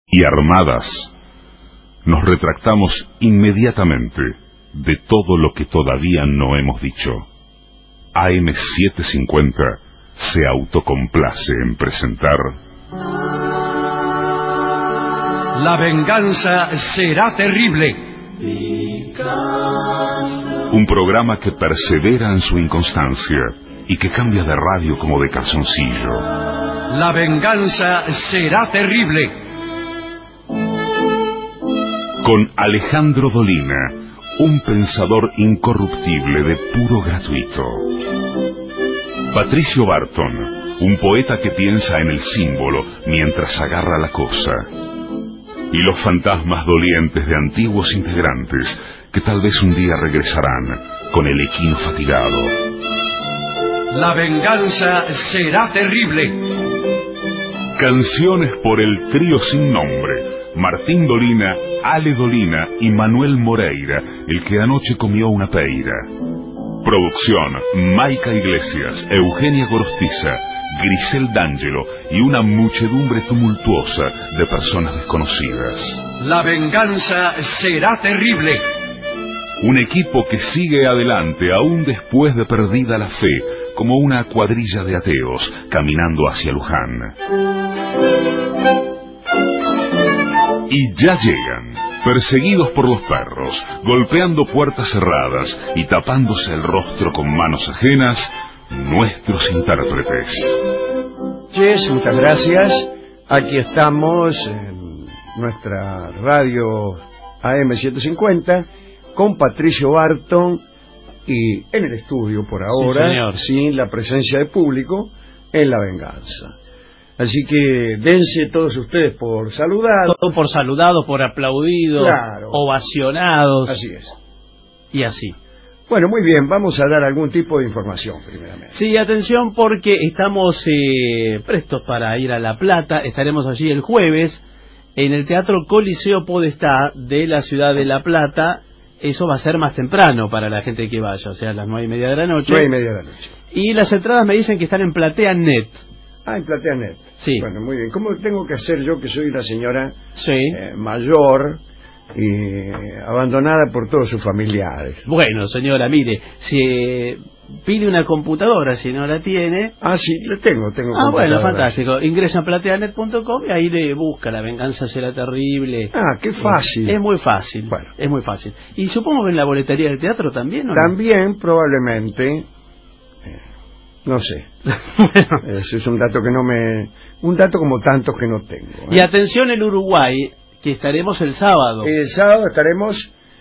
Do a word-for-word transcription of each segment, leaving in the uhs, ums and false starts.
y armadas, nos retractamos inmediatamente de todo lo que todavía no hemos dicho. A M setecientos cincuenta se autocomplace en presentar La venganza será terrible. Un programa que persevera en su inconstancia y que cambia de radio como de calzoncillo. La venganza será terrible. Con Alejandro Dolina, un pensador incorruptible de puro gratuito. Patricio Barton, un poeta que piensa en el símbolo mientras agarra la cosa. Y los fantasmas dolientes de antiguos integrantes que tal vez un día regresarán con el equino fatigado. La venganza será terrible. Canciones por el trío sin nombre. Martín Dolina, Ale Dolina y Manuel Moreira, el que anoche comió una peira. Producción, Maica Iglesias, Eugenia Gorostiza, Grisel D'Angelo y una muchedumbre tumultuosa de personas desconocidas. La venganza será terrible. Un equipo que sigue adelante aún después de perdida la fe, como una cuadrilla de ateos caminando hacia Luján. Y ya llegan, perseguidos por los perros, golpeando puertas cerradas y tapándose el rostro con manos ajenas, nuestros intérpretes. Yes, muchas gracias. Aquí estamos en nuestra radio A M setecientos cincuenta con Patricio Barton y en el estudio por ahora, sí, sin la presencia de público, en La Venganza. Así que dense todos ustedes por saludados. Todo por saludados, por aplaudidos, claro, ovacionados. Así es. Y así. Bueno, muy bien, vamos a dar algún tipo de información primeramente. Sí, atención porque estamos eh, prestos para ir a La Plata. Estaremos allí el jueves en el Teatro Coliseo Podestá de la ciudad de La Plata. Eso va a ser más temprano para la gente que vaya, o sea, a las nueve y media de la noche. Nueve y media de la noche. Y las entradas me dicen que están en Platea Punto net. Ah, en Platea Punto net. Sí. Bueno, muy bien. ¿Cómo tengo que hacer yo, que soy una señora sí. eh, mayor y eh, abandonada por todos sus familiares? Bueno, señora, mire, si eh, pide una computadora, si no la tiene... Ah, sí, la tengo, tengo Ah, computadora. bueno, fantástico. Ingresa en platea net punto com y ahí le busca La venganza será terrible. Ah, qué fácil. Es, es muy fácil. Bueno. Es muy fácil. Y supongo que en la boletería del teatro también, ¿o no? También, probablemente... No sé. Bueno. Ese es un dato que no me... Un dato como tantos que no tengo. ¿eh? Y atención el Uruguay, que estaremos el sábado. El sábado estaremos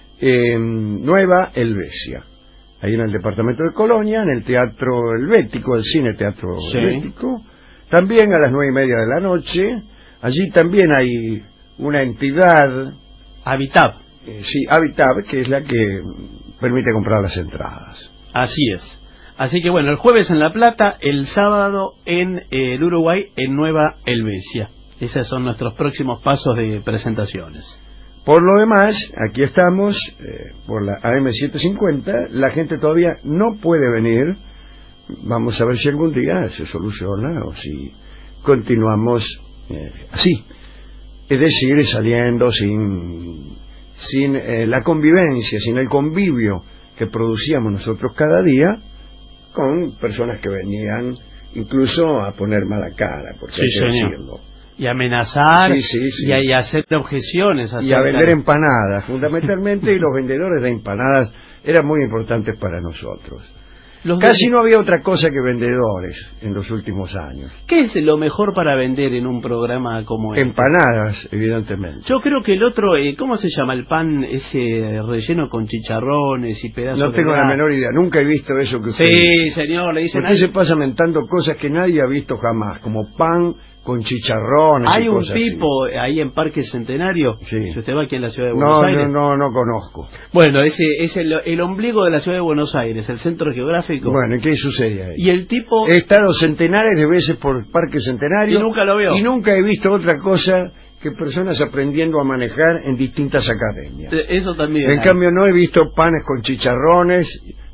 en Nueva Helvecia. Ahí en el departamento de Colonia, en el Teatro Helvético, el Cine Teatro sí. Helvético. También a las nueve y media de la noche. Allí también hay una entidad... Habitab. Eh, sí, Habitab, que es la que permite comprar las entradas. Así es. Así que bueno, el jueves en La Plata, el sábado en eh, el Uruguay, en Nueva Helvecia. Esos son nuestros próximos pasos de presentaciones. Por lo demás, aquí estamos, eh, por la A M setecientos cincuenta, la gente todavía no puede venir. Vamos a ver si algún día se soluciona o si continuamos eh, así. Es decir, saliendo sin, sin eh, la convivencia, sin el convivio que producíamos nosotros cada día, con personas que venían incluso a poner mala cara, porque sí, hay que señor. decirlo. Y amenazar, sí, sí, sí. Y, a, y a hacer objeciones. Y a vender empanadas, fundamentalmente, y los vendedores de empanadas eran muy importantes para nosotros. Los Casi de... no había otra cosa que vendedores en los últimos años. ¿Qué es lo mejor para vender en un programa como este? Empanadas, evidentemente. Yo creo que el otro, eh, ¿cómo se llama? El pan ese relleno con chicharrones y pedazos de... No tengo la menor idea, nunca he visto eso que usted Sí, dice. señor, le dicen... Usted se pasa mentando cosas que nadie ha visto jamás, como pan con chicharrones. Hay y un cosas tipo así. ahí en Parque Centenario, sí. Si usted va aquí en la ciudad de Buenos no, Aires. No, no, no conozco. Bueno, ese es el, el ombligo de la ciudad de Buenos Aires, el centro geográfico. Bueno, ¿y qué sucede ahí? Y el tipo... He estado centenares de veces por Parque Centenario. Y nunca lo veo. Y nunca he visto otra cosa que personas aprendiendo a manejar en distintas academias. Eso también. En hay. cambio no he visto panes con chicharrones,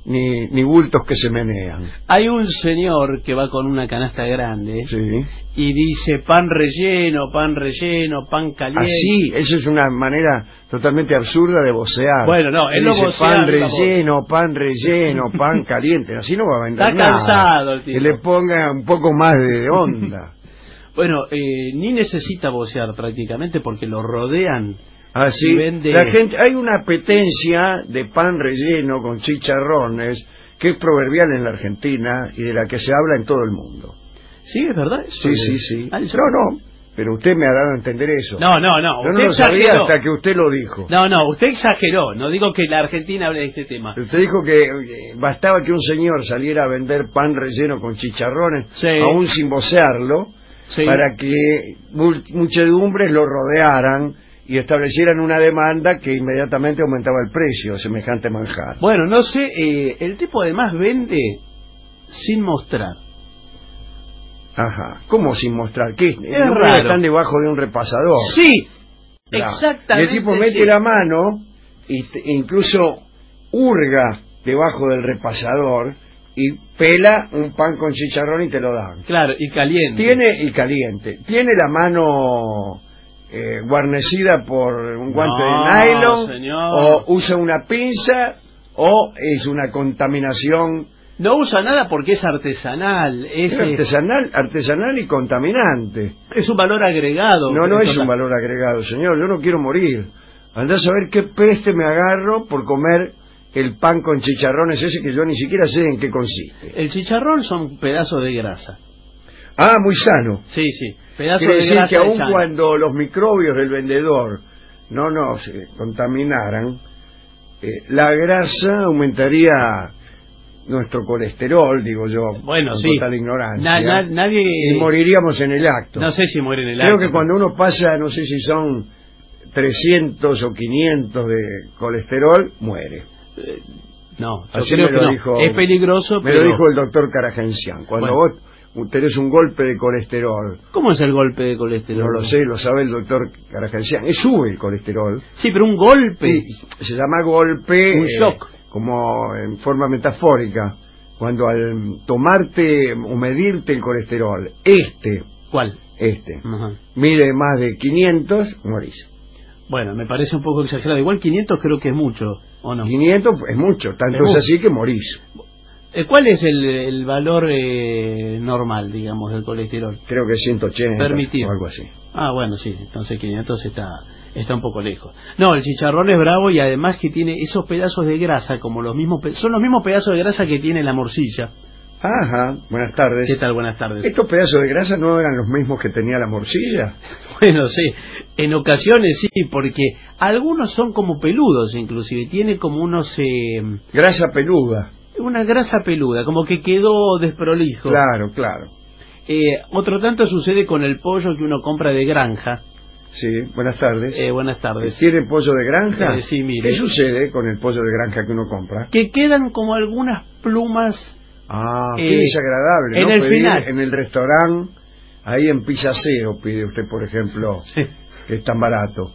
ni, ni bultos que se menean. Hay un señor que va con una canasta grande Sí. y dice pan relleno, pan relleno, pan caliente. Así, eso es una manera totalmente absurda de vocear. Bueno, no, él Él lo dice vocea pan en la voz. relleno, pan relleno, pan caliente. Así no va a vender Está nada. cansado el tipo. Que le ponga un poco más de onda. Bueno, eh, ni necesita vocear prácticamente porque lo rodean. Así, Y vende- la gente, hay una apetencia de pan relleno con chicharrones que es proverbial en la Argentina y de la que se habla en todo el mundo. ¿Sí, es verdad eso? Sí, sí, sí. Ah, eso- No, no, pero usted me ha dado a entender eso. No, no, no. Yo no usted lo sabía exageró. hasta que usted lo dijo. No, no, usted exageró. No digo que la Argentina hable de este tema. Usted dijo que eh, bastaba que un señor saliera a vender pan relleno con chicharrones, Sí. aún sin vocearlo, Sí. para que mul- muchedumbres lo rodearan y establecieran una demanda que inmediatamente aumentaba el precio de semejante manjar. Bueno, no sé, eh, el tipo además vende sin mostrar. Ajá. ¿Cómo sin mostrar? ¿Qué? Es Los raro. están debajo de un repasador. Sí, Claro. exactamente. Y el tipo mete sí. la mano y te- incluso hurga debajo del repasador y pela un pan con chicharrón y te lo dan. Claro, y caliente. Tiene y caliente. Tiene la mano eh, guarnecida por un guante No, de nylon, señor. o usa una pinza, o es una contaminación No usa nada porque es artesanal. Es, es artesanal, artesanal y contaminante. es un valor agregado. No, no es Total. un valor agregado, señor. Yo no quiero morir. Andá a saber qué peste me agarro por comer el pan con chicharrones ese que yo ni siquiera sé en qué consiste. El chicharrón son pedazos de grasa. Ah, muy sano. Sí, sí. Pedazos Quiere de decir grasa que aun hechas. cuando los microbios del vendedor no nos eh, contaminaran, eh, la grasa aumentaría nuestro colesterol, digo yo, Bueno, con sí. total ignorancia, Na- na- nadie. y moriríamos en el acto. No sé si muere en el Creo acto. que cuando uno pasa, no sé si son trescientos o quinientos de colesterol, muere. Eh, No, yo Así creo me que lo no. dijo, Es peligroso, me pero. lo dijo el doctor Caragencián. Cuando Bueno. vos tenés un golpe de colesterol, ¿Cómo es el golpe de colesterol? no lo sé, lo sabe el doctor Caragencián, es sube el colesterol. Sí, pero un golpe. Se llama golpe, Un eh, shock. como en forma metafórica, cuando al tomarte o medirte el colesterol, este, ¿Cuál? este, Ajá. mide más de quinientos, morís. Bueno, me parece un poco exagerado. Igual quinientos creo que es mucho, ¿o no? quinientos es mucho, tanto Es es, mucho. así que morís. Eh, ¿Cuál es el, el valor eh, normal, digamos, del colesterol? Creo que es ciento ochenta Permitido. o algo así. Ah, bueno, sí, entonces quinientos está está un poco lejos. No, el chicharrón es bravo y además que tiene esos pedazos de grasa, como los mismos pe- son los mismos pedazos de grasa que tiene la morcilla. Ajá, buenas tardes. ¿Qué tal? Buenas tardes. ¿Estos pedazos de grasa no eran los mismos que tenía la morcilla? Bueno, sí, en ocasiones sí, porque algunos son como peludos, inclusive, tiene como unos eh, Grasa peluda. una grasa peluda, como que quedó desprolijo. Claro, claro. Eh, otro tanto sucede con el pollo que uno compra de granja. Sí, buenas tardes. Eh, buenas tardes. ¿Tiene pollo de granja? Eh, sí, mire. ¿Qué sucede con el pollo de granja que uno compra? Que quedan como algunas plumas. Ah, Eh, qué desagradable, en ¿no? el Pedir final. en el restaurante, ahí en Pizza Cero, pide usted, por ejemplo, Sí. que es tan barato,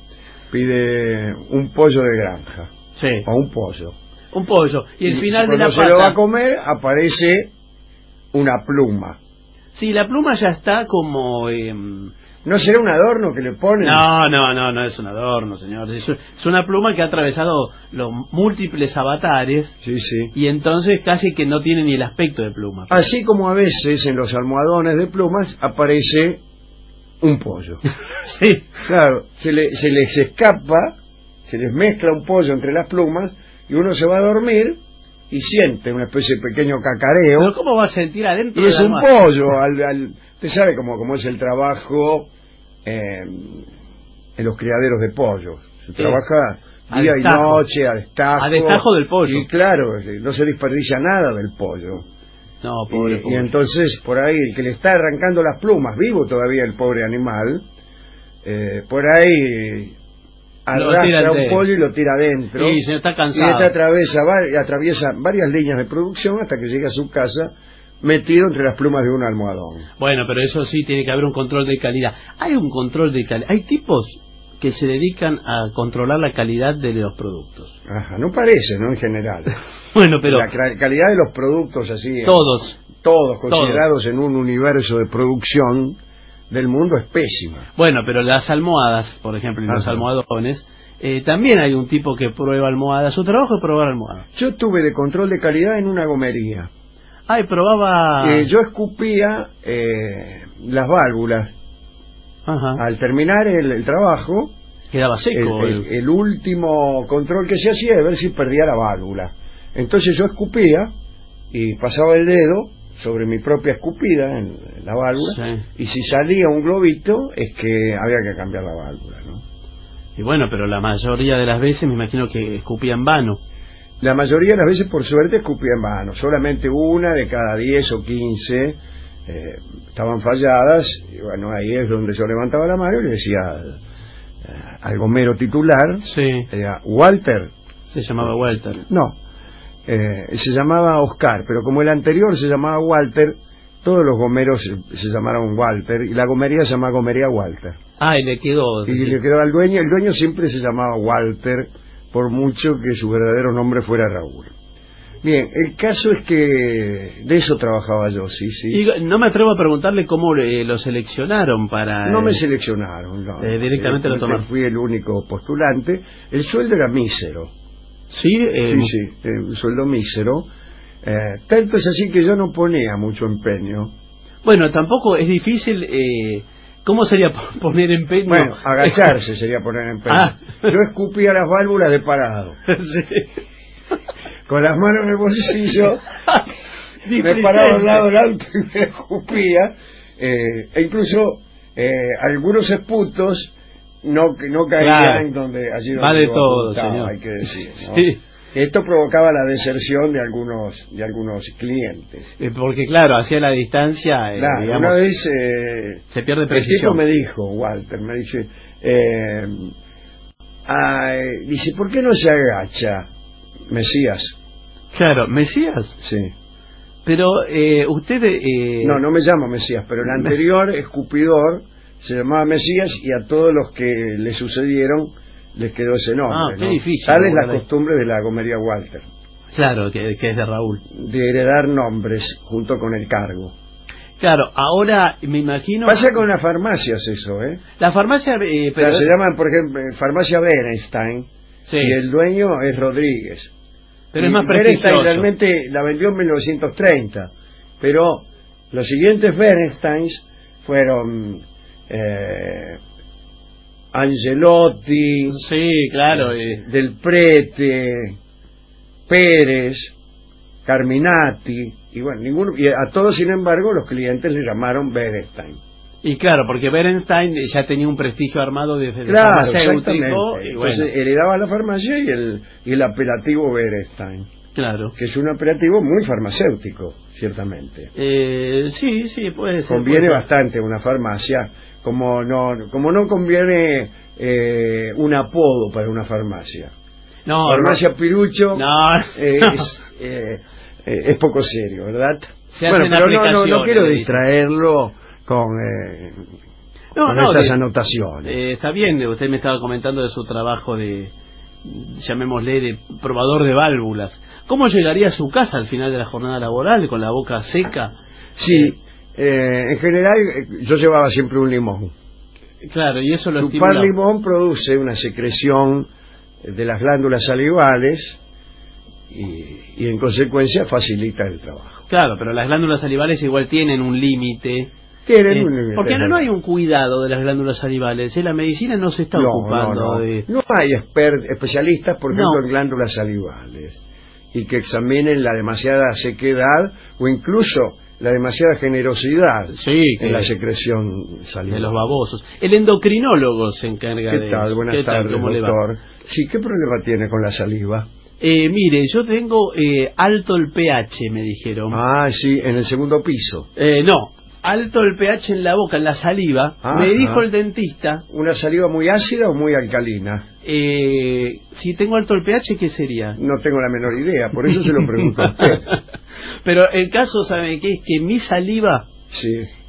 pide un pollo de granja, Sí, o un pollo. un pollo. Y el final de cuando la se lo va a pata. comer, aparece una pluma. Sí, la pluma ya está como. eh, ¿No será un adorno que le ponen? No, no, no, no es un adorno, señor. Es, es una pluma que ha atravesado los múltiples avatares Sí, sí. y entonces casi que no tiene ni el aspecto de pluma. Así como a veces en los almohadones de plumas aparece un pollo. Sí, Claro, se, le, se les escapa, se les mezcla un pollo entre las plumas y uno se va a dormir y siente una especie de pequeño cacareo. pero ¿cómo va a sentir adentro Y de es la un almohada? pollo. Al, al- usted sabe cómo, cómo es el trabajo eh, en los criaderos de pollos. Se Sí. trabaja A día y destajo. noche, a destajo. A destajo del pollo. Y claro, no se desperdicia nada del pollo. No, pobre, Y, y pobre. entonces, por ahí, el que le está arrancando las plumas, vivo todavía el pobre animal, eh, por ahí Lo tira arrastra un entero. pollo y lo tira adentro. Y se está Y cansado. este atraviesa, vari- atraviesa varias líneas de producción hasta que llega a su casa metido entre las plumas de un almohadón. Bueno, pero eso sí, tiene que haber un control de calidad. Hay un control de calidad. Hay tipos que se dedican a controlar la calidad de los productos. Ajá, no parece, ¿no? En general. Bueno, pero... La calidad de los productos así... Todos. Todos considerados todos. en un universo de producción del mundo es pésima. Bueno, pero las almohadas, por ejemplo, y los Ajá. almohadones, eh, también hay un tipo que prueba almohadas. Su trabajo es probar almohadas. Yo tuve de control de calidad en una gomería. Ah, y probaba... Eh, yo escupía eh, las válvulas. Ajá. Al terminar el, el trabajo, Quedaba seco. el, el, el último control que se hacía es ver si perdía la válvula. Entonces yo escupía y pasaba el dedo sobre mi propia escupida en, en la válvula, sí. Y si salía un globito es que había que cambiar la válvula, ¿no? Y bueno, pero la mayoría de las veces me imagino que escupía en vano. La mayoría de las veces, por suerte, escupía en vano. Solamente una de cada diez o quince eh, estaban falladas. Y bueno, ahí es donde yo levantaba la mano y le decía al, al gomero titular, Sí. era Walter. Se llamaba Walter. No, eh, se llamaba Oscar, pero como el anterior se llamaba Walter, todos los gomeros se, se llamaron Walter, y la gomería se llama Gomería Walter. Ah, y le quedó... Y le quedó al dueño, el dueño siempre se llamaba Walter, por mucho que su verdadero nombre fuera Raúl. Bien, el caso es que de eso trabajaba yo, sí, sí. Y no me atrevo a preguntarle cómo eh, lo seleccionaron para... No me eh, seleccionaron, no. Eh, directamente Eh, lo tomaron. Fui el único postulante. El sueldo era mísero. Sí, eh, Sí, sí, eh, un sueldo mísero. Eh, tanto es así que yo no ponía mucho empeño. Bueno, tampoco es difícil... Eh, ¿Cómo sería poner empeño? Bueno, agacharse sería poner empeño. Ah. Yo escupía las válvulas de parado. Sí. Con las manos en el bolsillo, me Displicente. paraba al lado del auto y me escupía. Eh, e incluso eh, algunos esputos no, no caían Claro. donde allí donde Va de yo todo, apuntaba, señor. hay que decir, ¿no? Sí. Esto provocaba la deserción de algunos de algunos clientes. Eh, Porque claro, hacia la distancia, eh, Claro, digamos, una vez eh, se pierde el tipo precisión. me dijo, Walter, me dice, eh, ay, dice, ¿por qué no se agacha, Mesías? Claro, Mesías. Sí. Pero eh, usted... Eh, No, no me llamo Mesías, pero el anterior escupidor se llamaba Mesías y a todos los que le sucedieron les quedó ese nombre. Ah, qué ¿no? difícil, Tal es la ¿verdad? costumbre de la gomería Walter, Claro, que, que es de Raúl. de heredar nombres junto con el cargo. Claro, ahora me imagino... Pasa con las farmacias eso, ¿eh? La farmacia... Eh, pero... Pero se llaman, por ejemplo, farmacia Berenstein, Sí, y el dueño es Rodríguez. pero Y es más Berenstein prestigioso. realmente la vendió en mil novecientos treinta, pero los siguientes Berensteins fueron eh, Angelotti, Sí, claro. Eh, Del Prete, Pérez, Carminati, y bueno, ninguno, y a todos, sin embargo, los clientes le llamaron Berenstein. y claro, porque Berenstein ya tenía un prestigio armado desde el Claro, farmacéutico. exactamente. Y Entonces bueno, heredaba la farmacia y el, y el apelativo Berenstein, claro. que es un apelativo muy farmacéutico, ciertamente. Eh, sí, sí, puede ser. Conviene puede ser. bastante una farmacia, como no como no conviene eh, un apodo para una farmacia. No, Farmacia Pirucho no, eh, no. es, eh, eh, es poco serio, ¿verdad? Se Bueno, hacen pero no, no, no aplicaciones, quiero dice. distraerlo con, eh, No, con no, estas de- anotaciones. Eh, está bien, usted me estaba comentando de su trabajo de, llamémosle, de probador de válvulas. ¿Cómo llegaría a su casa al final de la jornada laboral con la boca seca? Sí, eh, en general eh, yo llevaba siempre un limón. Claro, y eso lo Chupar estimula. limón produce una secreción de las glándulas salivales y, y en consecuencia facilita el trabajo. Claro, pero las glándulas salivales igual tienen un límite. Tienen Eh, un límite, porque no, es no hay verdad. un cuidado de las glándulas salivales. ¿eh? La medicina no se está No, ocupando no, no. de... No hay exper- especialistas, por No. ejemplo, en glándulas salivales y que examinen la demasiada sequedad o incluso la demasiada generosidad Sí, en que- la secreción salival. de los babosos. El endocrinólogo se encarga de ¿Qué tal? eso. Buenas ¿Qué tal? tardes, ¿Cómo le va? doctor. Sí, ¿qué problema tiene con la saliva? Eh, mire, yo tengo eh, alto el pH, me dijeron. Ah, sí, en el segundo piso. Eh, no, alto el pH en la boca, en la saliva. Ajá. Me dijo el dentista, ¿Una saliva muy ácida o muy alcalina? eh, si tengo alto el pH, ¿qué sería? No tengo la menor idea, por eso se lo pregunto a usted. Pero el caso, ¿sabe qué? Es que mi saliva Sí.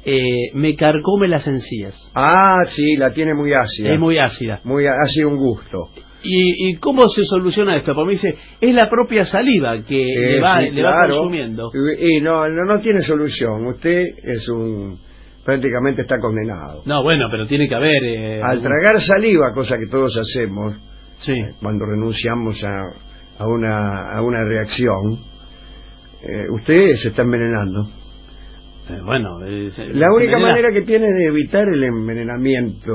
eh, me carcome las encías. Ah, sí, la tiene muy ácida. Es muy ácida. Muy á- ha sido un gusto. ¿Y, ¿Y cómo se soluciona esto? Porque me dice, es la propia saliva que Eh, le, va, sí, le va claro. consumiendo. Y, y no, no, no tiene solución. Usted es un... prácticamente está condenado. No, bueno, pero tiene que haber... Eh, Al algún- tragar saliva, cosa que todos hacemos, Sí. eh, cuando renunciamos a, a, una, a una reacción, eh, usted se está envenenando. Eh, bueno, eh, se- La se única me da- manera que tiene de evitar el envenenamiento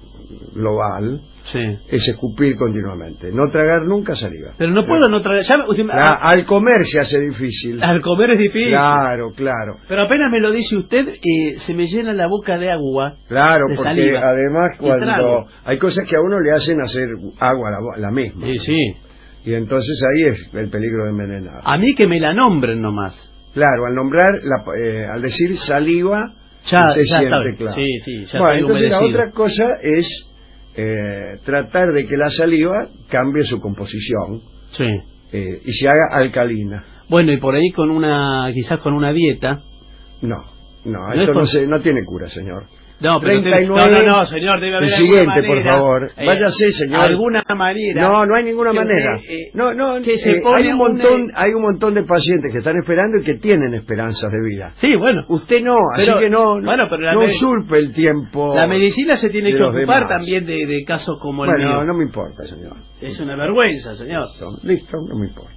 global Sí. es escupir continuamente, no tragar nunca saliva. Pero no puedo no traer... ya me- usted me- La- ah, al comer se hace difícil. al comer es difícil. Claro, claro. Pero apenas me lo dice usted, eh, se me llena la boca de agua. Claro, de porque saliva. además Y trago. cuando hay cosas que a uno le hacen hacer agua la, la misma. Sí, sí. Y entonces ahí es el peligro de envenenar. A mí que me la nombren nomás. Claro, al nombrar, la, eh, al decir saliva, Ya, usted ya siente está. claro. Sí, sí, ya Bueno, está entonces la humedecido. otra cosa es eh, tratar de que la saliva cambie su composición Sí. eh, y se haga alcalina. Bueno, y por ahí con una, quizás con una dieta. No, no, No esto es por- no, se, no tiene cura, señor. No, pero treinta y no, nueve. no, no, señor, debe haber El alguna siguiente, por manera, favor. eh, Váyase, señor. Alguna manera. No, no hay ninguna que manera. usted, eh, No, no, que se eh, pone hay un un, montón, eh, hay un montón de pacientes que están esperando y que tienen esperanzas de vida. Sí, bueno. Usted no, Pero- así que no, bueno, pero la no me- usurpe el tiempo. La medicina se tiene de que los ocupar demás. también de, de casos como el Bueno, mío. no me importa, señor. Es una vergüenza, señor. Listo, listo, no me importa.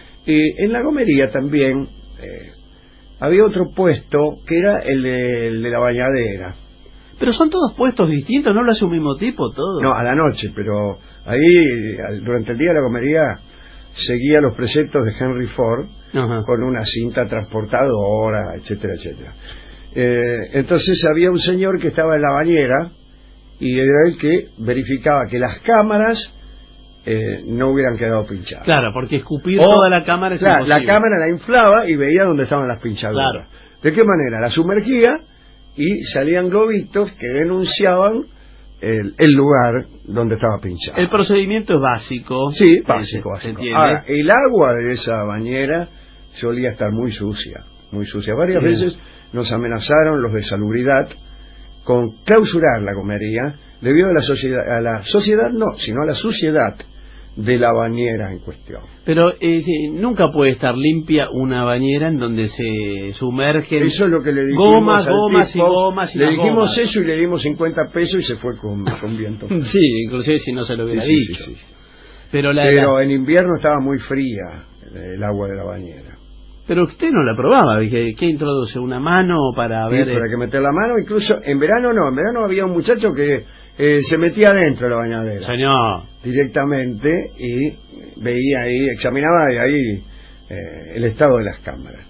Y en la gomería también eh, había otro puesto que era el de, el de la bañadera. Pero son todos puestos distintos, ¿no lo hace un mismo tipo todo? No, a la noche, pero ahí eh, al- durante el día la gomería seguía los preceptos de Henry Ford Ajá. con una cinta transportadora, etcétera, etcétera. Eh, entonces había un señor que estaba en la bañera y era el que verificaba que las cámaras eh, no hubieran quedado pinchadas. Claro, porque escupir O, toda la cámara es claro, la imposible. cámara la inflaba y veía dónde estaban las pinchaduras. Claro. ¿De qué manera? La sumergía y salían globitos que denunciaban el, el lugar donde estaba pinchado. El procedimiento es básico. Sí, Se- básico, se básico. entiende. Ahora, el agua de esa bañera solía estar muy sucia, muy sucia. Varias Bien. veces nos amenazaron los de salubridad con clausurar la gomería debido a la sociedad, a la sociedad no, sino a la suciedad de la bañera en cuestión. Pero eh, sí, nunca puede estar limpia una bañera en donde se sumergen Eso es lo que le dijimos gomas, al gomas tipo. y gomas y le más dijimos gomas. eso y le dimos cincuenta pesos y se fue con, con viento. Sí, inclusive si no se lo hubiera Sí, sí, dicho. sí, sí. Pero, la, Pero la- en invierno estaba muy fría el agua de la bañera. pero usted no la probaba. ¿Qué, qué introduce? ¿Una mano para Sí, ver? para eh, que meter la mano, incluso en verano no, en verano había un muchacho que eh, se metía adentro de la bañadera Señor. directamente y veía ahí, examinaba ahí eh, el estado de las cámaras.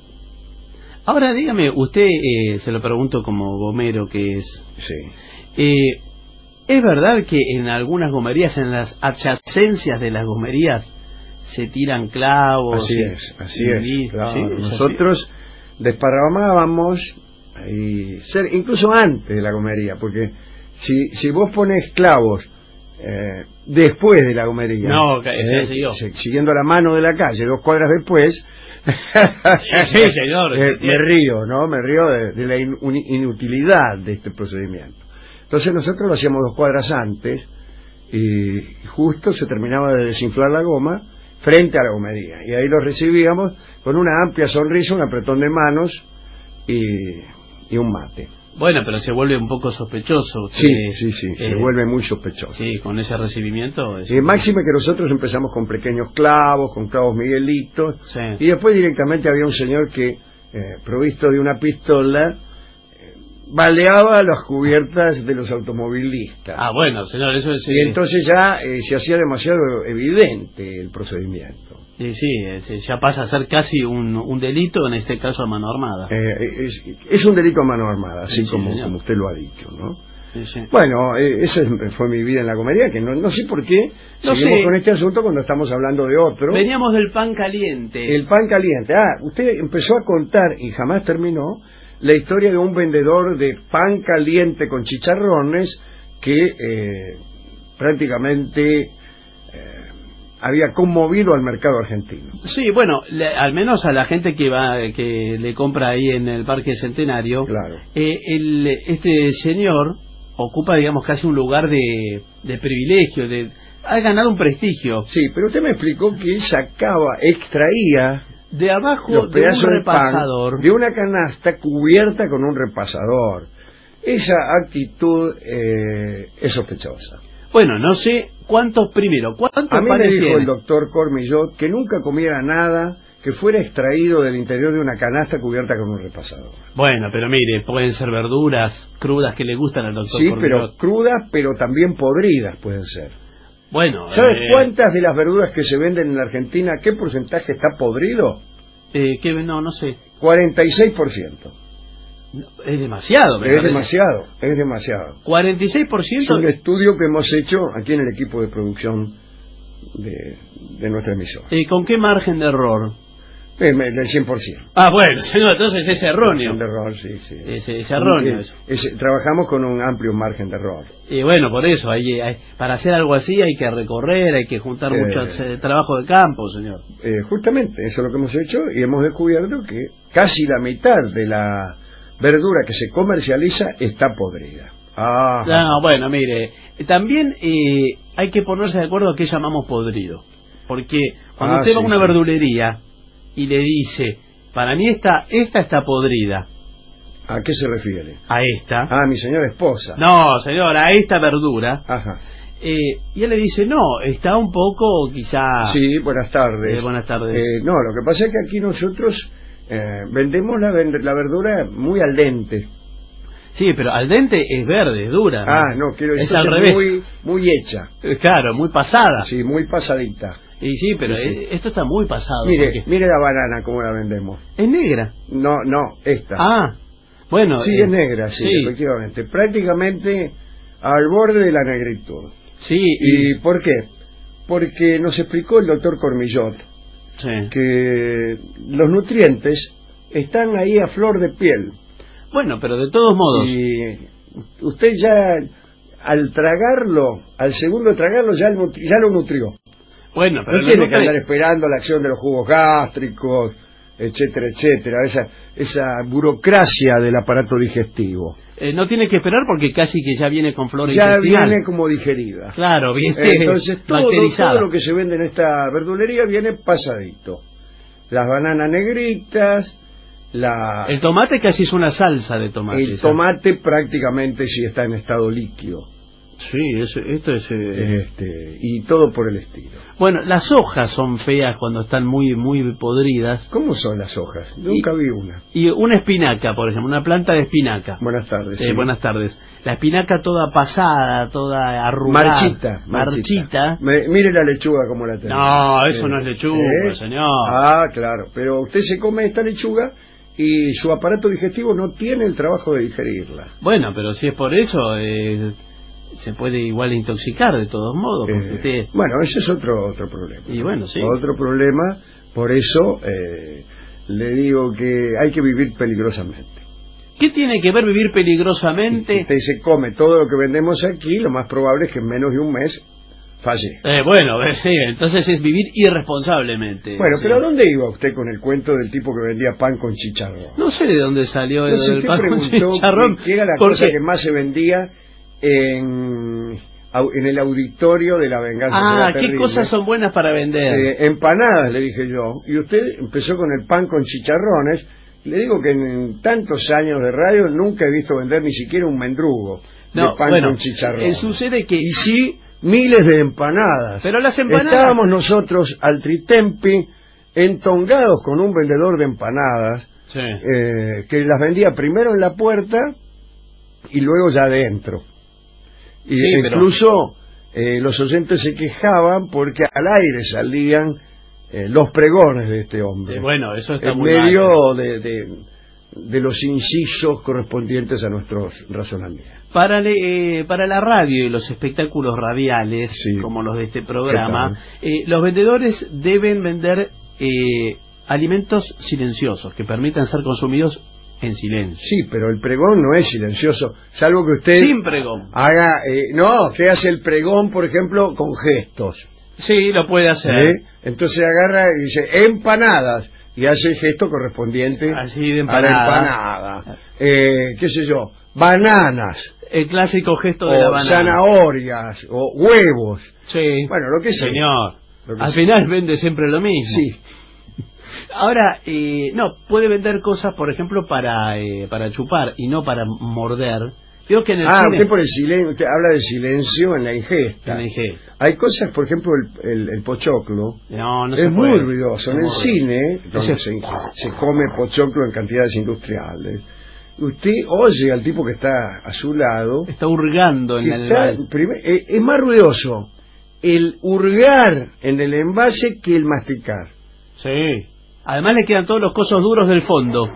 Ahora dígame, usted, eh, se lo pregunto como gomero que es, Sí. eh, ¿es verdad que en algunas gomerías, en las adyacencias de las gomerías, se tiran clavos? Así y- es, así y- es. Claro. sí, es así. Nosotros desparramábamos y ser, incluso antes de la gomería, porque si, si vos pones clavos eh, después de la gomería, No, que- eh, sí, siguió. se- siguiendo la mano de la calle, dos cuadras después, Sí, señor, eh, sí, me sí. río, ¿no? Me río de, de la in- uni- inutilidad de este procedimiento. Entonces nosotros lo hacíamos dos cuadras antes y justo se terminaba de desinflar la goma frente a la gomería y ahí lo recibíamos con una amplia sonrisa, un apretón de manos y, y un mate. Bueno, pero se vuelve un poco sospechoso. usted, Sí, sí, sí, se eh, vuelve muy sospechoso. Sí, con ese recibimiento. es- Y máxime que nosotros empezamos con pequeños clavos, con clavos miguelitos, Sí. y después directamente había un señor que, eh, provisto de una pistola, eh, baleaba las cubiertas de los automovilistas. Ah, bueno, señor, eso es... Y entonces ya eh, se hacía demasiado evidente el procedimiento. Sí, sí, es- ya pasa a ser casi un, un delito, en este caso a mano armada. Eh, es, es un delito a mano armada, así Sí, como, señor. como usted lo ha dicho, ¿no? Sí, sí. Bueno, eh, esa es- fue mi vida en la comedia, que no, no sé por qué No seguimos sé. con este asunto cuando estamos hablando de otro. Veníamos del pan caliente. El pan caliente. Ah, usted empezó a contar y jamás terminó la historia de un vendedor de pan caliente con chicharrones que eh, prácticamente eh, había conmovido al mercado argentino. Sí, bueno, le, al menos a la gente que va, que le compra ahí en el Parque Centenario. Claro. Eh, el, este señor ocupa, digamos, casi un lugar de, de privilegio, de ha ganado un prestigio. Sí, pero usted me explicó que él sacaba, extraía de abajo los de un pedazos de repasador pan de una canasta cubierta con un repasador. Esa actitud eh, es sospechosa. Bueno, no sé cuántos, primero, cuántos A mí me panes dijo tiene. el doctor Cormillot que nunca comiera nada que fuera extraído del interior de una canasta cubierta con un repasador. Bueno, pero mire, pueden ser verduras crudas que le gustan al doctor Sí, Cormillot. pero crudas, pero también podridas pueden ser. Bueno, ¿Sabes eh, cuántas de las verduras que se venden en la Argentina, qué porcentaje está podrido? eh, que no, no sé. cuarenta y seis por ciento. No, es demasiado, me Es parece. demasiado, es demasiado. cuarenta y seis por Es ciento. un estudio que hemos hecho aquí en el equipo de producción de, de nuestra emisora. Eh, ¿Con qué margen de error? Eh, me- Del cien por ciento. Ah, bueno, señor, entonces es erróneo. Margen de error, sí, sí. Es, es erróneo Eh, eso. es- trabajamos con un amplio margen de error. Y bueno, por eso, hay, hay- para hacer algo así hay que recorrer, hay que juntar Eh. mucho eh, trabajo de campo, señor. Eh, justamente, eso es lo que hemos hecho y hemos descubierto que casi la mitad de la verdura que se comercializa está podrida. Ah, No, bueno, mire, también eh, hay que ponerse de acuerdo a qué llamamos podrido. Porque cuando Ah, usted va a sí, una sí. verdulería y le dice, para mí esta, esta está podrida, ¿a qué se refiere? a esta. Ah, mi señora esposa. No, señor, a esta verdura. Ajá. Eh, y él le dice, no, está un poco quizá... Sí, buenas tardes. Eh, buenas tardes. Eh, no, lo que pasa es que aquí nosotros eh, vendemos la, ven- la verdura muy al dente. Sí, pero al dente es verde, es dura. Ah, no, quiero decir es al que revés. muy, muy hecha. Eh, Claro, muy pasada. Sí, muy pasadita. Y sí, pero Sí, sí. eh, esto está muy pasado. Mire, porque mire la banana como la vendemos. es negra. No, no, esta. Ah, bueno. sí, eh, es negra, sí, efectivamente. Prácticamente al borde de la negritud. Sí, y, ¿Y por qué? Porque nos explicó el doctor Cormillot sí. que los nutrientes están ahí a flor de piel. Bueno, pero de todos modos. Y usted ya, al tragarlo, al segundo de tragarlo, ya, lo nutri- ya lo nutrió. Bueno, pero No lo tiene que nutre- andar esperando la acción de los jugos gástricos, etcétera, etcétera, esa, esa burocracia del aparato digestivo. eh, no tiene que esperar porque casi que ya viene con flora Ya intestinal. viene como digerida. Claro, viene Entonces todo, bacterizada. todo lo que se vende en esta verdulería viene pasadito. Las bananas negritas, la, El tomate casi es una salsa de tomate. el esa. tomate prácticamente sí está en estado líquido. Sí, eso, esto es... eh, Este, y todo por el estilo. Bueno, las hojas son feas cuando están muy muy podridas. ¿Cómo son las hojas? Nunca vi una. Y una espinaca, por ejemplo, una planta de espinaca. Buenas tardes. Eh, sí. Buenas tardes. La espinaca toda pasada, toda arrugada. Marchita, Marchita. Me- mire la lechuga como la tenemos. No, eso Eh, no es lechuga, ¿eh? señor. Ah, claro. Pero usted se come esta lechuga y su aparato digestivo no tiene el trabajo de digerirla. Bueno, pero si es por eso, eh, se puede igual intoxicar de todos modos. Porque Eh, usted... Bueno, ese es otro otro problema. Y bueno, sí. Otro problema, por eso eh, le digo que hay que vivir peligrosamente. ¿Qué tiene que ver vivir peligrosamente? Si usted se come todo lo que vendemos aquí, lo más probable es que en menos de un mes falle. Eh, bueno, eh, sí, entonces es vivir irresponsablemente. Bueno, sí. pero ¿a dónde iba usted con el cuento del tipo que vendía pan con chicharrón? No sé de dónde salió No el sé, del usted pan con preguntó chicharrón. qué era la porque- cosa que más se vendía en, au- en el auditorio de La Venganza Ah, Será qué Terrible. cosas son buenas para vender. Eh, empanadas, le dije yo. Y usted empezó con el pan con chicharrones. Le digo que en tantos años de radio nunca he visto vender ni siquiera un mendrugo no, de pan bueno, con chicharrones. eh, sucede que... Y sí, miles de empanadas. Pero las empanadas... Estábamos nosotros al Tritempi entongados con un vendedor de empanadas Sí. eh, que las vendía primero en la puerta y luego ya adentro. Y Sí, pero- incluso eh, los oyentes se quejaban porque al aire salían eh, los pregones de este hombre. Eh, bueno, eso está en muy mal. medio de, de, de los incisos correspondientes a nuestros razonamientos. Para, le- eh, para la radio y los espectáculos radiales, Sí. como los de este ¿Qué programa, eh, los vendedores deben vender eh, alimentos silenciosos que permitan ser consumidos en silencio. Sí, pero el pregón no es silencioso, salvo que usted Sin pregón. haga, eh, no, que hace el pregón, por ejemplo, con gestos. Sí, lo puede hacer. ¿Eh? Entonces agarra y dice empanadas y hace el gesto correspondiente Así de a la empanada. empanada. Eh, ¿Qué sé yo? Bananas. El clásico gesto de O la banana. zanahorias. O huevos. Sí. Bueno, lo que sea. Señor. Lo que Al sea. final vende siempre lo mismo. Sí. Ahora, eh, no, puede vender cosas, por ejemplo, para eh, para chupar y no para morder. Creo que en el Ah, cine... usted por el silencio, usted habla de silencio en la ingesta. En la ingesta. Hay cosas, por ejemplo, el, el, el pochoclo. No, no se Es puede. muy ruidoso. En Es el muy cine, donde Ese- se, se come pochoclo en cantidades industriales, usted oye al tipo que está a su lado, Está hurgando en que el... está, primer- eh, es más ruidoso el hurgar en el envase que el masticar. Sí. Además le quedan todos los cosos duros del fondo.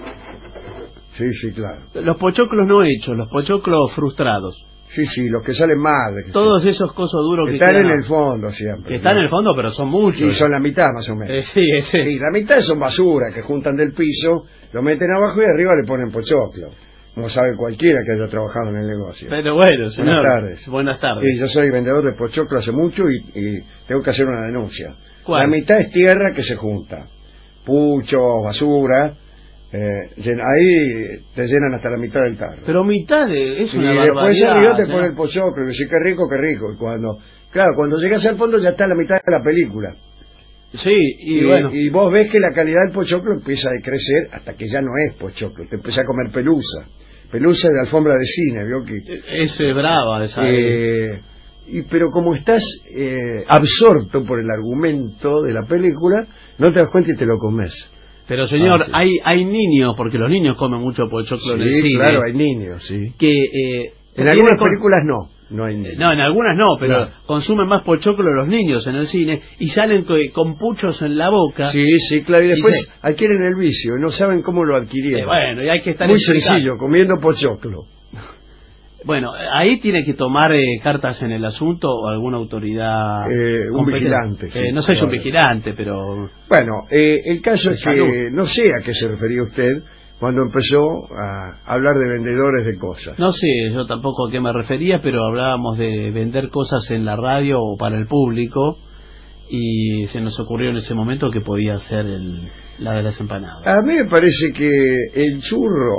Sí, sí, claro. Los pochoclos no hechos, los pochoclos frustrados. Sí, sí, los que salen mal. que Todos esos cosos duros que que están quedan, en el fondo siempre. que están ¿no? en el fondo, pero son muchos. Y son la mitad más o menos. Eh, sí, ese. Y la mitad son basura que juntan del piso, lo meten abajo y arriba le ponen pochoclo. Como sabe cualquiera que haya trabajado en el negocio. Pero bueno, señor. Buenas tardes. Buenas tardes. Y yo soy vendedor de pochoclo hace mucho y, y tengo que hacer una denuncia. ¿Cuál? La mitad es tierra que se junta. Pucho, basura. Eh, llen- ahí te llenan hasta la mitad del tarro. Pero mitad de... es y una después barbaridad. arriba te señor. pone el pochoclo y dice qué rico, qué rico. Y cuando, claro, cuando llegas al fondo ya está la mitad de la película. Sí, y, Y, bueno... y vos ves que la calidad del pochoclo empieza a decrecer hasta que ya no es pochoclo. Te empieza a comer pelusa. Pelusa de alfombra de cine, ¿vio? Que, Eso es brava esa... eh, y, pero como estás eh, absorto por el argumento de la película, no te das cuenta y te lo comes. Pero señor, Ah, sí. hay hay niños, porque los niños comen mucho pochoclo en el Sí, cine. claro, hay niños, sí. Que... Eh, En tienen algunas con- películas no, no hay niños. No, en algunas no, pero Claro. consumen más pochoclo los niños en el cine y salen co- con puchos en la boca. Sí, sí, claro, y después Dice- adquieren el vicio y no saben cómo lo adquirieron. Eh, bueno, y hay que estar Muy explicando. sencillo, comiendo pochoclo. Bueno, ahí tiene que tomar eh, cartas en el asunto o alguna autoridad. Eh, un competente. vigilante, sí, Eh, no soy un claro. vigilante, pero. Bueno, eh, el caso De es que salud. no sé a qué se refería usted cuando empezó a hablar de vendedores de cosas. No sé, yo tampoco a qué me refería, pero hablábamos de vender cosas en la radio o para el público y se nos ocurrió en ese momento que podía ser el, la de las empanadas. A mí me parece que el churro...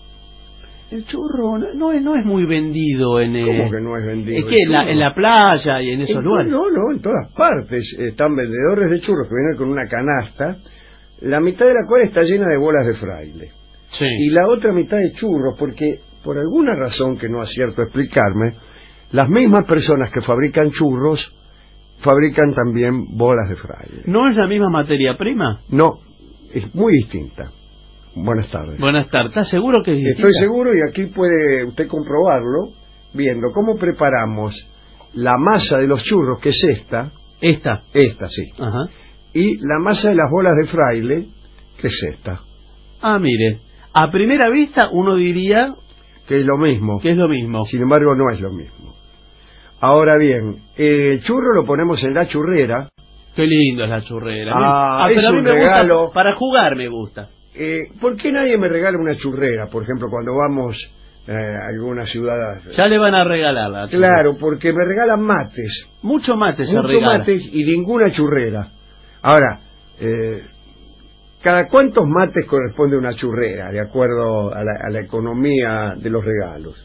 El churro no, no es, no es muy vendido en... eh, ¿Cómo que no es vendido? Es el que en la, churro? en la playa y en esos En- lugares. No, no, en todas partes están vendedores de churros que vienen con una canasta, la mitad de la cual está llena de bolas de fraile. Sí. Y la otra mitad de churros, porque por alguna razón que no acierto a explicarme, las mismas personas que fabrican churros fabrican también bolas de fraile. ¿No es la misma materia prima? No, es muy distinta. Buenas tardes. Buenas tardes. ¿Estás seguro que es distinta? Estoy seguro y aquí puede usted comprobarlo viendo cómo preparamos la masa de los churros, que es esta, Esta. esta sí, Ajá. y la masa de las bolas de fraile, que es esta, Ah, mire. A primera vista uno diría que es lo mismo. que es lo mismo. Sin embargo, no es lo mismo. Ahora bien, eh, el churro lo ponemos en la churrera. Qué lindo es la churrera. Ah, pero es a mí un me regalo. gusta, para jugar me gusta. Eh, ¿Por qué nadie me regala una churrera? Por ejemplo, cuando vamos eh, a alguna ciudad. Ya le van a regalar la churrera. Claro, porque me regalan mates. Mucho mate se Mucho regala. mates y ninguna churrera. Ahora, eh, ¿cada cuántos mates corresponde una churrera, de acuerdo a la, a la economía de los regalos?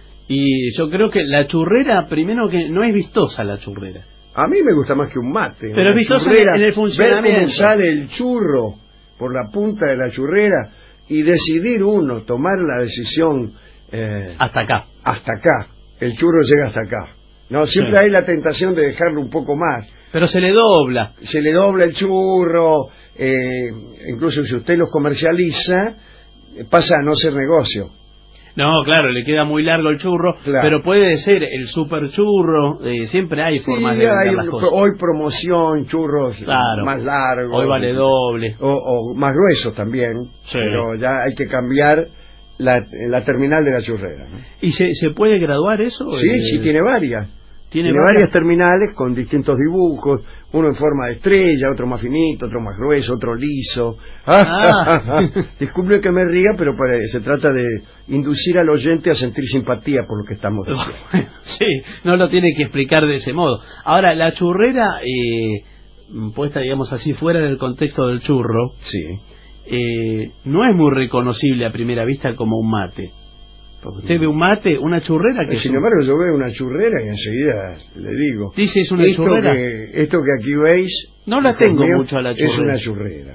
Y yo creo que la churrera, primero que no es vistosa la churrera. A mí me gusta más que un mate. Pero Una vistoso churrera, en el funcionamiento. Ver cómo sale el churro por la punta de la churrera y decidir uno, tomar la decisión eh, Hasta acá. hasta acá. El churro llega hasta acá. No, siempre Sí. hay la tentación de dejarlo un poco más. Pero se le dobla. Se le dobla el churro, eh, incluso si usted los comercializa, eh, pasa a no ser negocio. No, claro, le queda muy largo el churro, Claro. pero puede ser el super churro, eh, siempre hay formas Sí, de vender hay las un- cosas. hoy promoción, churros Claro. más largos. Hoy vale doble. O, o más gruesos también, Sí. pero ya hay que cambiar la, la terminal de la churrera. ¿no? ¿Y se, se puede graduar eso? Sí, Eh, sí tiene varias. Tiene, Tiene varias terminales con distintos dibujos, uno en forma de estrella, otro más finito, otro más grueso, otro liso. Ah. Disculpe que me ría, pero para, se trata de inducir al oyente a sentir simpatía por lo que estamos diciendo. Sí, no lo tiene que explicar de ese modo. Ahora, la churrera, eh, puesta, digamos así, fuera del contexto del churro, sí. eh, no es muy reconocible a primera vista como un mate. Porque usted ve un mate, una churrera que... Sin embargo, yo veo una churrera y enseguida le digo... Dice, es una esto churrera. Que, esto que aquí veis... No la tengo mío, mucho a la churrera. Es una churrera.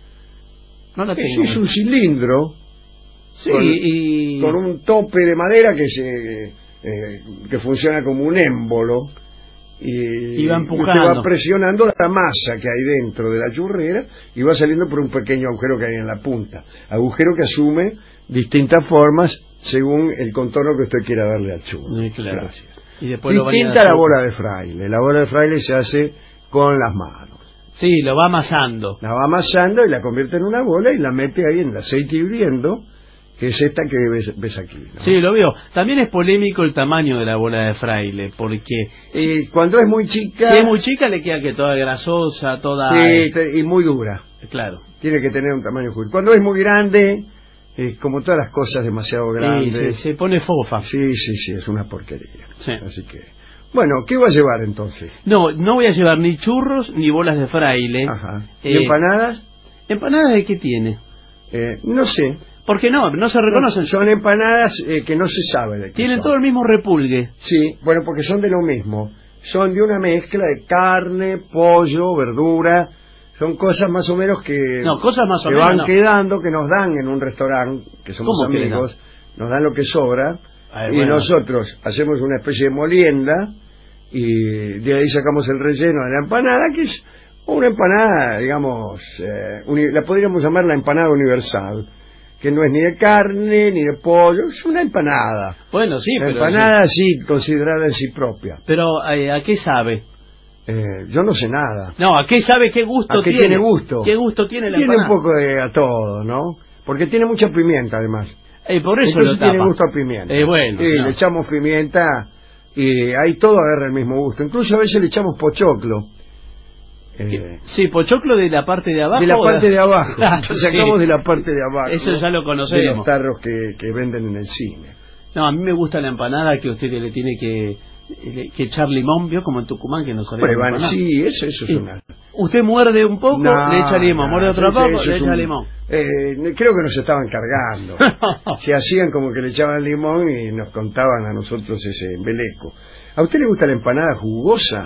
No la tengo. Es, es un cilindro... Sí, con, y... con un tope de madera que se eh, que funciona como un émbolo... Y, y va usted empujando. va presionando la masa que hay dentro de la churrera y va saliendo por un pequeño agujero que hay en la punta. Agujero que asume distintas formas según el contorno que usted quiera darle al churro. Sí, claro. Gracias. Y después Distinta la bola de fraile. La bola de fraile se hace con las manos. Sí, lo va amasando. La va amasando y la convierte en una bola y la mete ahí en el aceite hirviendo, que es esta que ves, ves aquí, ¿no? Sí, lo veo. También es polémico el tamaño de la bola de fraile, porque... Y cuando es muy chica... Si es muy chica le queda que toda grasosa, toda... Sí, y muy dura. Claro. Tiene que tener un tamaño justo. Cuando es muy grande... Eh, como todas las cosas demasiado grandes. Sí, se pone fofa. Sí, sí, sí, es una porquería. Sí. Así que, bueno, ¿qué va a llevar entonces? No, no voy a llevar ni churros ni bolas de fraile. Ajá. ¿Y eh, empanadas? ¿Empanadas de qué tiene? Eh, no sé. ¿Por qué no? No se reconocen. No, son empanadas eh, que no se sabe de qué Tienen son. todo el mismo repulgue. Sí, bueno, porque son de lo mismo. Son de una mezcla de carne, pollo, verdura. Son cosas más o menos que, no, cosas más o que menos, van no. quedando, que nos dan en un restaurante, que somos ¿Cómo amigos, nos dan lo que sobra, Ay, y bueno. nosotros hacemos una especie de molienda, y de ahí sacamos el relleno de la empanada, que es una empanada, digamos, eh, uni- la podríamos llamar la empanada universal, que no es ni de carne, ni de pollo, es una empanada. Bueno, sí, La pero... empanada sí, considerada en sí propia. Pero, eh, ¿a qué sabe? Eh, yo no sé nada. No, ¿a qué sabe qué gusto ¿A qué tiene? tiene gusto? ¿Qué gusto tiene la Tiene empanada? un poco de a todo, ¿no? Porque tiene mucha pimienta, además. Eh, por eso Entonces lo tapa. tiene gusto a pimienta. Eh, bueno, y no. le echamos pimienta y ahí todo agarra el mismo gusto. Incluso a veces le echamos pochoclo. Eh, Sí, pochoclo de la parte de abajo. de la o parte de abajo. Claro, Lo sacamos sí. de la parte de abajo. Eso ya lo De conocemos. los tarros que, que venden en el cine. No, a mí me gusta la empanada que usted le tiene que, que echar limón, ¿vio? Como en Tucumán que no sabemos. Pero, bueno, sí, eso, eso es Sí. una... Usted muerde un poco, No, le echa limón, no, muerde otro eso- poco, eso le es echa un- limón. Eh, creo que nos estaban cargando. Se hacían como que le echaban limón y nos contaban a nosotros ese embeleco. ¿A usted le gusta la empanada jugosa?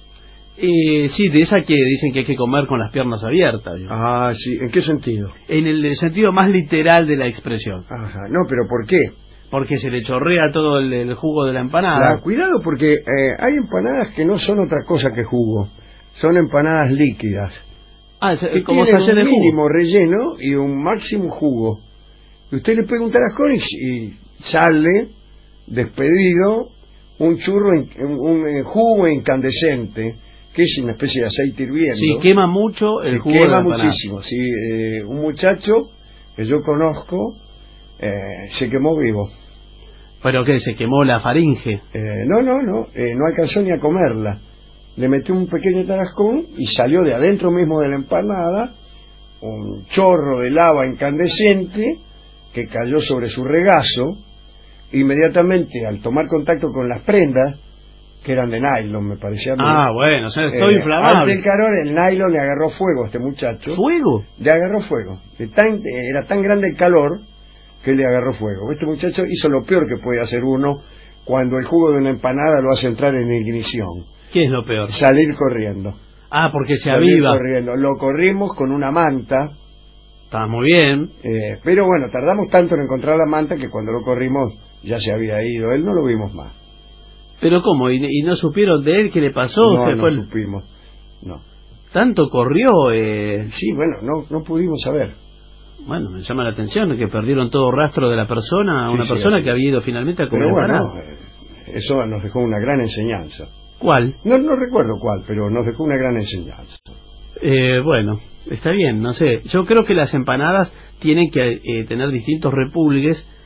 Eh, sí, de esa que dicen que hay que comer con las piernas abiertas. ¿vio? Ah, sí. ¿En qué sentido? En el sentido más literal de la expresión. Ajá. No, pero ¿por qué? Porque se le chorrea todo el, el jugo de la empanada. Claro, cuidado porque eh, hay empanadas que no son otra cosa que jugo. Son empanadas líquidas. Ah, es, Que como tienen sallén de un jugo. mínimo relleno y un máximo jugo. Y usted le pega un tarascón y, y sale despedido un churro, en, un, un jugo incandescente, que es una especie de aceite hirviendo. Sí, quema mucho el que jugo de la quema empanada. muchísimo. Sí, eh, un muchacho que yo conozco eh, se quemó vivo. ¿Pero qué? ¿Se quemó la faringe? Eh, no, no, no, eh, no alcanzó ni a comerla. Le metió un pequeño tarascón y salió de adentro mismo de la empanada un chorro de lava incandescente que cayó sobre su regazo. Inmediatamente, al tomar contacto con las prendas, que eran de nylon, me parecía a mí. Ah, bueno, o sea, es todo eh, inflamable. ante el calor, el nylon le agarró fuego a este muchacho. ¿Fuego? Le agarró fuego. De tan, eh, era tan grande el calor que le agarró fuego. Este muchacho hizo lo peor que puede hacer uno cuando el jugo de una empanada lo hace entrar en ignición. ¿Qué es lo peor? Salir corriendo. Ah, porque se Salir aviva. corriendo. Lo corrimos con una manta, Está muy bien. eh, pero bueno, tardamos tanto en encontrar la manta que cuando lo corrimos ya se había ido. Él no lo vimos más. ¿Pero cómo? ¿Y, y no supieron de él qué le pasó? No, ¿Se no fue el- supimos. No. Tanto corrió. Eh... Sí, bueno, no, no pudimos saber. Bueno, me llama la atención que perdieron todo rastro de la persona, Sí, una sí, persona sí. que había ido finalmente a comer Pero bueno, empanada. eh, eso nos dejó una gran enseñanza. ¿Cuál? No, no recuerdo cuál, pero nos dejó una gran enseñanza. Eh, bueno, está bien, no sé. Yo creo que las empanadas tienen que eh, tener distintos repulgues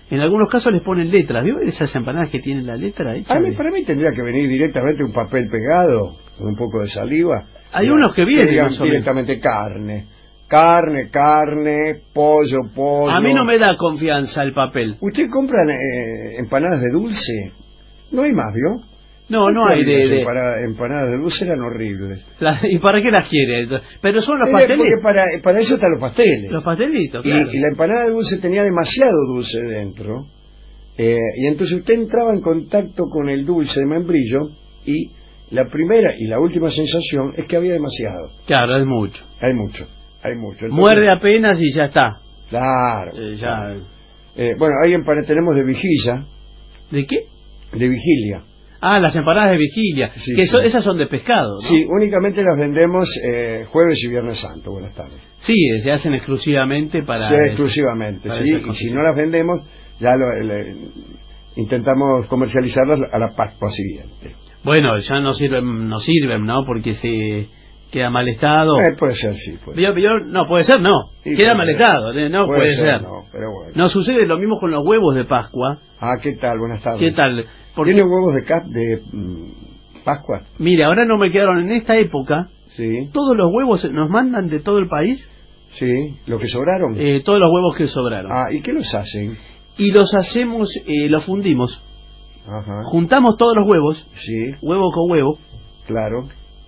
En algunos casos les ponen letras. ¿Vio esas empanadas que tienen la letra hecha? A mí, de- para mí tendría que venir directamente un papel pegado, con un poco de saliva. Hay Ya, unos que vienen, digan más o menos. directamente carne. Carne, carne, pollo, pollo. A mí no me da confianza el papel. ¿Usted compra eh, empanadas de dulce? No hay más, ¿vio? No, no hay de... Las de- empanadas, empanadas de dulce eran horribles. la- ¿Y para qué las quiere? Pero son los Eh, Porque pastelitos. para, para eso están los pasteles. Los pastelitos, Y, claro. y la empanada de dulce tenía demasiado dulce dentro. Eh, y entonces usted entraba en contacto con el dulce de membrillo y la primera y la última sensación es que había demasiado. Claro, es mucho. Hay mucho, hay mucho. Entonces, Muerde apenas y ya está. Claro. Eh, ya... Eh, bueno, ahí empana- tenemos de vigilia, ¿De qué? de vigilia. Ah, las empanadas de vigilia. Sí, que sí. son- esas son de pescado, ¿no? Sí, únicamente las vendemos eh, jueves y viernes santo. Buenas tardes. Sí, se hacen exclusivamente para... Sí, exclusivamente, para sí. esas Y cosas. si no las vendemos, ya lo, le- intentamos comercializarlas a la Pascua siguiente. Bueno, ya no sirven, no sirven, ¿no? Porque se queda mal estado. Eh, puede ser, sí. Puede Yo- yo- no, puede ser, no. Sí, queda puede mal ser. estado, ¿eh? no puede, ser. No, pero bueno. No sucede lo mismo con los huevos de Pascua. Ah, ¿qué tal? Buenas tardes. ¿Qué tal? Porque, ¿Tiene huevos de, cap de mm, Pascua? mire, ahora no me quedaron en esta época. Sí, Todos los huevos nos mandan de todo el país, sí. ¿Lo que sobraron? eh, todos los huevos que sobraron. Ah, ¿y qué los hacen? Y los hacemos, eh, los fundimos. Ajá. Juntamos todos los huevos, Sí, huevo con huevo, claro.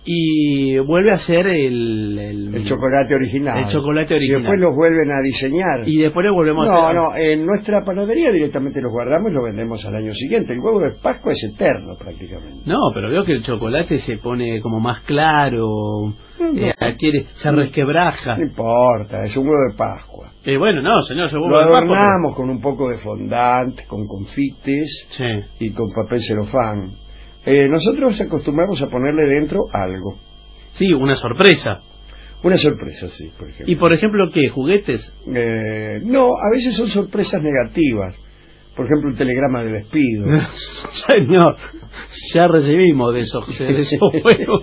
y vuelve a ser el... El, El chocolate original. El chocolate original. Y después los vuelven a diseñar. Y después le volvemos a No, hacer... no, en nuestra panadería directamente los guardamos y los vendemos al año siguiente. El huevo de Pascua es eterno prácticamente. No, pero veo que el chocolate se pone como más claro, No. eh, adquiere, se resquebraja. No importa, es un huevo de Pascua. Eh, bueno, no, señor, yo Lo huevo de Pascua, adornamos con un poco de fondant, con confites pero- Sí. y con papel celofán. Eh, nosotros acostumbramos a ponerle dentro algo. Sí, una sorpresa. Una sorpresa, sí, por ejemplo. ¿Y por ejemplo qué? ¿Juguetes? Eh, no, a veces son sorpresas negativas. Por ejemplo, un telegrama de despido. Señor, ya recibimos de esos, de esos huevos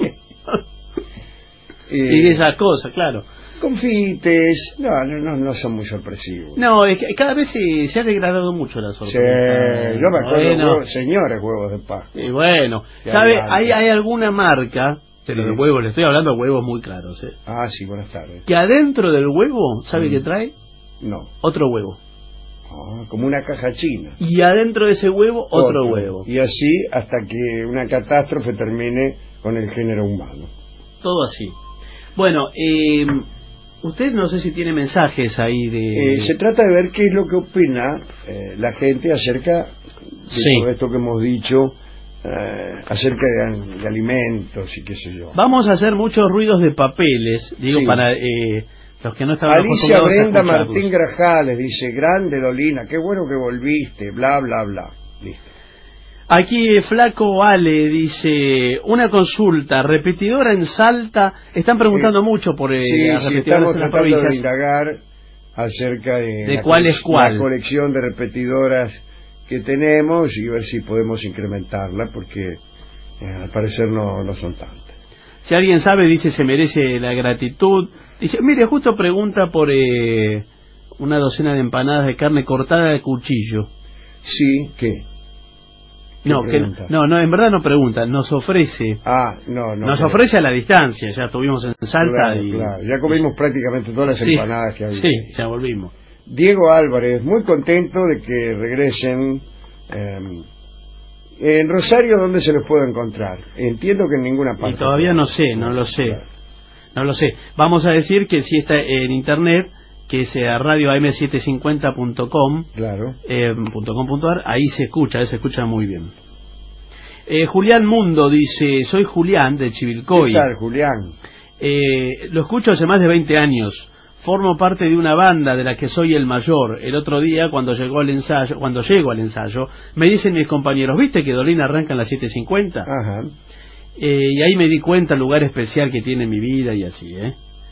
y de Eh, esas cosas, claro. confites. No, no, no, no son muy sorpresivos. No, es que cada vez se, se ha degradado mucho la Sí, sorpresa. yo me acuerdo, Bueno, huevos- señores, huevos de Pascua. y bueno, Que ¿sabe? había Hay, antes. hay alguna marca, pero Sí. de huevos, le estoy hablando de huevos muy caros, ¿eh? Ah, sí, buenas tardes. Que adentro del huevo, ¿sabe Mm. qué trae? No. Otro huevo. Ah, como una caja china. Y adentro de ese huevo, otro, huevo. Y así hasta que una catástrofe termine con el género humano. Todo así. Bueno, eh, usted no sé si tiene mensajes ahí de... Eh, se trata de ver qué es lo que opina eh, la gente acerca de Sí. todo esto que hemos dicho, eh, acerca de, de alimentos y qué sé yo. Vamos a hacer muchos ruidos de papeles, digo, Sí. para eh, los que no estaban Alicia acostumbrados a Brenda escucharlos. Martín Grajales dice, grande Dolina, qué bueno que volviste, bla, bla, bla. Listo. Aquí eh, Flaco Ale dice, una consulta, repetidora en Salta, están preguntando Sí. mucho por eh, Sí, las sí, repetidoras estamos en las tratando de provincias. indagar acerca de, ¿De la cuál es colec- cuál? la colección de repetidoras que tenemos y ver si podemos incrementarla porque eh, al parecer no, no son tantas. Si alguien sabe, dice, se merece la gratitud. Dice, mire, justo pregunta por eh, una docena de empanadas de carne cortada de cuchillo. Sí, ¿qué? ¿Qué No, que, pregunta? no, no, en verdad no pregunta, nos ofrece. Ah, no, no. nos creo. ofrece a la distancia, ya estuvimos en Salta Claro, y... claro. Ya comimos prácticamente todas las Sí, empanadas que había. sí, ya volvimos. Diego Álvarez, muy contento de que regresen. eh, en Rosario, ¿dónde se los puedo encontrar? Entiendo que en ninguna parte. Y todavía no sé, no lo sé. Claro. No lo sé. Vamos a decir que si está en internet, que es eh, radio a m setecientos cincuenta punto com, Claro. eh, punto com punto a r, ahí se escucha, ahí se escucha muy bien. Eh, Julián Mundo dice, soy Julián de Chivilcoy. ¿Qué tal, Julián? Eh, lo escucho hace más de veinte años. Formo parte de una banda de la que soy el mayor. El otro día, cuando llegó al ensayo, cuando llego al ensayo, me dicen mis compañeros, ¿viste que Dolina arranca en las siete cincuenta? Ajá. Eh, y ahí me di cuenta el lugar especial que tiene en mi vida y así, ¿eh?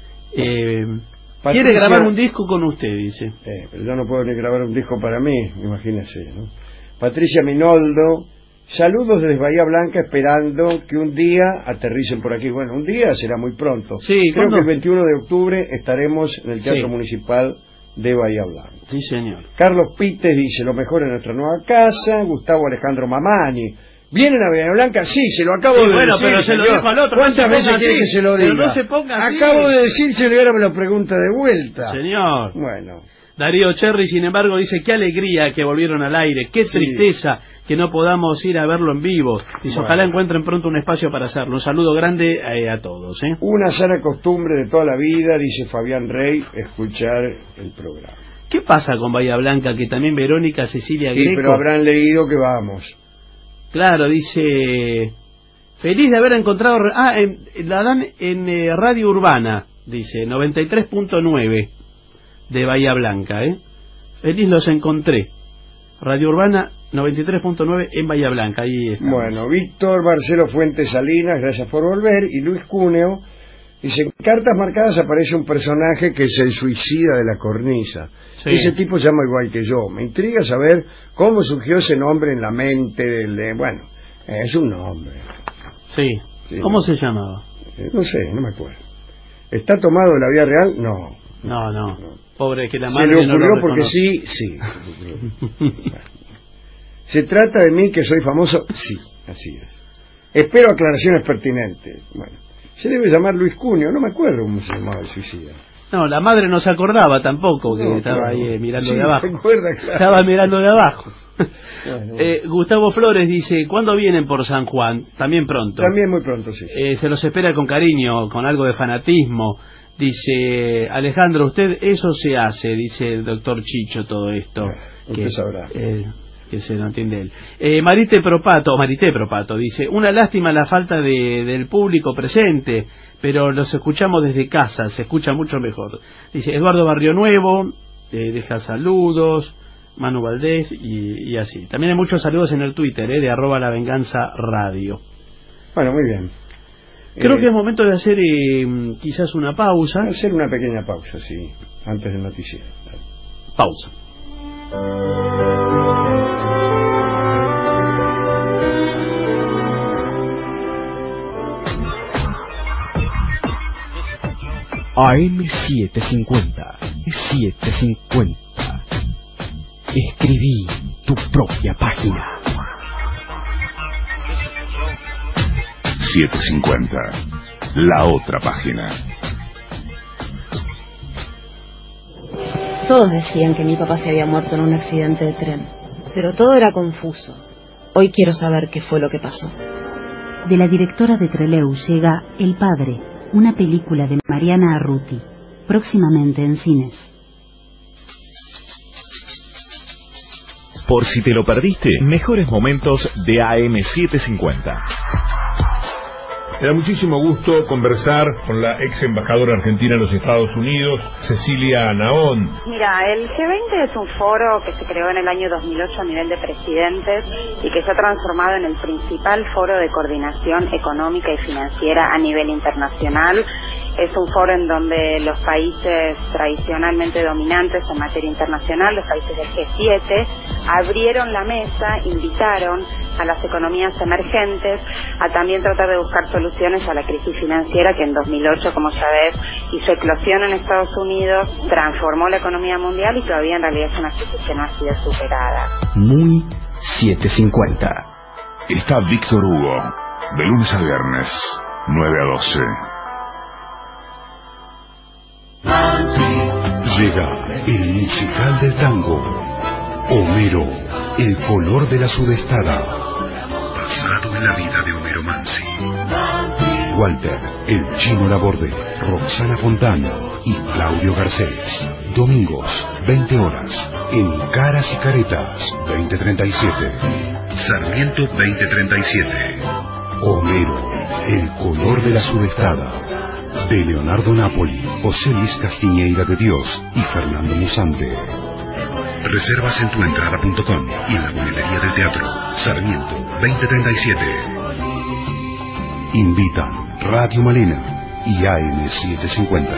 eh Patricia- quiere grabar un disco con usted, dice. Eh, pero yo no puedo ni grabar un disco para mí, imagínese, ¿no? Patricia Minoldo, saludos desde Bahía Blanca, esperando que un día aterricen por aquí. Bueno, un día será muy pronto. Sí, Creo ¿cuándo? que el veintiuno de octubre estaremos en el Teatro Sí. Municipal de Bahía Blanca. Sí, señor. Carlos Pites dice, lo mejor en nuestra nueva casa. Gustavo Alejandro Mamani, ¿vienen a Bahía Blanca? Sí, se lo acabo sí, de bueno, decir. Pero se señor. lo dijo al otro. ¿Cuántas no veces quiere que se lo diga? Pero no se ponga así. Acabo de decírselo y ahora me lo pregunta de vuelta. Señor. Bueno. Darío Cherry, sin embargo, dice, qué alegría que volvieron al aire, qué tristeza sí. que no podamos ir a verlo en vivo. Dice, bueno. Ojalá encuentren pronto un espacio para hacerlo. Un saludo grande eh, a todos. ¿eh? Una sana costumbre de toda la vida, dice Fabián Rey, escuchar el programa. ¿Qué pasa con Bahía Blanca? Que también Verónica Cecilia sí, Greco... pero habrán leído que vamos. Claro, dice... Feliz de haber encontrado... Ah, en, la dan en eh, Radio Urbana, dice, noventa y tres punto nueve de Bahía Blanca, ¿eh? Feliz los encontré. Radio Urbana noventa y tres punto nueve en Bahía Blanca, ahí está. Bueno, Víctor Marcelo Fuentes Salinas, gracias por volver, y Luis Cúneo dice, en cartas marcadas aparece un personaje que es el suicida de la cornisa. Sí. Ese tipo se llama igual que yo. Me intriga saber cómo surgió ese nombre en la mente del... De, bueno, es un nombre. Sí. sí. ¿Cómo se llamaba? No sé, no me acuerdo. ¿Está tomado en la vida real? No. No, no. no. Pobre que la madre se le ocurrió no lo porque sí, sí. ¿Se trata de mí que soy famoso? Sí, así es. Espero aclaraciones pertinentes. Bueno, se debe llamar Luis Cuneo, no me acuerdo cómo se llamaba el suicida. No, la madre no se acordaba tampoco, que no, estaba claro. ahí eh, mirando sí, de abajo. ¿se acuerda? Claro. Estaba mirando de abajo. Bueno, bueno. Eh, Gustavo Flores dice, ¿cuándo vienen por San Juan? También pronto. También muy pronto, sí. Eh, se los espera con cariño, con algo de fanatismo. Dice, Alejandro, usted eso se hace, dice el doctor Chicho, todo esto. Bueno, usted que, sabrá. Eh, que se lo entiende él. Eh, Marite Propato, Marité Propato, dice, una lástima la falta de, del público presente, pero los escuchamos desde casa, se escucha mucho mejor. Dice, Eduardo Barrio Nuevo, eh, deja saludos, Manu Valdés y, y así. También hay muchos saludos en el Twitter, eh, de arroba la venganza radio. Bueno, muy bien. Creo eh, que es momento de hacer eh, quizás una pausa. Hacer una pequeña pausa, sí, antes del noticiero. Pausa. A M setecientos cincuenta. setecientos cincuenta. Escribí tu propia página. setecientos cincuenta. La otra página. Todos decían que mi papá se había muerto en un accidente de tren, pero todo era confuso. Hoy quiero saber qué fue lo que pasó. De la directora de Trelew llega El Padre, una película de Mariana Arruti, próximamente en cines. Por si te lo perdiste, mejores momentos de A M setecientos cincuenta. Me da muchísimo gusto conversar con la ex embajadora argentina en los Estados Unidos, Cecilia Naón. Mira, el G veinte es un foro que se creó en el año dos mil ocho a nivel de presidentes y que se ha transformado en el principal foro de coordinación económica y financiera a nivel internacional. Es un foro en donde los países tradicionalmente dominantes en materia internacional, los países del G siete, abrieron la mesa, invitaron a las economías emergentes a también tratar de buscar soluciones a la crisis financiera que en dos mil ocho, como ya ves, hizo eclosión en Estados Unidos, transformó la economía mundial y todavía en realidad es una crisis que no ha sido superada. Muy setecientos cincuenta. Está Víctor Hugo, de lunes a viernes, nueve a doce. Llega el musical del tango. Homero, el color de la sudestada. Basado en la vida de Homero Mansi. Walter, el chino Laborde, Roxana Fontana y Claudio Garcés. Domingos, veinte horas, en Caras y Caretas, veinte treinta y siete. Sarmiento veinte treinta y siete. Homero, el color de la sudestada. De Leonardo Napoli, José Luis Castiñeira de Dios y Fernando Musante. Reservas en tuentrada punto com y en la boletería del teatro. Sarmiento veinte treinta y siete. Invitan Radio Malena y A M setecientos cincuenta.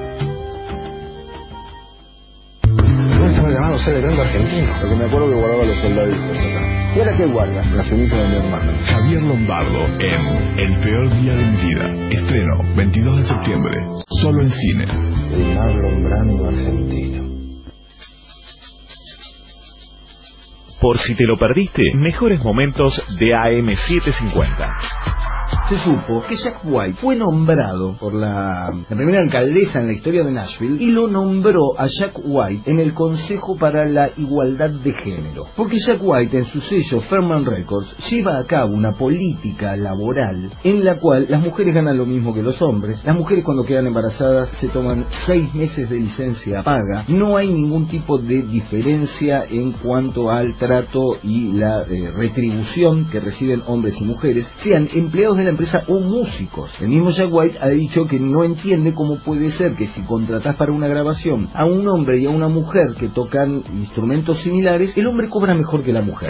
No estaba llamado celebrando argentino. Lo que me acuerdo que guardaba los soldaditos acá. ¿Y ahora qué guarda? La ceniza de mi hermano. Javier Lombardo en El peor día de mi vida. Estreno veintidós de septiembre. Solo en cine. El mar lombrando argentino. Por si te lo perdiste, mejores momentos de A M setecientos cincuenta. Se supo que Jack White fue nombrado por la, la primera alcaldesa en la historia de Nashville y lo nombró a Jack White en el Consejo para la Igualdad de Género. Porque Jack White en su sello Fairman Records lleva a cabo una política laboral en la cual las mujeres ganan lo mismo que los hombres. Las mujeres cuando quedan embarazadas se toman seis meses de licencia paga. No hay ningún tipo de diferencia en cuanto al trato y la eh, retribución que reciben hombres y mujeres, sean empleados de la empresa o músicos. El mismo Jack White ha dicho que no entiende cómo puede ser que si contratás para una grabación a un hombre y a una mujer que tocan instrumentos similares, el hombre cobra mejor que la mujer.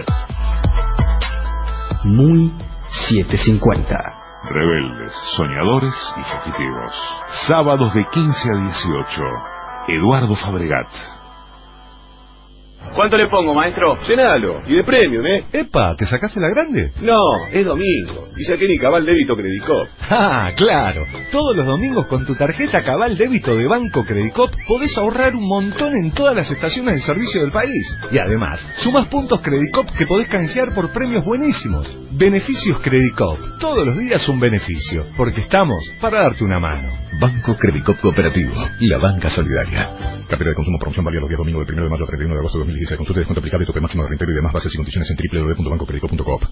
Muy setecientos cincuenta. Rebeldes, soñadores y fugitivos. Sábados de quince a dieciocho. Eduardo Fabregat. ¿Cuánto le pongo, maestro? Llenalo. Y de premium, ¿eh? Epa, ¿te sacaste la grande? No, es domingo. Y saqué mi cabal débito Credicop. Ah, claro. Todos los domingos con tu tarjeta cabal débito de Banco Credicop podés ahorrar un montón en todas las estaciones de servicio del país. Y además, sumás puntos Credicop que podés canjear por premios buenísimos. Beneficios Credicop. Todos los días un beneficio. Porque estamos para darte una mano. Banco Credicop Cooperativo. La banca solidaria. Capital de consumo, promoción válida los días domingo del primero de mayo al treinta y uno de agosto de dos mil dieciséis. Consulta y descuento aplicable, tope máximo de reintegro y demás bases y condiciones en doble u doble u doble u punto banco credicop punto coop.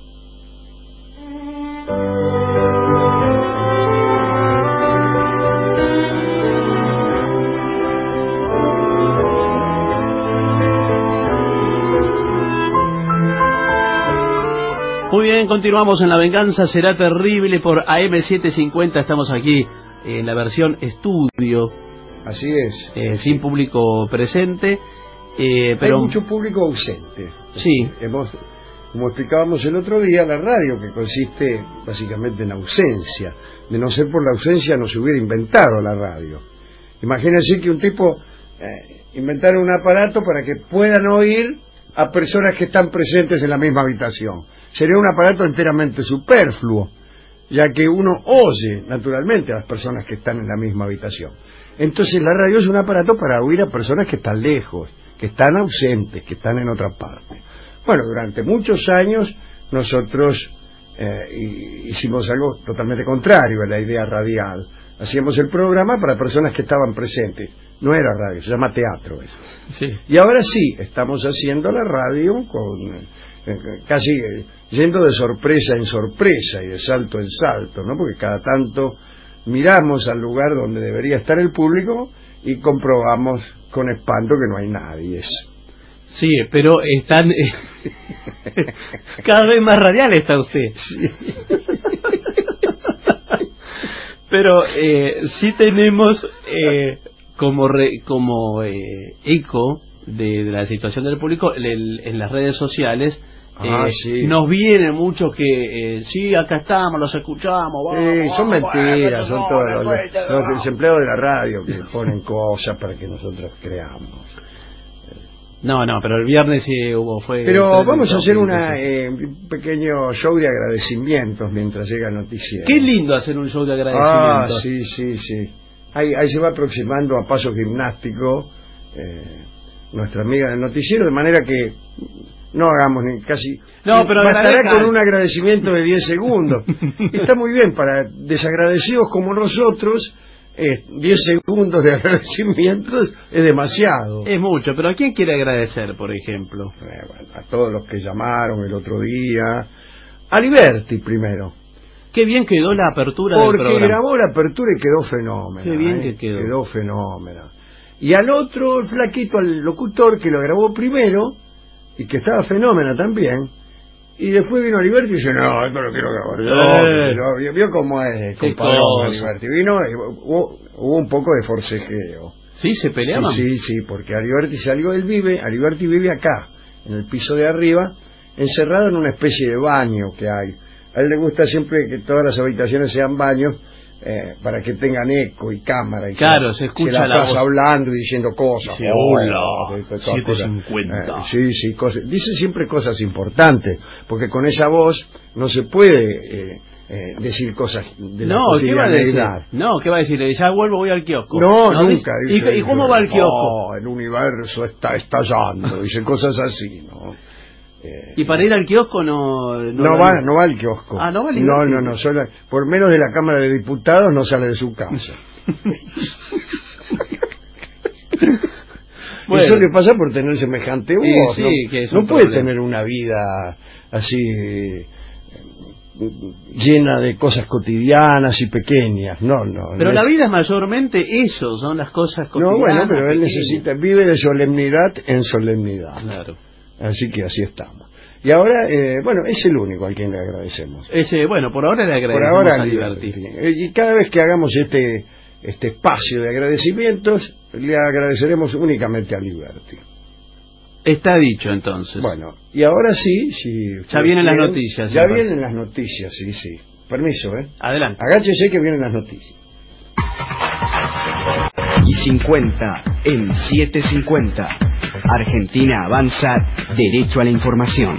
Muy bien, continuamos en La Venganza Será Terrible por A M setecientos cincuenta. Estamos aquí en la versión estudio. Así es. Eh, sin público presente. Eh, pero hay mucho público ausente. Sí. Hemos, como explicábamos el otro día, la radio, que consiste básicamente en ausencia. De no ser por la ausencia no se hubiera inventado la radio. Imagínense que un tipo eh, inventara un aparato para que puedan oír a personas que están presentes en la misma habitación. Sería un aparato enteramente superfluo, ya que uno oye naturalmente a las personas que están en la misma habitación. Entonces la radio es un aparato para oír a personas que están lejos, que están ausentes, que están en otra parte. Bueno, durante muchos años nosotros eh, hicimos algo totalmente contrario a la idea radial. Hacíamos el programa para personas que estaban presentes. No era radio, se llama teatro eso. Sí. Y ahora sí, estamos haciendo la radio con eh, casi eh, yendo de sorpresa en sorpresa y de salto en salto, ¿no? Porque cada tanto miramos al lugar donde debería estar el público y comprobamos con espanto que no hay nadie. Sí, pero están eh, cada vez más radial está usted. Sí. Pero eh, sí tenemos eh, como re, como eh, eco de, de la situación del público en, el, en las redes sociales. Ah, eh, sí. Nos vienen muchos que eh, sí, acá estamos, los escuchamos. Vamos, sí, son vamos, mentiras, vamos, son vamos, todos vamos, los, los, vamos. los empleados de la radio que ponen cosas para que nosotros creamos. No, no, pero el viernes sí hubo fue. Pero vamos a hacer una eh, un pequeño show de agradecimientos mientras llega el noticiero. Qué lindo hacer un show de agradecimientos. Ah, sí, sí, sí. Ahí, ahí se va aproximando a paso gimnástico eh, nuestra amiga del noticiero, de manera que no hagamos ni casi... No, pero bastará agradezca. con un agradecimiento de diez segundos. Está muy bien, para desagradecidos como nosotros, eh, diez segundos de agradecimientos es demasiado. Es mucho, pero ¿a quién quiere agradecer, por ejemplo? Eh, bueno, a todos los que llamaron el otro día. A Liberty primero. Qué bien quedó la apertura Porque del programa. grabó la apertura y quedó fenómeno. Qué bien eh, que quedó. Quedó fenómeno. Y al otro, el flaquito, al locutor que lo grabó primero, y que estaba fenómeno también, y después vino Liberty y dice, no, esto lo quiero grabar yo, Eh. yo, vio, vio cómo es, Qué compadre cosa. Liberty. Vino, y hubo, hubo un poco de forcejeo. ¿Sí? ¿Se peleaban? Sí, sí, porque Aliberti salió, él vive, Aliberti vive acá, en el piso de arriba, encerrado en una especie de baño que hay. A él le gusta siempre que todas las habitaciones sean baños, eh, para que tengan eco y cámara. Y claro, se, se escucha se la, la pasa voz. hablando y diciendo cosas. Dice, Oh, hola, todas siete cosas. cincuenta. Eh, sí, sí, cosas. Dice siempre cosas importantes, porque con esa voz no se puede eh, eh, decir cosas de la No, ¿qué va a decir? cotidianeidad. No, ¿qué va a decir? Ya vuelvo, voy al kiosco. No, nunca. ¿Y, Dice, ¿Y cómo va el kiosco? No, el universo está estallando, dice cosas así, ¿no? Eh, y para ir al kiosco no... No, no va no va al kiosco. Ah, no va al No, no, no. Solo, por menos de la Cámara de Diputados no sale de su casa. Bueno. Eso le pasa por tener semejante voz. Sí, no que es no un puede problema. tener una vida así llena de cosas cotidianas y pequeñas. No, no. Pero no la es... vida es mayormente eso, son las cosas cotidianas. No, bueno, pero él pequeñas. necesita, vive de solemnidad en solemnidad. Claro. Así que así estamos. Y ahora, eh, bueno, es el único al quien le agradecemos. Ese, bueno, por ahora le agradecemos por ahora, a Liberty. Y cada vez que hagamos este este espacio de agradecimientos, le agradeceremos únicamente a Liberty. Está dicho entonces. Bueno, y ahora sí, sí. Ya vienen las noticias. Ya vienen las noticias, sí, sí. Permiso, ¿eh? Adelante. Agáchese que vienen las noticias. Y cincuenta en setecientos cincuenta. Argentina avanza derecho a la información.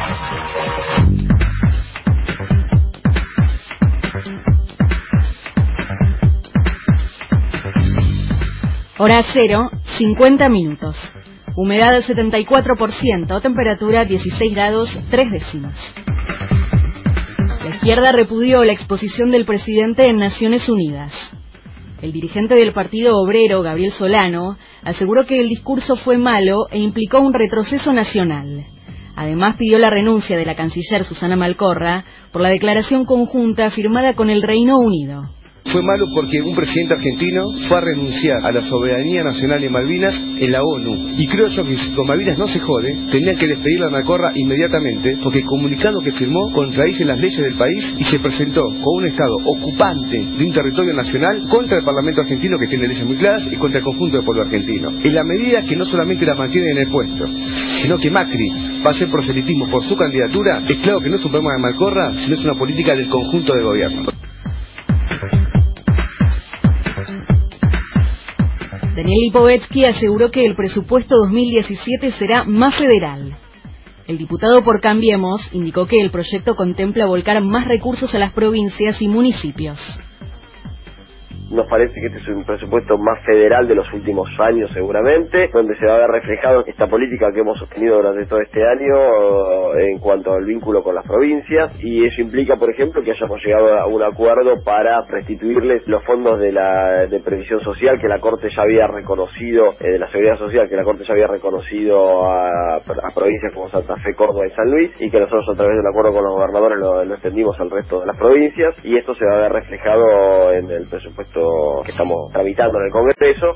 Hora cero, cincuenta minutos. Humedad del setenta y cuatro por ciento, temperatura dieciséis grados tres décimas. La izquierda repudió la exposición del presidente en Naciones Unidas. El dirigente del Partido Obrero, Gabriel Solano, aseguró que el discurso fue malo e implicó un retroceso nacional. Además pidió la renuncia de la canciller Susana Malcorra por la declaración conjunta firmada con el Reino Unido. Fue malo porque un presidente argentino fue a renunciar a la soberanía nacional de Malvinas en la ONU. Y creo yo que si con Malvinas no se jode, tenían que despedir a Malcorra inmediatamente, porque el comunicado que firmó contradice las leyes del país y se presentó con un Estado ocupante de un territorio nacional contra el Parlamento argentino, que tiene leyes muy claras, y contra el conjunto del pueblo argentino. En la medida que no solamente la mantienen en el puesto, sino que Macri va a hacer proselitismo por su candidatura, es claro que no es un problema de Malcorra, sino es una política del conjunto del gobierno. Daniel Lipovetsky aseguró que el presupuesto dos mil diecisiete será más federal. El diputado por Cambiemos indicó que el proyecto contempla volcar más recursos a las provincias y municipios. Nos parece que este es un presupuesto más federal de los últimos años seguramente, donde se va a ver reflejado esta política que hemos sostenido durante todo este año en cuanto al vínculo con las provincias, y eso implica, por ejemplo, que hayamos llegado a un acuerdo para restituirles los fondos de la de previsión social que la Corte ya había reconocido, eh, de la Seguridad Social, que la Corte ya había reconocido a, a provincias como Santa Fe, Córdoba y San Luis, y que nosotros a través de un acuerdo con los gobernadores lo, lo extendimos al resto de las provincias, y esto se va a ver reflejado en el presupuesto que estamos tramitando en el Congreso.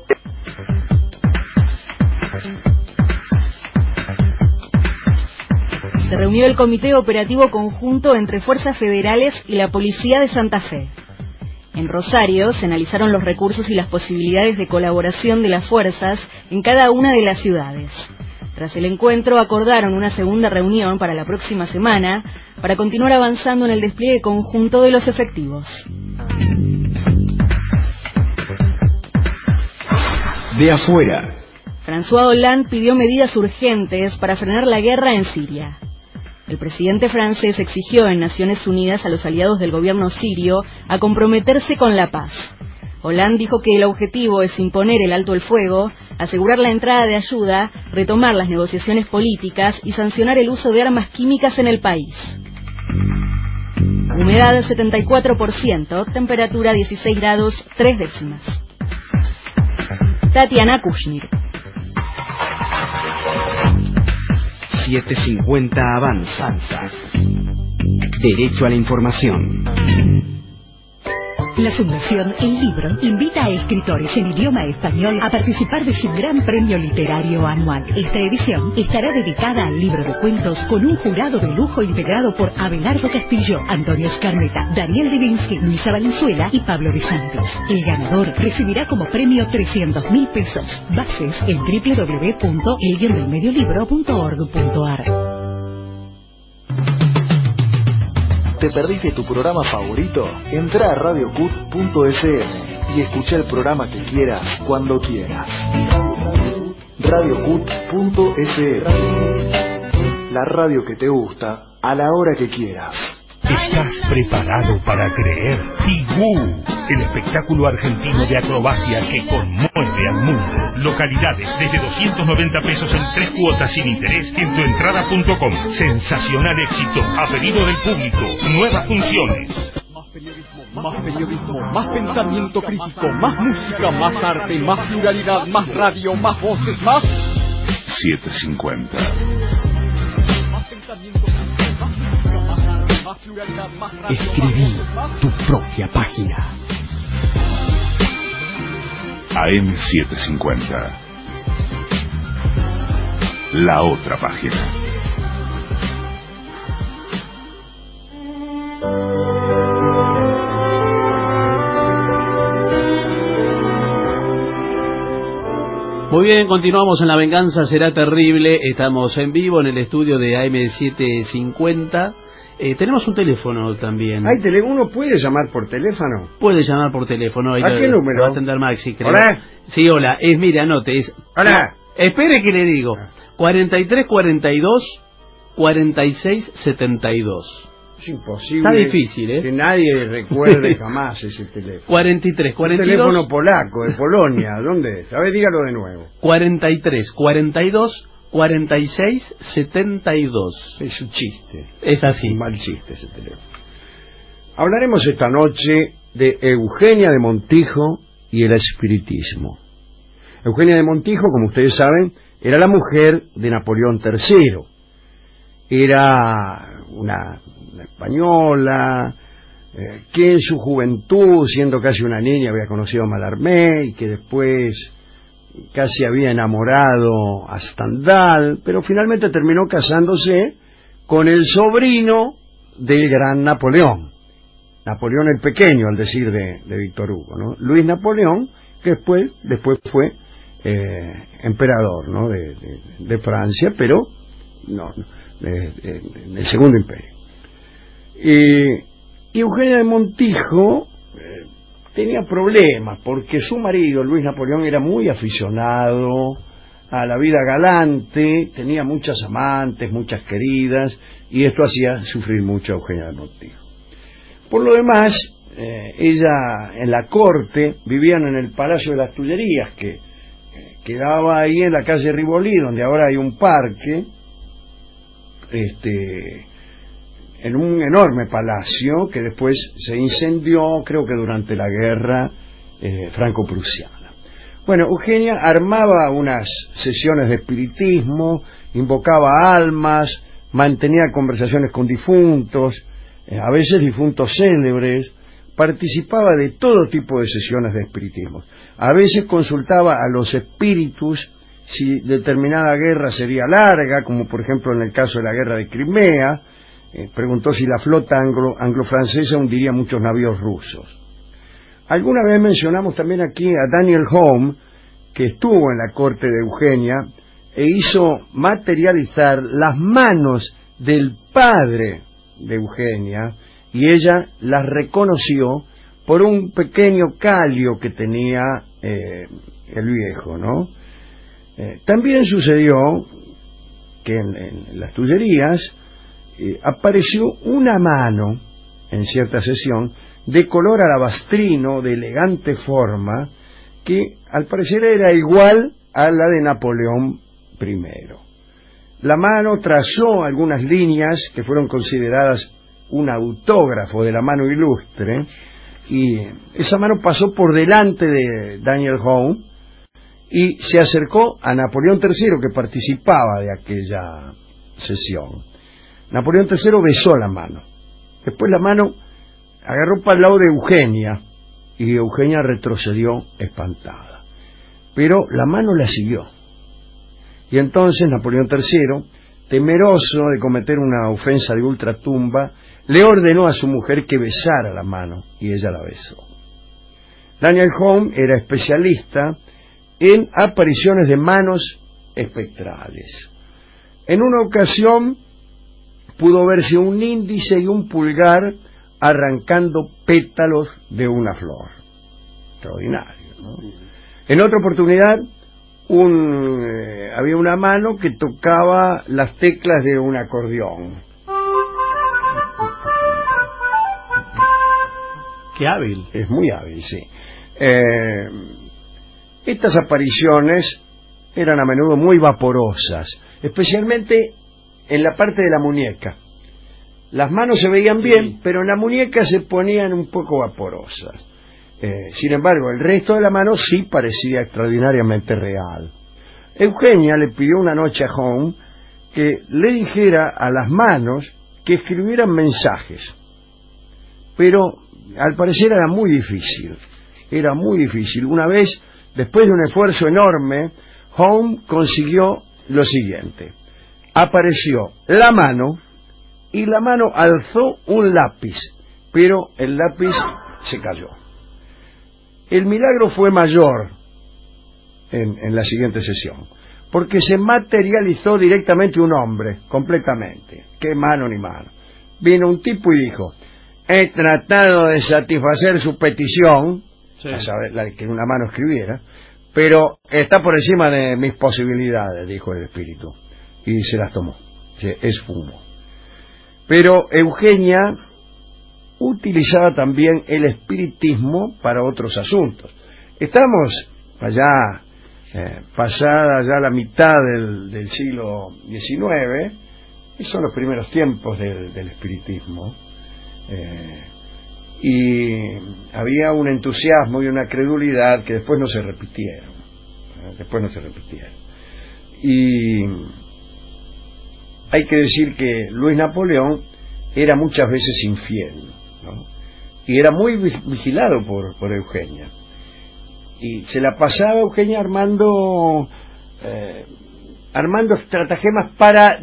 Se reunió el Comité Operativo Conjunto entre Fuerzas Federales y la Policía de Santa Fe. En Rosario se analizaron los recursos y las posibilidades de colaboración de las fuerzas en cada una de las ciudades. Tras el encuentro acordaron una segunda reunión para la próxima semana para continuar avanzando en el despliegue conjunto de los efectivos. De afuera. François Hollande pidió medidas urgentes para frenar la guerra en Siria. El presidente francés exigió en Naciones Unidas a los aliados del gobierno sirio a comprometerse con la paz. Hollande dijo que el objetivo es imponer el alto el fuego, asegurar la entrada de ayuda, retomar las negociaciones políticas y sancionar el uso de armas químicas en el país. Humedad del setenta y cuatro por ciento, temperatura dieciséis grados tres décimas. Tatiana Kushner. setecientos cincuenta avanza. Derecho a la información. La Fundación El Libro invita a escritores en idioma español a participar de su gran premio literario anual. Esta edición estará dedicada al libro de cuentos con un jurado de lujo integrado por Abelardo Castillo, Antonio Scarnetta, Daniel Divinsky, Luisa Valenzuela y Pablo de Santos. El ganador recibirá como premio trescientos mil pesos. Bases en doble u doble u doble u punto el guion del medio libro punto org punto a r. ¿Te perdiste tu programa favorito? Entra a radio cut punto f m y escucha el programa que quieras, cuando quieras. radio cut punto f m. La radio que te gusta, a la hora que quieras. ¿Estás preparado para creer? Tigú, el espectáculo argentino de acrobacia que conmueve al mundo. Localidades desde doscientos noventa pesos en tres cuotas sin interés en tuentrada punto com. Sensacional éxito a pedido del público. Nuevas funciones. Más periodismo, más pensamiento crítico, más música, más arte, más pluralidad, más radio, más voces, más... setecientos cincuenta. Más pensamiento crítico, más música, más arte, más pluralidad, más radio, Escribí más voces, tu propia página. A M setecientos cincuenta. La otra página. Muy bien, continuamos en La Venganza Será Terrible. Estamos en vivo en el estudio de A M setecientos cincuenta. Eh, tenemos un teléfono también. ¿Hay tele ¿Uno puede llamar por teléfono? Puede llamar por teléfono. ¿A qué número? Va a atender Maxi, creo. ¿Hola? Sí, hola. Es, mire, anote. Es, Hola. No, espere que le digo. cuarenta y tres cuarenta y dos cuarenta y seis setenta y dos. Es imposible. Está difícil, ¿eh? Que nadie recuerde jamás ese teléfono. cuarenta y tres cuarenta y dos. Un teléfono polaco, de Polonia. ¿Dónde es? A ver, dígalo de nuevo. cuarenta y tres cuarenta y dos cuarenta y seis setenta y dos. Es un chiste. Es así. Un mal chiste ese teléfono. Hablaremos esta noche de Eugenia de Montijo y el espiritismo. Eugenia de Montijo, como ustedes saben, era la mujer de Napoleón tercero. Era una, una española eh, que en su juventud, siendo casi una niña, había conocido a Mallarmé y que después casi había enamorado a Stendhal, pero finalmente terminó casándose con el sobrino del gran Napoleón. Napoleón el Pequeño, al decir de, de Víctor Hugo, ¿no? Luis Napoleón, que después, después fue eh, emperador, ¿no? de, de, de Francia, pero no, de, de, del Segundo Imperio. Y, y Eugenia de Montijo eh, tenía problemas, porque su marido, Luis Napoleón, era muy aficionado a la vida galante, tenía muchas amantes, muchas queridas, y esto hacía sufrir mucho a Eugenia de Montijo. Por lo demás, eh, ella en la corte vivían en el Palacio de las Tullerías, que eh, quedaba ahí en la calle Rivoli, donde ahora hay un parque, este, en un enorme palacio que después se incendió, creo que durante la guerra eh, franco-prusiana. Bueno, Eugenia armaba unas sesiones de espiritismo, invocaba almas, mantenía conversaciones con difuntos, eh, a veces difuntos célebres, participaba de todo tipo de sesiones de espiritismo. A veces consultaba a los espíritus si determinada guerra sería larga, como por ejemplo en el caso de la guerra de Crimea. Eh, preguntó si la flota anglo, anglo-francesa hundiría muchos navíos rusos. Alguna vez mencionamos también aquí a Daniel Home, que estuvo en la corte de Eugenia e hizo materializar las manos del padre de Eugenia, y ella las reconoció por un pequeño calio que tenía eh, el viejo, ¿no? Eh, también sucedió que en, en las Tullerías eh, apareció una mano en cierta sesión de color alabastrino, de elegante forma, que al parecer era igual a la de Napoleón primero. La mano trazó algunas líneas que fueron consideradas un autógrafo de la mano ilustre, y esa mano pasó por delante de Daniel Home y se acercó a Napoleón tercero, que participaba de aquella sesión. Napoleón tercero besó la mano. Después la mano agarró para el lado de Eugenia, y Eugenia retrocedió espantada. Pero la mano la siguió. Y entonces Napoleón tercero, temeroso de cometer una ofensa de ultratumba, le ordenó a su mujer que besara la mano, y ella la besó. Daniel Home era especialista en apariciones de manos espectrales. En una ocasión pudo verse un índice y un pulgar arrancando pétalos de una flor. Extraordinario, ¿no? En otra oportunidad un, eh, había una mano que tocaba las teclas de un acordeón. Qué hábil. Es muy hábil, sí. Eh, estas apariciones eran a menudo muy vaporosas, especialmente en la parte de la muñeca. Las manos se veían bien, sí, pero en la muñeca se ponían un poco vaporosas. Eh, sin embargo, el resto de la mano sí parecía extraordinariamente real. Eugenia le pidió una noche a Home que le dijera a las manos que escribieran mensajes, pero al parecer era muy difícil, era muy difícil. Una vez, después de un esfuerzo enorme, Home consiguió lo siguiente: apareció la mano y la mano alzó un lápiz, pero el lápiz se cayó. El milagro fue mayor en, en la siguiente sesión, porque se materializó directamente un hombre, completamente. Qué mano ni mano. Vino un tipo y dijo: he tratado de satisfacer su petición, sí, a saber, la que una mano escribiera, pero está por encima de mis posibilidades, dijo el espíritu, y se las tomó. Sí, es fumo. Pero Eugenia utilizaba también el espiritismo para otros asuntos. Estamos allá, eh, pasada ya la mitad del, del siglo diecinueve, y son los primeros tiempos del, del espiritismo, eh, y había un entusiasmo y una credulidad que después no se repitieron, eh, después no se repitieron. Y hay que decir que Luis Napoleón era muchas veces infiel, ¿no? Y era muy vigilado por, por Eugenia. Y se la pasaba Eugenia armando eh, armando estratagemas para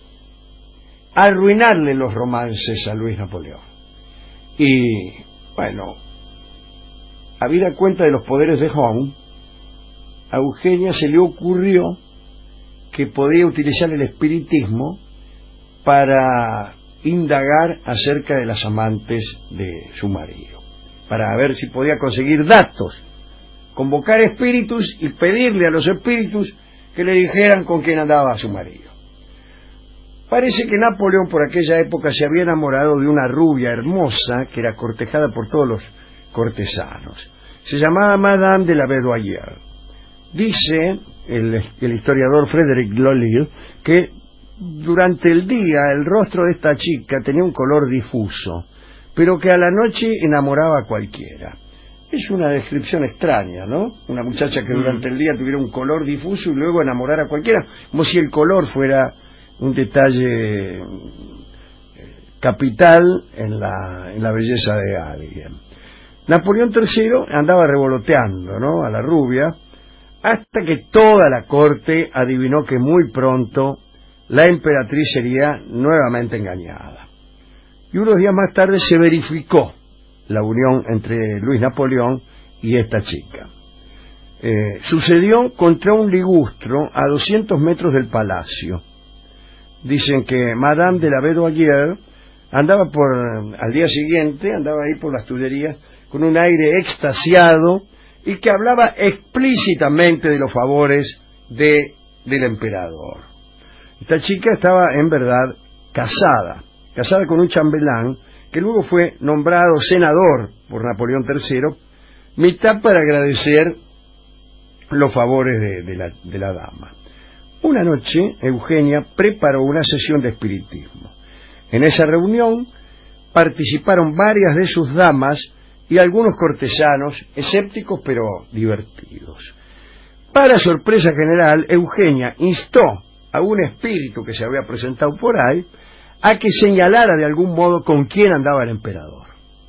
arruinarle los romances a Luis Napoleón. Y bueno, habida cuenta de los poderes de Home, a Eugenia se le ocurrió que podía utilizar el espiritismo para indagar acerca de las amantes de su marido, para ver si podía conseguir datos, convocar espíritus y pedirle a los espíritus que le dijeran con quién andaba su marido. Parece que Napoleón por aquella época se había enamorado de una rubia hermosa que era cortejada por todos los cortesanos. Se llamaba Madame de la Bédoyer. Dice el, el historiador Frédéric Lollier que durante el día el rostro de esta chica tenía un color difuso, pero que a la noche enamoraba a cualquiera. Es una descripción extraña, ¿no? Una muchacha que durante el día tuviera un color difuso y luego enamorara a cualquiera, como si el color fuera un detalle capital en la, en la belleza de alguien. Napoleón tercero andaba revoloteando, ¿no?, a la rubia, hasta que toda la corte adivinó que muy pronto la emperatriz sería nuevamente engañada. Y unos días más tarde se verificó la unión entre Luis Napoleón y esta chica. Eh, sucedió contra un ligustro a doscientos metros del palacio. Dicen que Madame de la Bédoyer andaba por, al día siguiente, andaba ahí por las Tullerías con un aire extasiado y que hablaba explícitamente de los favores de, del emperador. Esta chica estaba en verdad casada, casada con un chambelán que luego fue nombrado senador por Napoleón tercero, mitad para agradecer los favores de, de, la, de la dama. Una noche Eugenia preparó una sesión de espiritismo. En esa reunión participaron varias de sus damas y algunos cortesanos escépticos pero divertidos. Para sorpresa general, Eugenia instó a un espíritu que se había presentado por ahí a que señalara de algún modo con quién andaba el emperador.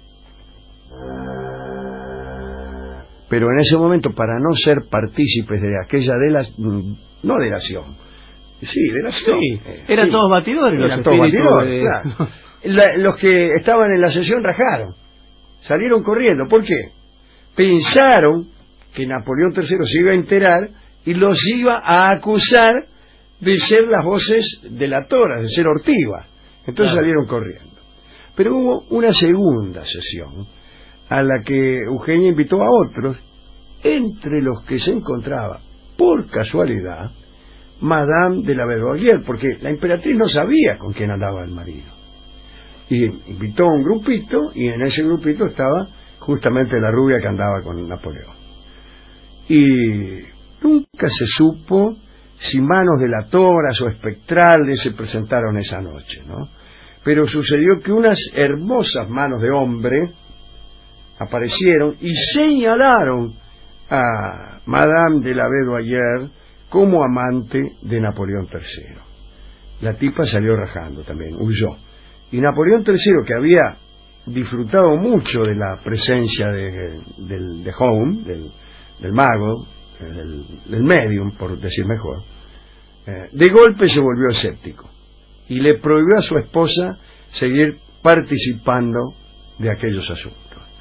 Pero en ese momento, para no ser partícipes de aquella delación, no delación, sí, delación, sí, eh, eran sí, todos batidores los eran todos espíritus batidores, de... claro. La, los que estaban en la sesión rajaron, salieron corriendo. ¿Por qué? Pensaron que Napoleón tercero se iba a enterar y los iba a acusar de ser las voces delatoras, de ser ortivas. Entonces claro, salieron corriendo. Pero hubo una segunda sesión a la que Eugenia invitó a otros, entre los que se encontraba, por casualidad, Madame de la Bédoyer, porque la emperatriz no sabía con quién andaba el marido. Y invitó a un grupito, y en ese grupito estaba justamente la rubia que andaba con Napoleón. Y nunca se supo si manos delatoras o espectrales se presentaron esa noche, ¿no? Pero sucedió que unas hermosas manos de hombre aparecieron y señalaron a Madame de la Bédoyer como amante de Napoleón tercero. La tipa salió rajando también, huyó. Y Napoleón tercero, que había disfrutado mucho de la presencia de, del, de Home, del, del mago, del, del medium, por decir mejor, eh, de golpe se volvió escéptico y le prohibió a su esposa seguir participando de aquellos asuntos.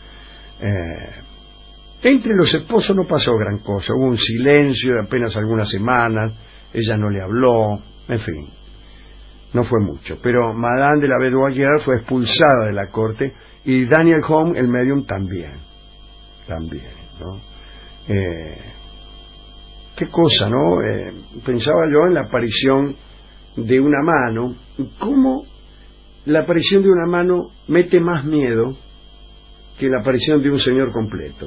Eh, entre los esposos no pasó gran cosa, hubo un silencio de apenas algunas semanas, ella no le habló, en fin, no fue mucho, pero Madame de la Bédoyer fue expulsada de la corte y Daniel Home, el medium, también, también, ¿no? Eh, qué cosa, ¿no? Eh, pensaba yo en la aparición de una mano, cómo la aparición de una mano mete más miedo que la aparición de un señor completo.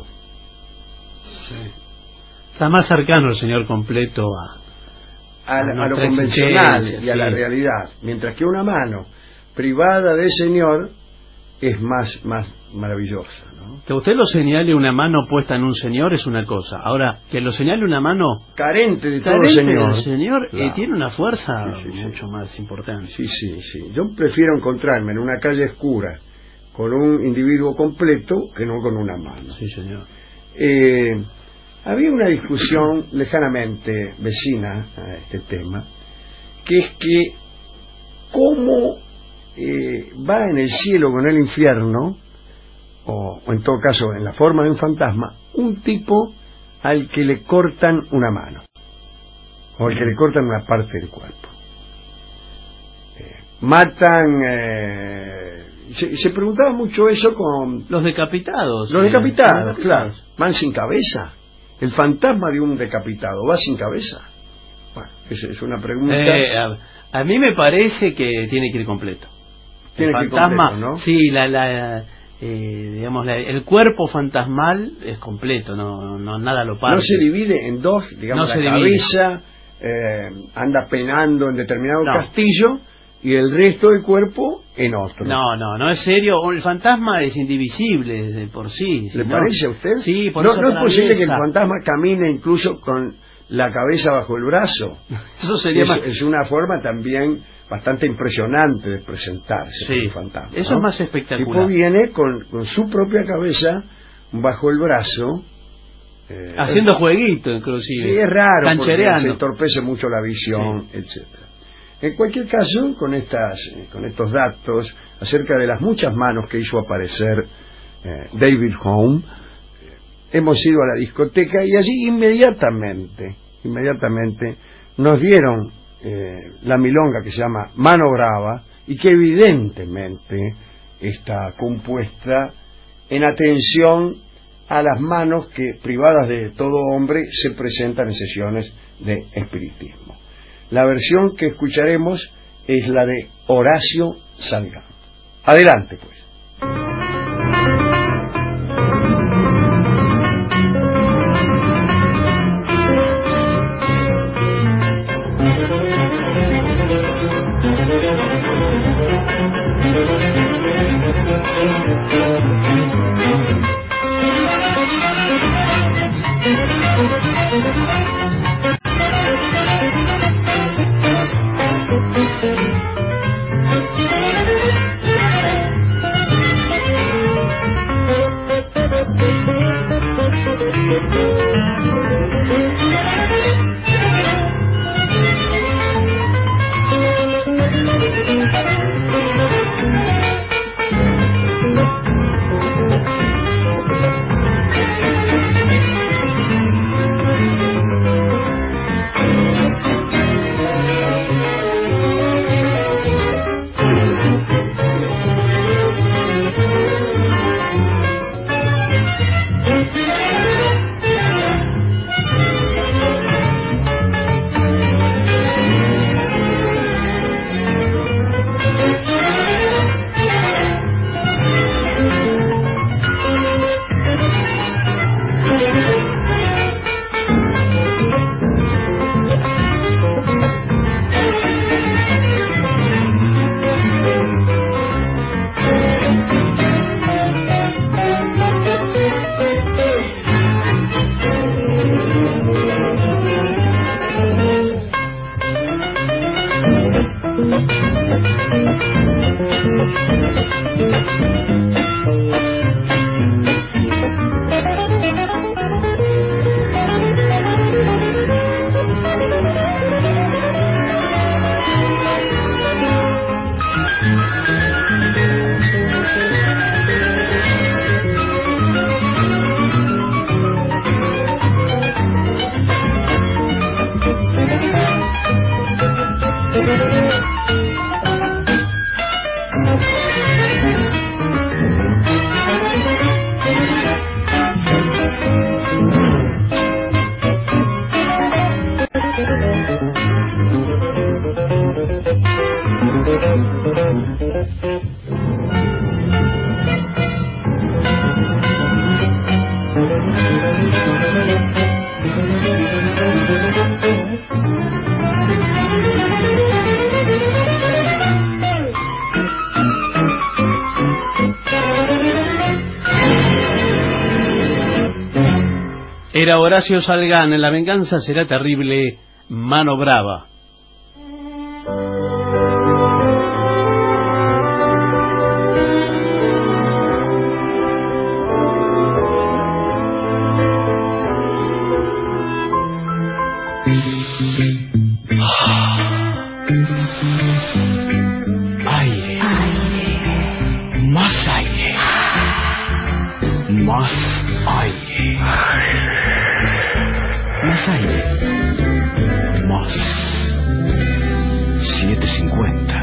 Sí. Está más cercano el señor completo a, a, a, a lo convencional y a sí. la realidad, mientras que una mano privada de señor es más más maravillosa, ¿no? Que usted lo señale una mano puesta en un señor es una cosa, ahora que lo señale una mano carente de carente todo señor, del señor claro. eh, tiene una fuerza sí, sí, mucho sí. más importante. Sí, sí, sí. Yo prefiero encontrarme en una calle oscura con un individuo completo que no con una mano. Sí, señor. Eh, había una discusión lejanamente vecina a este tema, que es que cómo eh, va en el cielo con el infierno, o, o en todo caso en la forma de un fantasma, un tipo al que le cortan una mano, o al que le cortan una parte del cuerpo. Eh, matan... Eh, Se, se preguntaba mucho eso con... Los decapitados. Los eh, decapitados, los claro. decapitados. Van sin cabeza. El fantasma de un decapitado va sin cabeza. Bueno, esa es una pregunta. Eh, a, a mí me parece que tiene que ir completo. Tiene el que ir fantasma, completo, ¿no? Sí, la, la, eh, digamos, la, el cuerpo fantasmal es completo, no, no nada lo parte. No se divide en dos, digamos, no la cabeza eh, anda penando en determinado no. castillo y el resto del cuerpo en otro. No, no, no es serio. El fantasma es indivisible de por sí. ¿Le si parece no, a usted? Sí, por no, eso no es posible que el atraviesa. fantasma camine incluso con la cabeza bajo el brazo. Eso sería es, más... es una forma también bastante impresionante de presentarse Sí, el fantasma. eso ¿no? es más espectacular. El tipo viene con, con su propia cabeza bajo el brazo. Eh, Haciendo es, jueguito, inclusive. Sí, es raro, canchereando. Porque se entorpece mucho la visión, sí. etcétera. En cualquier caso, con estas, con estos datos acerca de las muchas manos que hizo aparecer eh, David Home, eh, hemos ido a la discoteca y allí inmediatamente, inmediatamente nos dieron eh, la milonga que se llama Mano Brava y que evidentemente está compuesta en atención a las manos que, privadas de todo hombre, se presentan en sesiones de espiritismo. La versión que escucharemos es la de Horacio Salgán. Adelante, pues. Era Horacio Salgán, en La venganza será terrible, Mano Brava. Aire. Aire. Más aire. Más aire. Más aire. Más setecientos cincuenta.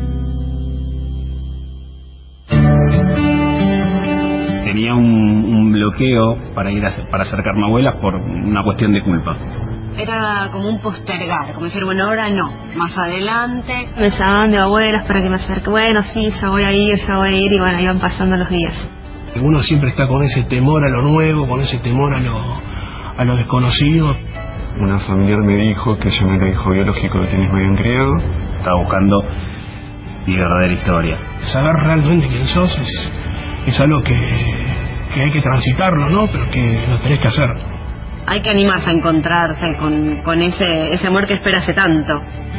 Tenía un, un bloqueo para ir a, para acercarme a abuelas por una cuestión de culpa. Era como un postergar, como decir, bueno, ahora no, más adelante. Me llamaban de abuelas para que me acerque, bueno, sí, ya voy a ir, ya voy a ir, y bueno, iban pasando los días. Uno siempre está con ese temor a lo nuevo, con ese temor a lo, a lo desconocido. Una familiar me dijo que yo no era hijo biológico de quienes me habían criado. Estaba buscando mi verdadera historia. Saber realmente quién sos es, es algo que, que hay que transitarlo, ¿no? Pero que lo tenés que hacer. Hay que animarse a encontrarse con, con ese, ese amor que espera hace tanto.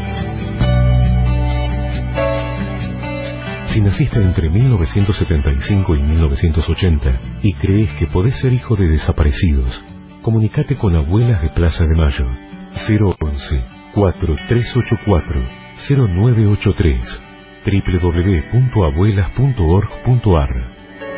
Si naciste entre mil novecientos setenta y cinco y mil novecientos ochenta y crees que podés ser hijo de desaparecidos, comunicate con Abuelas de Plaza de Mayo. Cero once, cuatro tres ocho cuatro, cero nueve ocho tres, doble u doble u doble u punto abuelas punto org punto a r.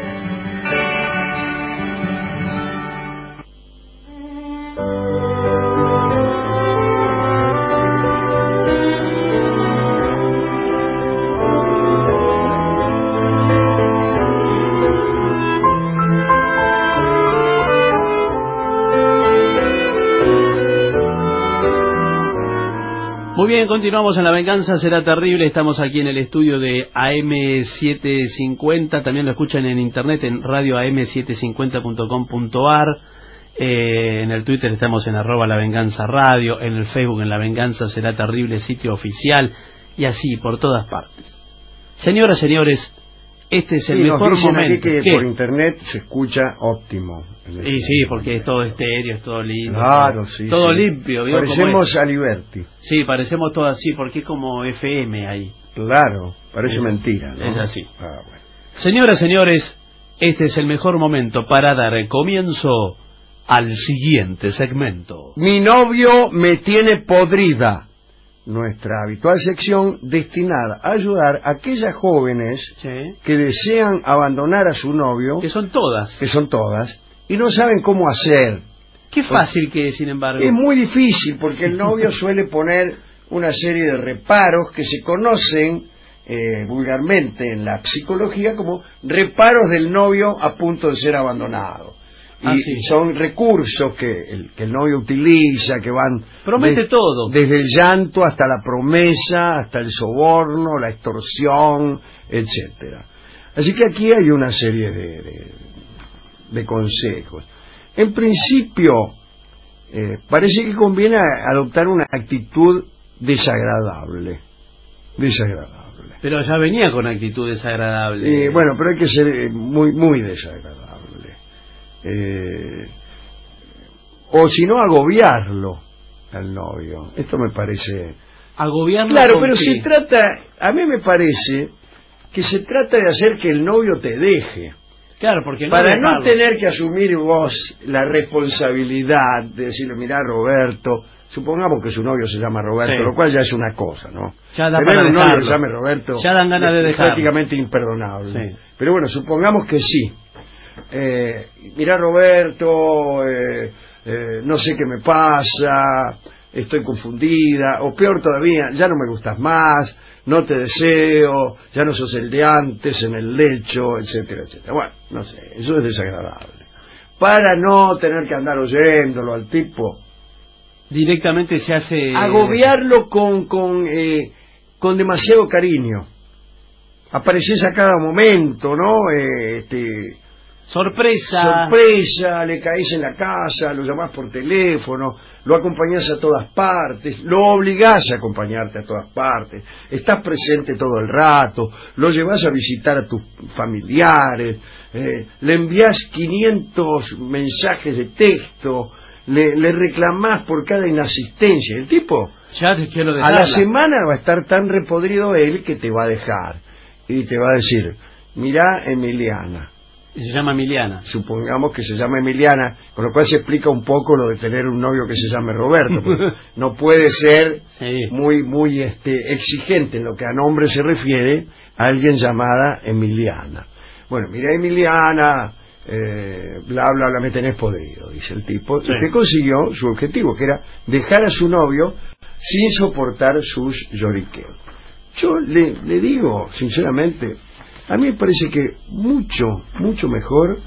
Muy bien, continuamos en La venganza será terrible. Estamos aquí en el estudio de A M setecientos cincuenta. También lo escuchan en internet en radio a m setecientos cincuenta punto com punto a r. Eh, en el Twitter estamos en arroba La Venganza Radio. En el Facebook en La Venganza será terrible, sitio oficial. Y así, por todas partes. Señoras, señores, este es el sí, mejor nos dicen momento. Aquí que ¿Qué? Por internet se escucha óptimo. Y sí, porque es todo estéreo, es todo lindo. Claro, sí. Todo sí. limpio. ¿Vio Parecemos cómo es? a Liberty. Sí, parecemos todo así, porque es como F M ahí. Claro, parece es, mentira, ¿no? Es así. Ah, bueno. Señoras, señores, este es el mejor momento para dar comienzo al siguiente segmento. Mi novio me tiene podrida. Nuestra habitual sección destinada a ayudar a aquellas jóvenes sí. que desean abandonar a su novio. Que son todas. Que son todas. Y no saben cómo hacer. Qué fácil que es, sin embargo. Es muy difícil porque el novio suele poner una serie de reparos que se conocen eh, vulgarmente en la psicología como reparos del novio a punto de ser abandonado. Y ah, sí. son recursos que el, que el novio utiliza, que van... Promete de, todo. Desde el llanto hasta la promesa, hasta el soborno, la extorsión, etcétera. Así que aquí hay una serie de, de, de consejos. en principio, eh, parece que conviene adoptar una actitud desagradable. Desagradable. Pero ya venía con actitud desagradable. Eh, bueno, pero hay que ser eh, muy, muy desagradable. Eh, o si no, agobiarlo al novio. Esto me parece... Agobiarlo. Claro, pero qué? se trata, a mí me parece que se trata de hacer que el novio te deje. Claro, porque no para dejarlo. no tener que asumir vos la responsabilidad de decirle, mirá, Roberto, supongamos que su novio se llama Roberto, Sí. lo cual ya es una cosa, ¿no? Ya da Tener para un novio dejarlo. que se llame Roberto Ya dan ganas de es dejarlo. prácticamente imperdonable. Sí. Pero bueno, supongamos que sí. Eh, mirá, Roberto, eh, eh, no sé qué me pasa, estoy confundida, o peor todavía, ya no me gustas más, no te deseo, ya no sos el de antes en el lecho, etcétera, etcétera. Bueno, no sé, eso es desagradable. Para no tener que andar oyéndolo al tipo, directamente se hace... agobiarlo con con eh, con demasiado cariño. Apareces a cada momento, ¿no? Eh, este... Sorpresa. Sorpresa, le caes en la casa, lo llamás por teléfono, lo acompañás a todas partes, lo obligás a acompañarte a todas partes, estás presente todo el rato, lo llevás a visitar a tus familiares, eh, le envías quinientos mensajes de texto, le, le reclamás por cada inasistencia. El tipo, ya te quiero a dejarla. la semana va a estar tan repodrido él que te va a dejar y te va a decir, mirá, Emiliana. Se llama Emiliana. Supongamos que se llama Emiliana, con lo cual se explica un poco lo de tener un novio que se llame Roberto. No puede ser sí. muy muy este exigente en lo que a nombre se refiere a alguien llamada Emiliana. Bueno, mira, Emiliana, eh, bla, bla, bla, me tenés podrido, dice el tipo. Sí. Que consiguió su objetivo, que era dejar a su novio sin soportar sus lloriqueos. Yo le, le digo, sinceramente... A mí me parece que mucho, mucho mejor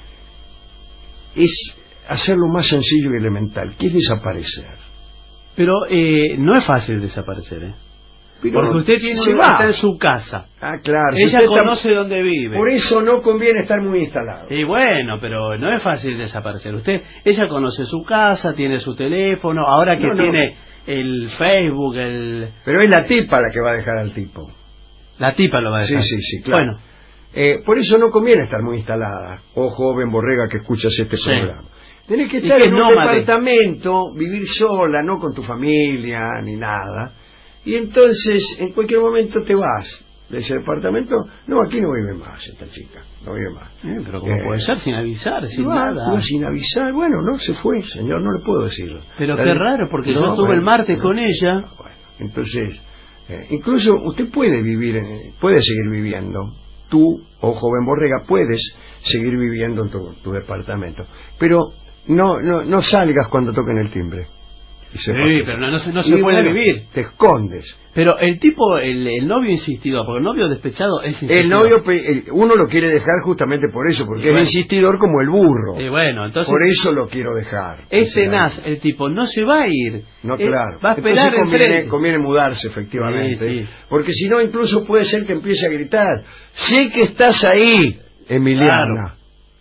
es hacerlo más sencillo y elemental, que es desaparecer. Pero eh, no es fácil desaparecer, ¿eh? Pero porque usted tiene se una, va. está en su casa. Ah, claro. Ella usted conoce está... dónde vive. Por eso no conviene estar muy instalado. Y bueno, pero no es fácil desaparecer. Usted, ella conoce su casa, tiene su teléfono, ahora que No, no. tiene el Facebook, el... Pero es la tipa la que va a dejar al tipo. La tipa lo va a dejar. Sí, sí, sí, claro. Bueno. Eh, por eso no conviene estar muy instalada, oh joven borrega que escuchas este Sí. programa. Tenés que Y estar que en un nómade. departamento, vivir sola, no con tu familia ni nada. Y entonces, en cualquier momento te vas de ese departamento. No, aquí no vive más esta chica, no vive más. Eh, pero ¿cómo Eh, puede ser sin avisar, sin no, nada? no, sin avisar. Bueno, no, se fue, señor, no le puedo decirlo. Pero La qué de- raro, porque No, yo estuve bueno, el martes bueno, con ella. bueno, entonces, eh, incluso usted puede vivir, en- puede seguir viviendo. Tú, o joven borrega, puedes seguir viviendo en tu, tu departamento. Pero no, no, no salgas cuando toquen el timbre. Y se Sí, va. pero no, no se, no Y se puede bueno, vivir. Te escondes. Pero el tipo, el, el novio insistidor, porque el novio despechado es insistidor. El novio, pe- el- uno lo quiere dejar justamente por eso, porque Y bueno. es insistidor como el burro. Y bueno, entonces... Por eso lo quiero dejar. Es dice tenaz, el tipo no se va a ir. No, Eh, claro. Va a esperar Entonces conviene, enfrente. conviene mudarse, efectivamente. Sí, sí. Porque si no, incluso puede ser que empiece a gritar: sé que estás ahí, Emiliana. Claro.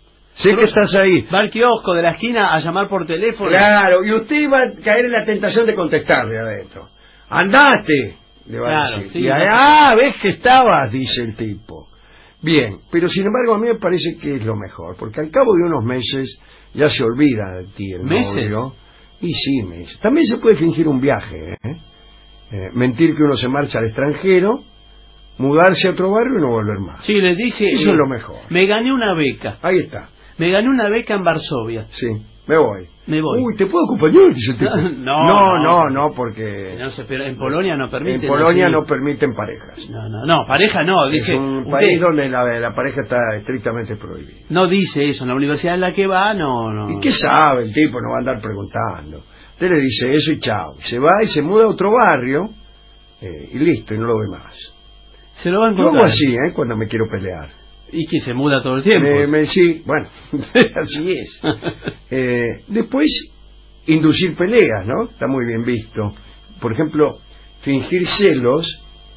Sé que estás ahí. Va al kiosco de la esquina a llamar por teléfono. Claro, y usted va a caer en la tentación de contestarle adentro. ¡Andate! Le va a Claro, decir. sí, y ahí, no. ah, ves que estabas, dice el tipo. Bien, pero sin embargo a mí me parece que es lo mejor, porque al cabo de unos meses ya se olvida de ti el ¿Meses? novio. Y sí, meses. También se puede fingir un viaje, ¿eh? Eh, mentir que uno se marcha al extranjero, mudarse a otro barrio y no volver más. Sí, le dice... Eso eh, es lo mejor. Me gané una beca. Ahí está. Me gané una beca en Varsovia. Sí, me voy. Me voy. Uy, ¿te puedo acompañar? Dice el tipo. No, no, no. no, no, porque No sé, pero en Polonia no permiten. en Polonia así. no permiten parejas. No, no, no, pareja no, dice... Es un usted país donde la, la pareja está estrictamente prohibida. no dice eso, en la universidad en la que va, no, no. ¿Y qué sabe el tipo? No va a andar preguntando. Usted le dice eso y chao. Se va y se muda a otro barrio eh, y listo, y no lo ve más. Se lo va a Yo encontrar. hago así, ¿eh? Cuando me quiero pelear. Y que se muda todo el tiempo. Me, me- sí, bueno, así es. Eh, después, inducir peleas, ¿no? Está muy bien visto. Por ejemplo, fingir celos,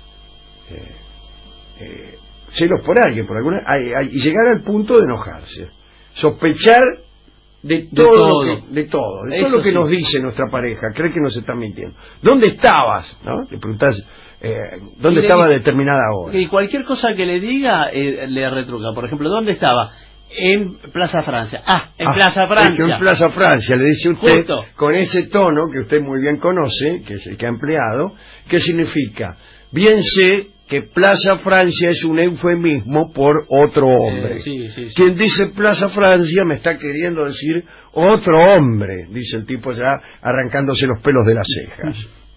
eh, eh, celos por alguien, por alguna, ay, ay, y llegar al punto de enojarse. Sospechar de todo, de todo. Lo que, de todo, de Eso todo lo que sí. nos dice nuestra pareja, cree que nos está mintiendo. ¿Dónde estabas? ¿No? Le preguntás, eh, ¿dónde Y le estaba a di- determinada hora? Y cualquier cosa que le diga, eh, le retruca. Por ejemplo, ¿dónde estaba? En Plaza Francia. Ah, en Ah, Plaza es que Francia. en Plaza Francia, le dice usted, Justo. con ese tono que usted muy bien conoce, que es el que ha empleado, ¿qué significa? Bien sé que Plaza Francia es un eufemismo por otro hombre. Eh, sí, sí, sí. Quien dice Plaza Francia me está queriendo decir otro hombre, dice el tipo ya arrancándose los pelos de las cejas.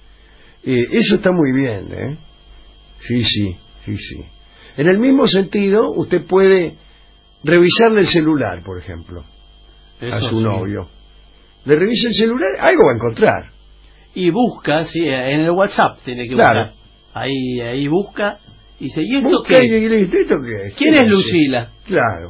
Eh, eso está muy bien, ¿eh? Sí, sí, sí, sí. En el mismo sentido, usted puede revisarle el celular, por ejemplo, Eso a su sí. novio. Le revisa el celular, algo va a encontrar. Y busca, sí, en el WhatsApp tiene que Claro. buscar. Ahí, ahí busca y dice, ¿y esto Busca qué y es? le dice, ¿esto qué es? ¿Quién es Lucila? Claro.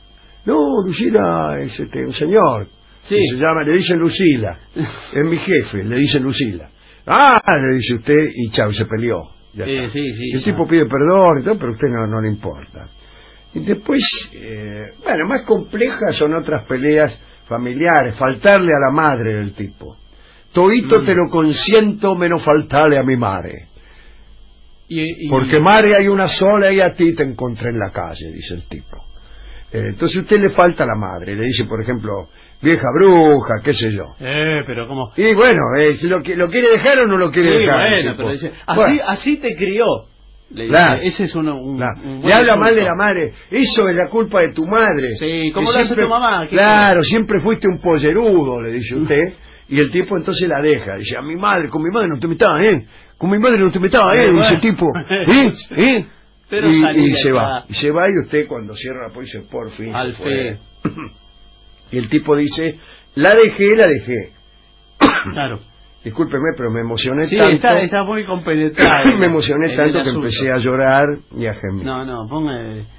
No, Lucila es este, un señor. Sí. Que se llama, le dicen Lucila. Es mi jefe, le dicen Lucila. Ah, le dice usted y chao, se peleó. Ya Sí, está. sí, sí, El ya. tipo pide perdón y todo, pero a usted no, no le importa. Y después, eh, bueno, más complejas son otras peleas familiares. Faltarle a la madre del tipo. Todito Mm. te lo consiento menos faltarle a mi madre. Y, y- Porque madre hay una sola y a ti te encontré en la calle, dice el tipo. Eh, entonces usted le falta a la madre, le dice, por ejemplo, vieja bruja, qué sé yo. Eh, pero ¿cómo? Y bueno, eh, ¿lo, que- ¿lo quiere dejar o no lo quiere Sí, dejar? el bueno, tipo? pero dice, así, Bueno, así te crió. Le dice, Claro. ese es uno, un, claro. un Le buen habla mal de insulto. la madre, eso es la culpa de tu madre. Sí, ¿cómo Que lo hace siempre- tu mamá? ¿Qué Claro, siempre fuiste un pollerudo, le dice usted, y el tipo entonces la deja. Dice, a mi madre, con mi madre no te metas, ¿eh? Con mi madre no te metas, ¿eh? Eh, Dice el bueno. tipo, ¿eh? ¿eh? Pero y, salí y de se acá. va. Y se va y usted cuando cierra la puerta dice, por fin Al se fue. fe. Y el tipo dice, la dejé, la dejé. Claro. Discúlpeme, pero me emocioné Sí, tanto. está, está muy compenetrado. me emocioné en tanto el que asunto. empecé a llorar y a gemir. No, no, ponga...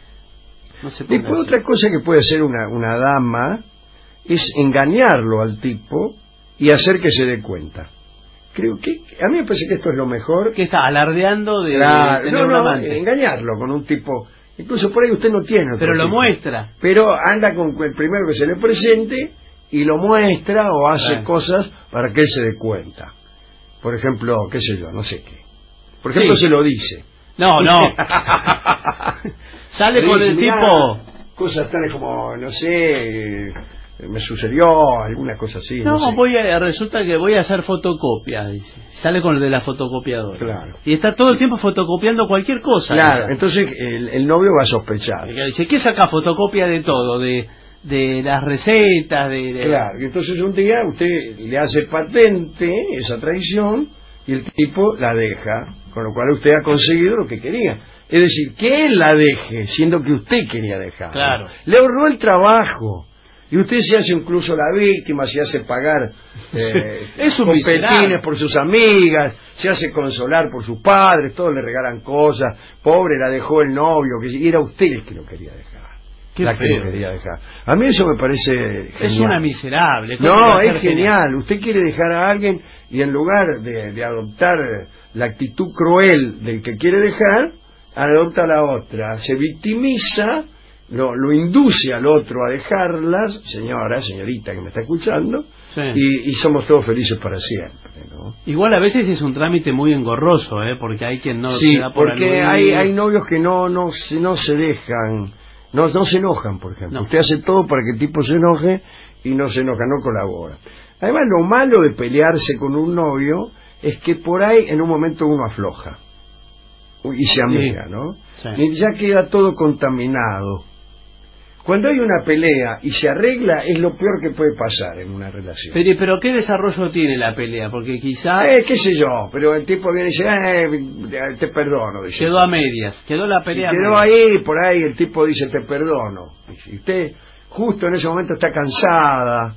No se ponga Después así. otra cosa que puede hacer una, una dama es engañarlo al tipo y hacer que se dé cuenta. Creo que, a mí me parece que esto es lo mejor. ¿Qué está alardeando de, Claro, de tener no, un no, amante? engañarlo con un tipo, incluso por ahí usted no tiene otro Pero lo tipo. muestra. Pero anda con el primero que se le presente y lo muestra o hace Claro. cosas para que él se dé cuenta. Por ejemplo, qué sé yo, no sé qué. Por ejemplo, Sí. se lo dice. No, no. Sale Le con dice, el "Mirá, tipo... cosas tales como, no sé, eh, me sucedió, alguna cosa así. No, No, sé. voy a, resulta que voy a hacer fotocopia, dice. Sale con el de la fotocopiadora. Claro. Y está todo el tiempo fotocopiando cualquier cosa. Claro, ella. entonces el, el novio va a sospechar. Ella dice, ¿qué saca fotocopia de todo? De, de las recetas, de... de- Claro, y entonces un día usted le hace patente esa traición y el tipo la deja, con lo cual usted ha conseguido lo que quería. Es decir, que él la deje, siendo que usted quería dejar. Claro. Le ahorró el trabajo. Y usted se hace incluso la víctima, se hace pagar eh, Es un copetines miserable. por sus amigas, se hace consolar por sus padres, todos le regalan cosas. Pobre, la dejó el novio, que y era usted el que lo quería dejar. Qué la que feo. lo quería dejar. A mí eso me parece genial. Es una miserable. ¿Cómo No, va a ser es genial. Usted quiere dejar a alguien y en lugar de, de adoptar la actitud cruel del que quiere dejar, adopta la otra. Se victimiza, lo, lo induce al otro a dejarlas, señora, señorita que me está escuchando, Sí. y, y somos todos felices para siempre, ¿no? Igual a veces es un trámite muy engorroso, ¿eh? Porque hay quien no Sí, se da por porque aludido. hay, hay novios que no, no, se- no se dejan, no, no se enojan, por ejemplo. No. Usted hace todo para que el tipo se enoje y no se enoja, no colabora. Además, lo malo de pelearse con un novio es que por ahí en un momento uno afloja y se amiga, ¿no? Sí. Y ya queda todo contaminado. Cuando hay una pelea y se arregla, es lo peor que puede pasar en una relación. Pero, pero ¿qué desarrollo tiene la pelea? Porque quizá Eh, qué sé yo, pero el tipo viene y dice, eh, te perdono. Dice. quedó a medias, quedó la Si pelea a quedó medias. ahí, por ahí el tipo dice, te perdono. Y si usted justo en ese momento está cansada,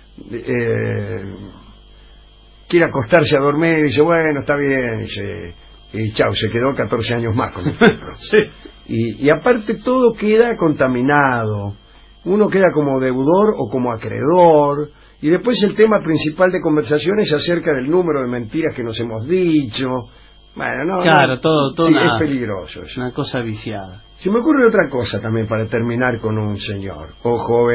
eh, quiere acostarse a dormir y dice, bueno, está bien, y, se, y chau, se quedó catorce años más con el tipo. Sí. Y, y aparte todo queda contaminado. Uno queda como deudor o como acreedor. Y después el tema principal de conversación es acerca del número de mentiras que nos hemos dicho. Bueno, no, Claro, no, todo, todo sí, una, es peligroso eso. una cosa viciada. Se me ocurre otra cosa también para terminar con un señor o joven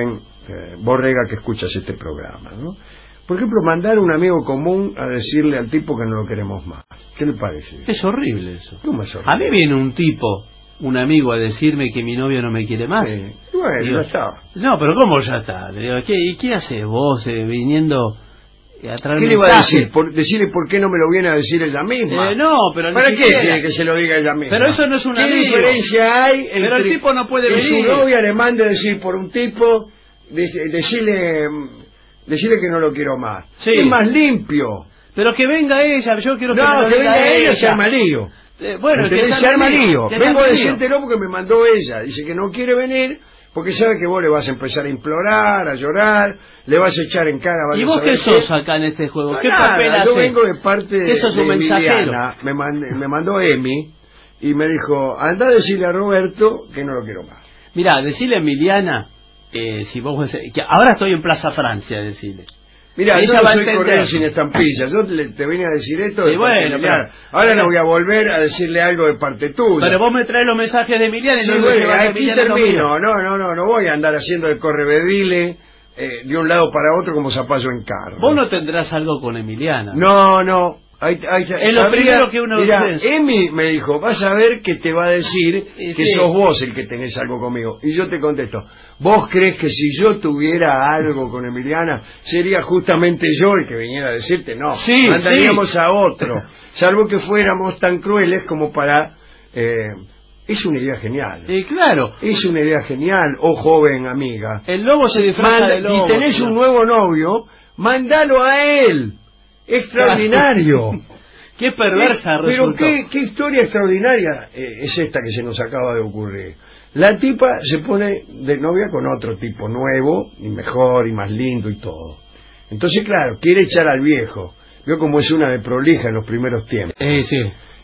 eh, Borrega, que escuchas este programa, ¿no? Por ejemplo, mandar a un amigo común a decirle al tipo que no lo queremos más. ¿Qué le parece? Es horrible eso. ¿Cómo es horrible? A mí viene un tipo, un amigo, a decirme que mi novio no me quiere más. Sí. Bueno, Digo, ya está. No, pero ¿cómo ya está? Le digo, ¿qué, ¿qué haces vos eh, viniendo a traer ¿Qué le iba a mensajes? decir? Por, decirle por qué no me lo viene a decir ella misma. Eh, no, pero ni ¿Para qué siquiera. quiere que se lo diga ella misma? Pero eso no es un ¿Qué amigo. diferencia hay entre Pero el tipo no puede que venir. su novia le mande decir por un tipo, de- decirle, decirle que no lo quiero más? Sí. Es más limpio. Pero que venga ella, yo quiero que me No, lo que diga venga ella, se arma lío. Eh, bueno, que ¿Entendés? se Se arma arme lío. que se Vengo a arme lío. decírtelo porque me mandó ella. Dice que no quiere venir porque sabe que vos le vas a empezar a implorar, a llorar, le vas a echar en cara. ¿Y vaya vos a saber qué sos acá en este juego? No, ¿Qué nada, papel yo haces? vengo de parte de, ¿Qué sos, de un mensajero? Emiliana. Me, mand- me mandó Emi y me dijo, anda a decirle a Roberto que no lo quiero más. Mirá, decirle a Emiliana, eh, si vos que ahora estoy en Plaza Francia, decirle. Mira, yo Ella no va a soy entender. correo sin estampillas. Yo le- te vine a decir esto Sí, de parte bueno, de Emiliana. pero- Ahora pero- le voy a volver a decirle algo de parte tuya. Pero vos me traes los mensajes de Emiliana y Sí, no me bueno, llevas a aquí Emiliana y los termino. míos. No, no, no, no voy a andar haciendo el correvedile eh, de un lado para otro como zapallo en carro. Vos no tendrás algo con Emiliana. No, no. Hay, hay, Es lo sabía- primero que uno mirá, piensa. Emi me dijo, vas a ver que te va a decir Y que sí. sos vos el que tenés algo conmigo. Y yo te contesto, ¿vos crees que si yo tuviera algo con Emiliana, sería justamente yo el que viniera a decirte? No, Sí, mandaríamos sí. a otro. Salvo que fuéramos tan crueles como para... Eh, es una idea genial. Y claro, Es una idea genial, oh joven amiga. el lobo se disfraza Manda- de lobo. si tenés un nuevo novio, mandalo a él. Extraordinario. Qué perversa Pero resultó. qué, qué historia extraordinaria eh, es esta que se nos acaba de ocurrir. La tipa se pone de novia con otro tipo nuevo, y mejor, y más lindo y todo. Entonces, claro, quiere echar al viejo. Vio como es una de prolija en los primeros tiempos. Eh, sí.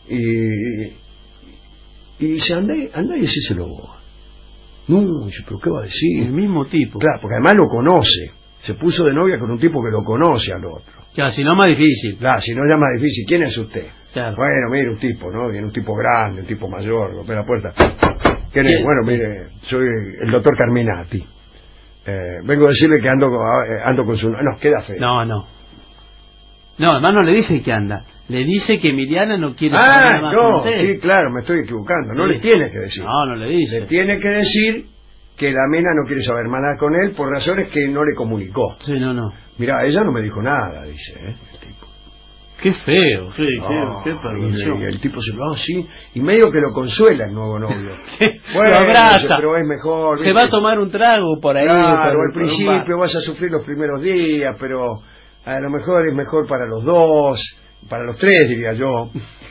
Y, y dice, anda, anda y decíselo vos. No, dice, pero ¿qué va a decir? El mismo tipo. Claro, porque además lo conoce. Se puso de novia con un tipo que lo conoce al otro. Claro, si no más difícil. Claro, si no ya más difícil. ¿Quién es usted? Claro. Bueno, mire, un tipo, ¿no? Viene un tipo grande, un tipo mayor, golpea la puerta. ¿Quién es? ¿Quién? Bueno, mire, soy el doctor Carminati. Eh, vengo a decirle que ando, con- eh, ando con su... No, queda feo. No, no. No, además no le dice que anda. Le dice que Emiliana no quiere saber Ah, nada más con no, usted. sí, claro, me estoy equivocando. No Sí. le tiene que decir. No, no le dice. Le tiene que decir que la mina no quiere saber más nada con él por razones que no le comunicó. Sí, no, no. Mira, ella no me dijo nada, dice, ¿eh? El tipo. Qué feo. Sí, Ah, qué, qué perversión. y, y el tipo se va así, y medio que lo consuela el nuevo novio. Lo abraza. dice, pero es mejor. Se ¿viste? va a tomar un trago por ahí. Claro, por- al por un principio vas a sufrir los primeros días, pero a lo mejor es mejor para los dos, para los tres, diría yo.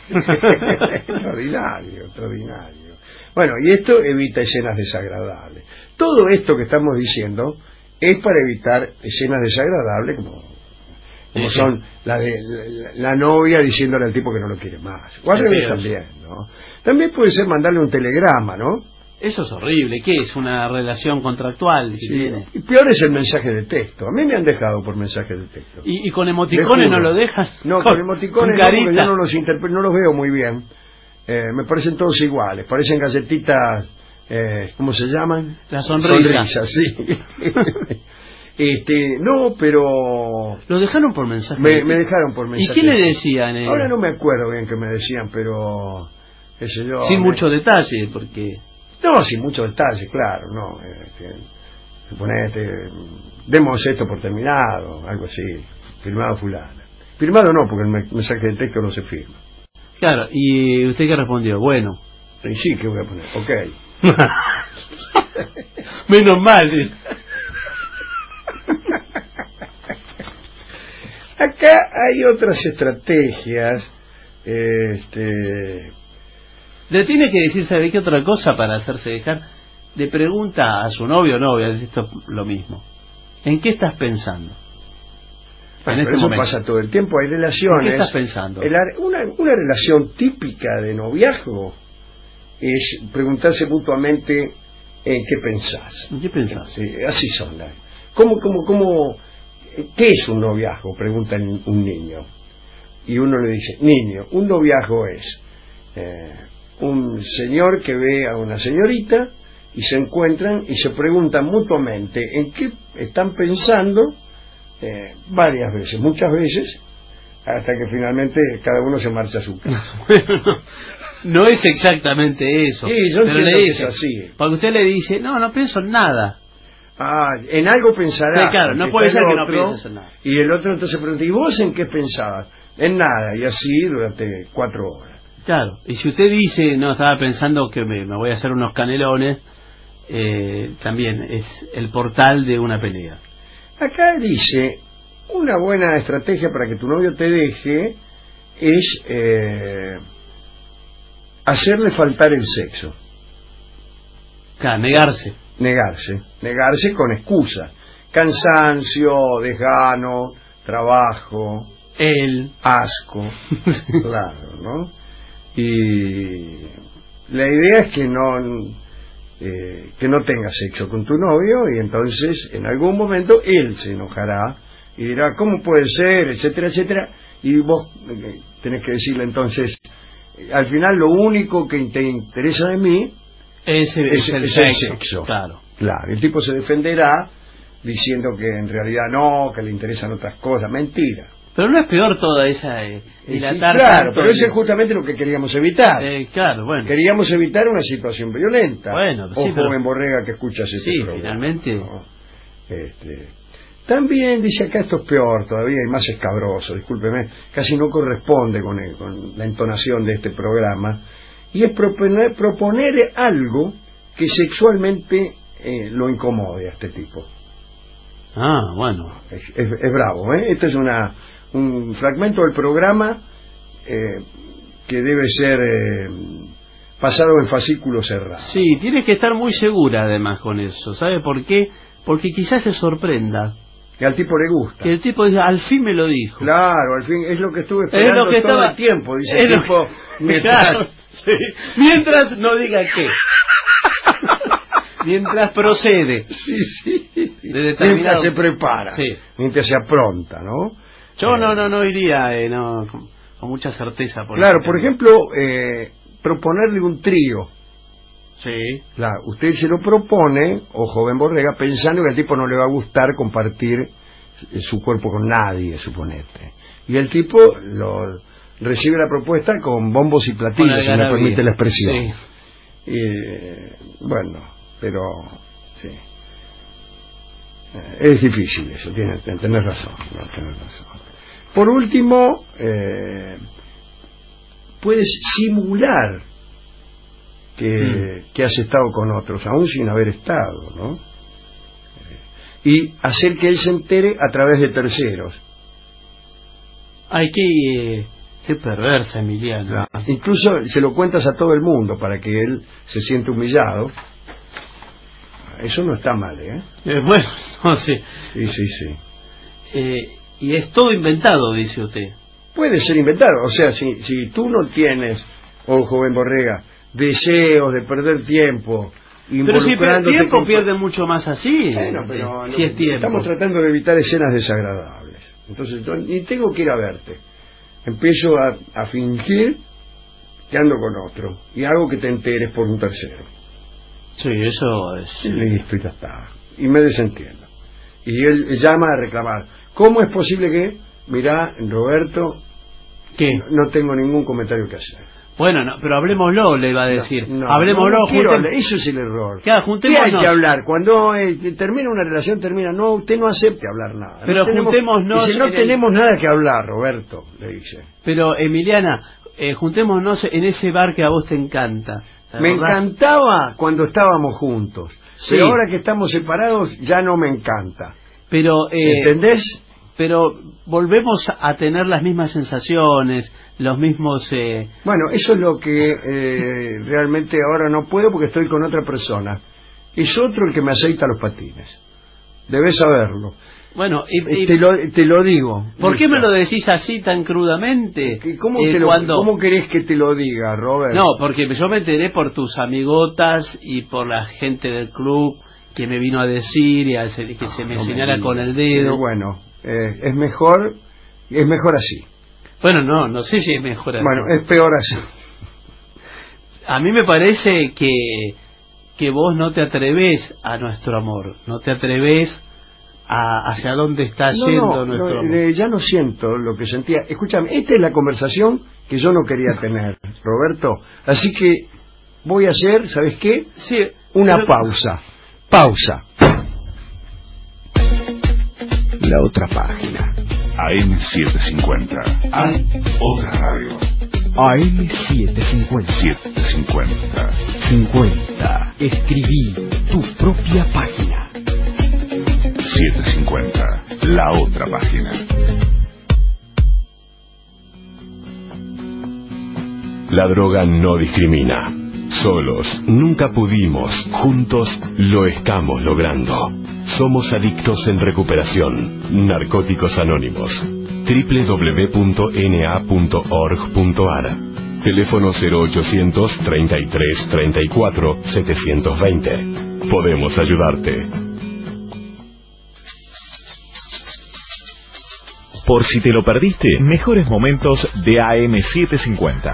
Extraordinario, extraordinario. Bueno, y esto evita escenas desagradables. Todo esto que estamos diciendo es para evitar escenas desagradables como, como Sí. son la de la, la novia diciéndole al tipo que no lo quiere más. O al Qué revés feo. también, ¿no? También puede ser mandarle un telegrama, ¿no? Eso es horrible. ¿Qué es? Una relación contractual que Sí. tiene. Y peor es el mensaje de texto. A mí me han dejado por mensaje de texto. Y, y con Le emoticones juro. no lo dejan. No, con emoticones con no, porque carita. yo no los interpreto, no los veo muy bien. Eh, me parecen todos iguales. Parecen galletitas, eh, ¿cómo se llaman? La sonrisa. Sonrisas, sí. este, no, pero Lo dejaron por mensaje. me, me dejaron por mensaje. ¿Y qué le decían? eh? Ahora no me acuerdo bien qué me decían, pero qué sé yo. Sin me- mucho detalle, porque... No, sin mucho detalle, claro, no. Eh, que, suponete, demos esto por terminado, algo así, firmado fulano. Firmado no, porque el me- mensaje de texto no se firma. Claro, ¿y usted qué respondió? Bueno. Y sí, ¿qué voy a poner? Ok. Menos mal. Acá hay otras estrategias, este... Le tiene que decir, ¿sabe qué otra cosa para hacerse dejar? Le pregunta a su novio o novia, esto es lo mismo. ¿En qué estás pensando? Bueno, en pero este eso momento. pasa todo el tiempo, hay relaciones. ¿En qué estás pensando? El ar- una, una relación típica de noviazgo es preguntarse mutuamente en qué pensás. ¿En qué pensás? Sí, así son. las- ¿Cómo, cómo, cómo, ¿Qué es un noviazgo? Pregunta un niño. Y uno le dice, niño, un noviazgo es eh, un señor que ve a una señorita y se encuentran y se preguntan mutuamente en qué están pensando eh, varias veces, muchas veces, hasta que finalmente cada uno se marcha a su casa. No es exactamente eso. Sí, yo pero entiendo le que dice, es así. porque usted le dice, no, no pienso en nada. Ah, en algo pensará. Sí, claro, no porque puede está ser el que no otro, pienses en nada. Y el otro entonces pregunta, ¿y vos en qué pensabas? En nada, y así durante cuatro horas. Claro, y si usted dice, no, estaba pensando que me, me voy a hacer unos canelones, eh, también es el portal de una pelea. Acá dice, una buena estrategia para que tu novio te deje es eh, hacerle faltar el sexo. Claro, negarse. Negarse, negarse con excusa. Cansancio, desgano, trabajo, él, asco, claro, ¿no? Y la idea es que no eh, que no tengas sexo con tu novio y entonces en algún momento él se enojará y dirá, ¿cómo puede ser? Etcétera, etcétera. Y vos eh, tenés que decirle entonces, eh, al final lo único que te interesa de mí es el, es, es el es sexo. el sexo. Claro. Claro, el tipo se defenderá diciendo que en realidad no, que le interesan otras cosas. Mentira. Pero no es peor toda esa eh, dilatar sí, claro, pero eso es justamente lo que queríamos evitar. Eh, claro, bueno. Queríamos evitar una situación violenta. Bueno, sí, o pero... joven Borrega que escuchas este sí, programa. finalmente. ¿No? Este... También dice acá, esto es peor todavía y más escabroso, discúlpeme, casi no corresponde con, el, con la entonación de este programa, y es proponer, proponer algo que sexualmente eh, lo incomode a este tipo. Ah, bueno. Es, es, es bravo, ¿eh? Este es una un fragmento del programa eh, que debe ser eh, pasado en fascículo cerrado. Sí, tienes que estar muy segura además con eso. ¿Sabe por qué? Porque quizás se sorprenda. Que al tipo le gusta. Que el tipo dice, al fin me lo dijo. Claro, al fin, es lo que estuve esperando es lo que todo estaba... el tiempo, dice el tipo. Que... Mientras... Claro, sí. Mientras no diga qué. Mientras procede. Sí, sí. De determinado... Mientras se prepara. Sí. Mientras se apronta, ¿no? Yo eh... no, no, no iría eh, no, con, con mucha certeza. Por claro, por ejemplo, eh, proponerle un trío. Sí. Claro, usted se lo propone, o joven Borrega, pensando que al tipo no le va a gustar compartir su cuerpo con nadie, suponete. Y el tipo lo recibe la propuesta con bombos y platillos, si me permite la expresión. Sí. Y, bueno, pero sí. Es difícil eso, tienes, tenés razón, no, tenés razón. Por último, eh, puedes simular que, mm. que has estado con otros, aún sin haber estado, ¿no? Y hacer que él se entere a través de terceros. Ay, qué, qué perversa, Emiliano. Claro. Incluso se lo cuentas a todo el mundo para que él se siente humillado. Eso no está mal, ¿eh? eh bueno, no sé. Sí, sí, sí. Eh, y es todo inventado, dice usted. Puede ser inventado. O sea, si, si tú no tienes, oh joven Borrega, deseos de perder tiempo, pero si pierde tiempo con... pierde mucho más así. Bueno, pero si no, es tiempo. Estamos tratando de evitar escenas desagradables. Entonces, yo ni tengo que ir a verte. Empiezo a, a fingir que ando con otro y hago que te enteres por un tercero. Sí, eso es. Y listo, y ya está. Y me desentiendo. Y él llama a reclamar. ¿Cómo es posible que, mirá, Roberto, ¿qué? No, no tengo ningún comentario que hacer? Bueno, no, pero hablemoslo, le iba a decir. No, no, hablemoslo, no quiero, juntem... eso es el error. Claro, juntémonos. ¿Qué hay que hablar? Cuando eh, termina una relación, termina. No, usted no acepte hablar nada. Pero no juntémonos. Dice, no el... tenemos nada que hablar, Roberto, le dice. Pero, Emiliana, eh, juntémonos en ese bar que a vos te encanta. Me encantaba cuando estábamos juntos. Sí. Pero ahora que estamos separados, ya no me encanta. Pero, eh, ¿entendés? Pero volvemos a tener las mismas sensaciones, los mismos... Eh... Bueno, eso es lo que eh, realmente ahora no puedo porque estoy con otra persona. Es otro el que me aceita los patines. Debes saberlo. Bueno, y, y... Te, lo, te lo digo. ¿Por qué me lo decís así tan crudamente? ¿Cómo, eh, te lo, cuando... ¿Cómo querés que te lo diga, Robert? No, porque yo me enteré por tus amigotas y por la gente del club que me vino a decir y a hacer, que no, se me no señala me con el dedo. Eh, bueno, eh, es mejor, es mejor así. Bueno, no, no sé si es mejor así. Bueno, es peor así. A mí me parece que que vos no te atreves a nuestro amor, no te atreves a hacia dónde está no, yendo no, nuestro no, amor. eh, ya no siento lo que sentía. Escúchame, esta es la conversación que yo no quería tener, Roberto. Así que voy a hacer, ¿sabes qué? Sí, una pero... pausa. Pausa. La otra página. A M setecientos cincuenta. Hay otra radio. A M setecientos cincuenta. setecientos cincuenta. cincuenta. Escribí tu propia página. setecientos cincuenta. La otra página. La droga no discrimina. Solos nunca pudimos, juntos lo estamos logrando. Somos adictos en recuperación. Narcóticos Anónimos. doble u doble u doble u punto n a punto org punto a r. Teléfono cero ochocientos, treinta y tres, treinta y cuatro, setecientos veinte. Podemos ayudarte. Por si te lo perdiste, mejores momentos de A M setecientos cincuenta.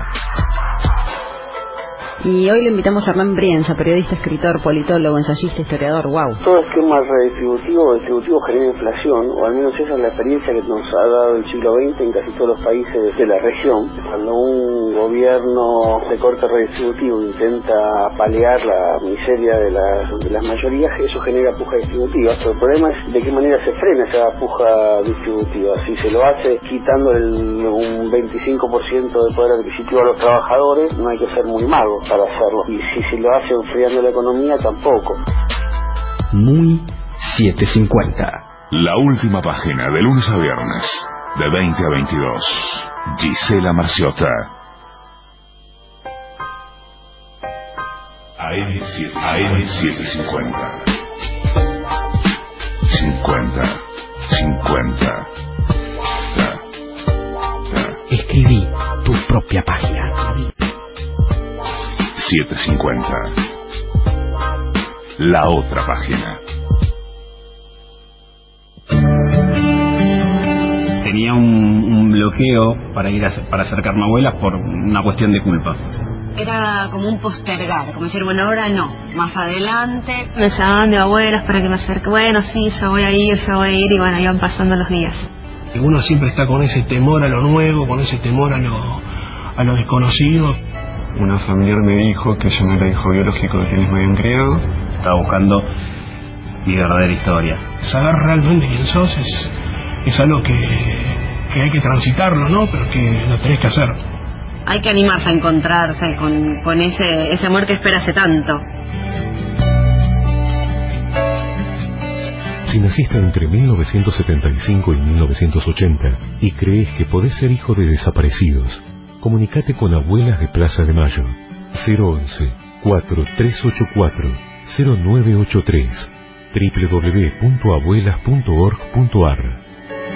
Y hoy le invitamos a Hernán Brienza, periodista, escritor, politólogo, ensayista, historiador. Wow. Todo esquema redistributivo o distributivo genera inflación, o al menos esa es la experiencia que nos ha dado el siglo veinte en casi todos los países de la región. Cuando un gobierno de corte redistributivo intenta paliar la miseria de las, de las mayorías, eso genera puja distributiva. Pero el problema es de qué manera se frena esa puja distributiva. Si se lo hace quitando el, un veinticinco por ciento de poder adquisitivo a los trabajadores, no hay que ser muy mago para hacerlo, y si se lo hace enfriando la economía, tampoco. Muy setecientos cincuenta. La última página, de lunes a viernes, de veinte a veintidós. Gisela Marciota. A M setecientos cincuenta. cincuenta. cincuenta. Ta, ta. Escribí tu propia página. setecientos cincuenta. La otra página. Tenía un, un bloqueo para ir a, para acercar a abuelas por una cuestión de culpa. Era como un postergar, como decir, bueno, ahora no, más adelante. Me llamaban de abuelas para que me acerque, bueno, sí, ya voy a ir, ya voy a ir, y bueno, iban pasando los días. Y uno siempre está con ese temor a lo nuevo, con ese temor a lo, a lo desconocido. Una familiar me dijo que yo no era hijo biológico de quienes me habían criado. Estaba buscando mi verdadera historia. Saber realmente quién sos es, es algo que, que hay que transitarlo, ¿no? Pero que lo tenés que hacer. Hay que animarse a encontrarse con, con ese, ese amor que espera hace tanto. Si naciste entre mil novecientos setenta y cinco y mil novecientos ochenta y crees que podés ser hijo de desaparecidos, comunicate con Abuelas de Plaza de Mayo. cero once, cuatro tres ocho cuatro, cero nueve ocho tres. doble u doble u doble u punto abuelas punto org punto a r.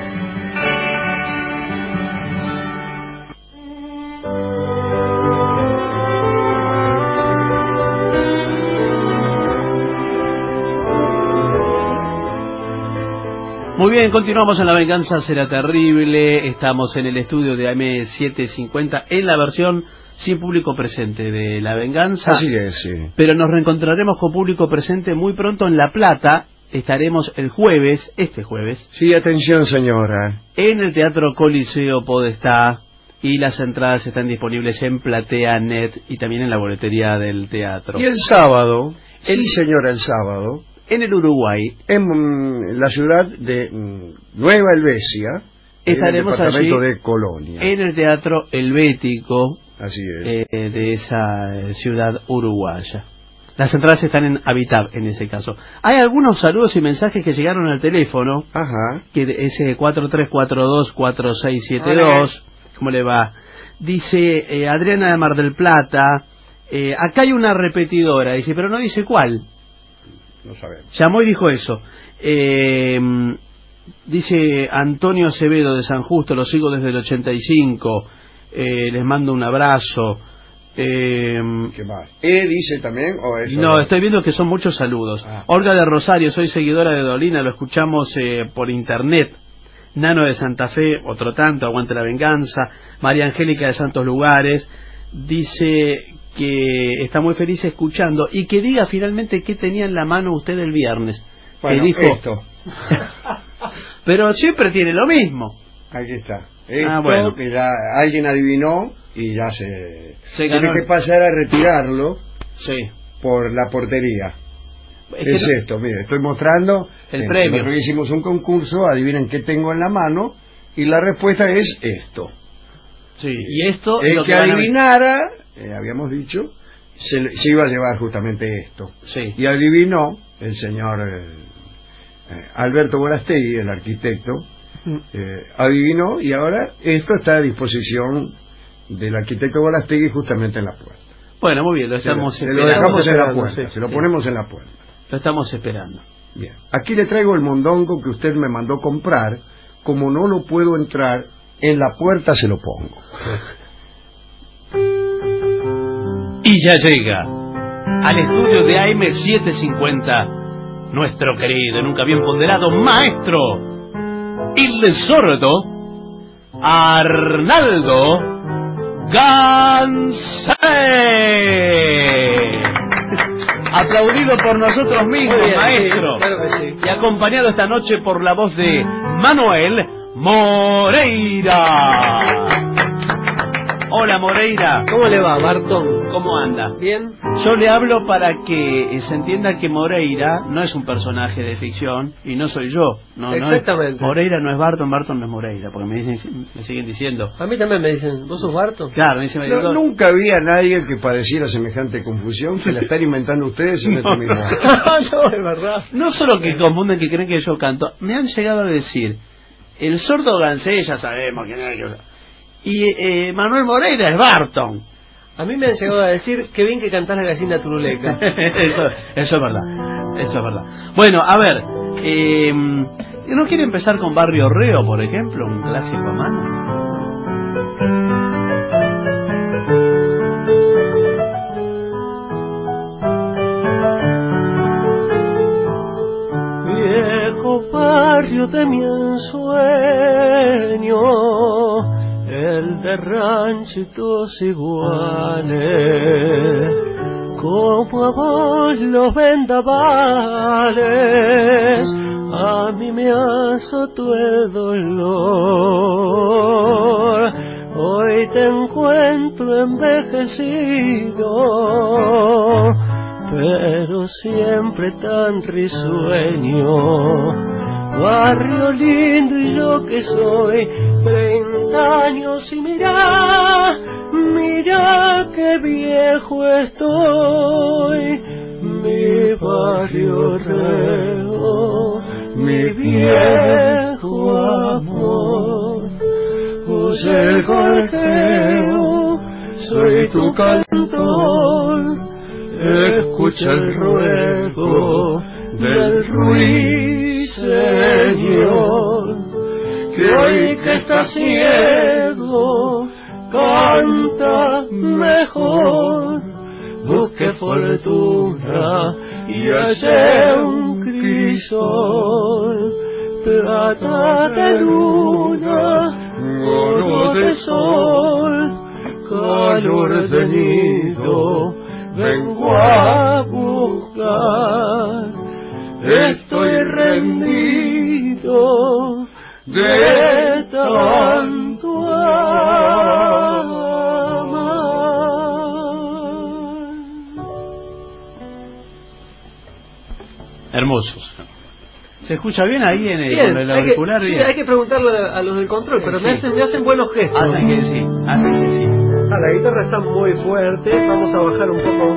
Muy bien, continuamos en La Venganza Será Terrible. Estamos en el estudio de A M setecientos cincuenta en la versión sin público presente de La Venganza. Así es, sí. Pero nos reencontraremos con público presente muy pronto en La Plata. Estaremos el jueves, este jueves. Sí, atención señora. En el Teatro Coliseo Podestá. Y las entradas están disponibles en Platea punto net y también en la boletería del teatro. Y el sábado, el... sí señora, el sábado. En el Uruguay, en mm, la ciudad de mm, Nueva Helvecia, estaremos en el departamento allí, de Colonia, en el Teatro Helvético. Así es. Eh, de esa eh, ciudad uruguaya. Las entradas están en Habitab en ese caso. Hay algunos saludos y mensajes que llegaron al teléfono. Ajá. Que es cuatro tres cuatro dos, cuatro seis siete dos. ¿Cómo le va? Dice eh, Adriana de Mar del Plata. Eh, acá hay una repetidora. Dice, pero no dice cuál. No sabemos. Llamó y dijo eso. Eh, dice Antonio Acevedo de San Justo, lo sigo desde el ochenta y cinco. Eh, les mando un abrazo. Eh, ¿Qué más? ¿E dice también? ¿O eso no, estoy viendo que son muchos saludos. Ah. Olga de Rosario, soy seguidora de Dolina, lo escuchamos eh, por internet. Nano de Santa Fe, otro tanto, aguante la venganza. María Angélica de Santos Lugares. dice que está muy feliz escuchando y que diga finalmente qué tenía en la mano usted el viernes. Bueno, que dijo esto. Pero siempre tiene lo mismo. Aquí está. Esto Ah, bueno. que ya alguien adivinó y ya se, Se ganó. tiene que pasar a retirarlo Sí. por la portería. Es Es, que no- esto, mire, estoy mostrando El eh, premio. nosotros hicimos un concurso, adivinen qué tengo en la mano y la respuesta es esto. Sí. Y esto es El lo que que van a- adivinara, eh, habíamos dicho, se, le- se iba a llevar justamente esto. Sí. Y adivinó el señor eh, eh, Alberto Borastegui, el arquitecto, eh, adivinó y ahora esto está a disposición del arquitecto Borastegui justamente en la puerta. Bueno, muy bien, lo Se lo- estamos se lo esperando. dejamos en la Esperando, puerta, sí, se lo sí. ponemos en la puerta. Lo estamos esperando. Bien. Aquí le traigo el mondongo que usted me mandó comprar. Como no lo puedo entrar, en la puerta se lo pongo. Y ya llega al estudio de A M setecientos cincuenta nuestro querido, nunca bien ponderado maestro, el sordo, Arnaldo Gansé. Aplaudido por nosotros mismos, Muy bien, maestro. sí, claro que sí. Y acompañado esta noche por la voz de Manuel Moreira. Hola, Moreira. ¿Cómo le va, Barton? ¿Cómo anda? Bien. Yo le hablo para que eh, se entienda que Moreira no es un personaje de ficción y no soy yo. No, Exactamente. No es, Moreira no es Barton, Barton no es Moreira, porque me dicen, me siguen diciendo. A mí también me dicen, ¿vos sos Barton? Claro, me dicen. No, nunca había nadie que padeciera semejante confusión que la están inventando ustedes en este mismo año. No, es verdad. No solo que confunden que creen que yo canto, me han llegado a decir, el sordo Gansé, ya sabemos quién es, que- y eh, Manuel Moreira es Barton. A mí me han llegado a decir, qué bien que cantás la gallina turuleca. eso, eso es verdad, eso es verdad. Bueno, a ver, eh, ¿no quiere empezar con Barrio Reo, por ejemplo, un clásico a mano? Viejo barrio de mi ensueño, el de ranchitos iguales, como a vos los vendavales, a mí me azotó el dolor. Hoy te encuentro envejecido, pero siempre tan risueño. Barrio lindo y yo que soy treinta años y mira, mira qué viejo estoy. Mi barrio Reo, mi viejo amor. Oye el gorjeo, soy tu cantor. Escucha el ruego del ruiseñor, que hoy que está ciego canta mejor. Busque fortuna y halle un crisol, plata de luna, oro de sol, calor de nido vengo a buscar. Estoy rendido de tanto amar. Hermosos. ¿Se escucha bien ahí en el, Bien, con el hay que, auricular? sí, Bien. hay que preguntarle a los del control, pero Sí. me, hacen, me hacen buenos gestos. Hacen que sí, hacen que sí. Ah, la guitarra está muy fuerte, vamos a bajar un poco.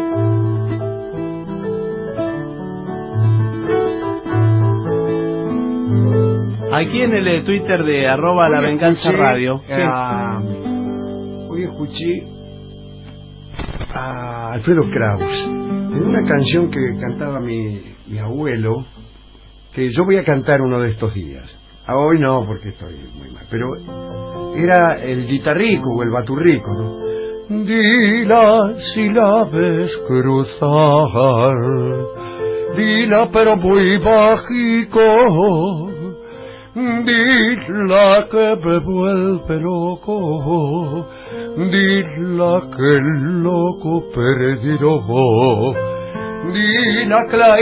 Aquí en el eh, Twitter de arroba la venganza escuché, radio. Sí. ah, hoy escuché a Alfredo Kraus en una canción que cantaba mi, mi abuelo, que yo voy a cantar uno de estos días. A hoy no, porque estoy muy mal, pero era el guitarrico o el baturrico, ¿no? Dila si la ves cruzar, dila pero muy bajico, dila que me vuelve loco, dila que el loco perdió, dila que la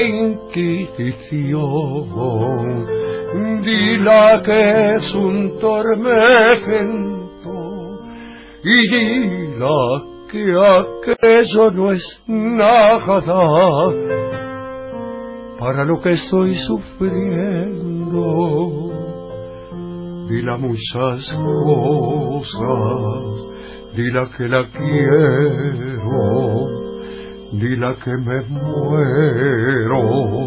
Inquisición, dila que es un tormento, y dila que aquello no es nada para lo que estoy sufriendo. Dila muchas cosas, dila que la quiero, dila que me muero,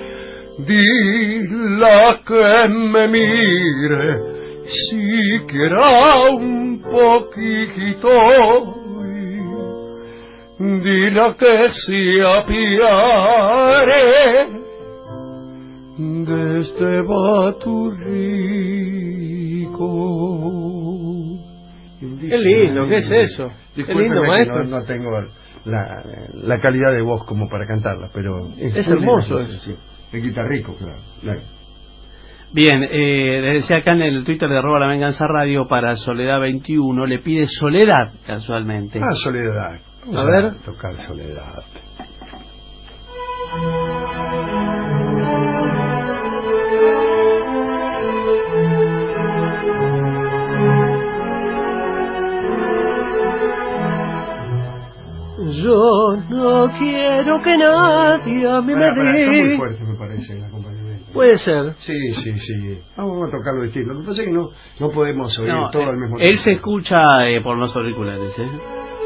dila que me mire siquiera un poquito, dila que se apiare de este Baturrico. Qué lindo, ¿qué es eso? Qué lindo, maestro. No, no tengo la, la calidad de voz como para cantarla, pero es, es hermoso eso. Sí. El guitarrico, claro, claro. Bien, eh, les decía acá en el Twitter de arroba la venganza radio para Soledad veintiuno, le pide Soledad casualmente. Ah, Soledad. Vamos a, a ver. Tocar Soledad. Yo no quiero que nadie a mí para, me para, diga. Está muy fuerte, me parece, el acompañamiento. Puede ser. Sí, sí, sí. Vamos a tocarlo distinto. Lo que pasa es que no, no podemos oír no, todo eh, al mismo él tiempo. Él se escucha eh, por los auriculares, ¿eh?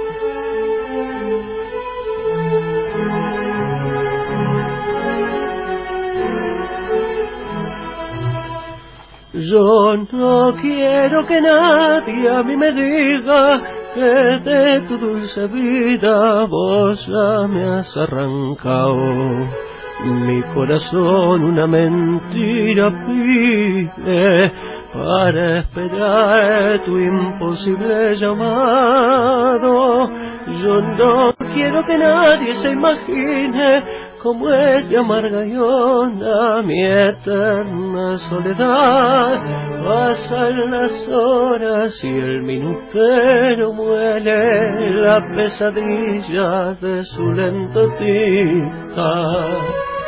Yo no quiero que nadie a mí me diga que de tu dulce vida vos ya me has arrancado. Mi corazón una mentira pide para esperar tu imposible llamado. Yo no quiero que nadie se imagine cómo es de amarga y honda mi eterna soledad. Pasan las horas y el minutero muele la pesadilla de su lento tic-tac.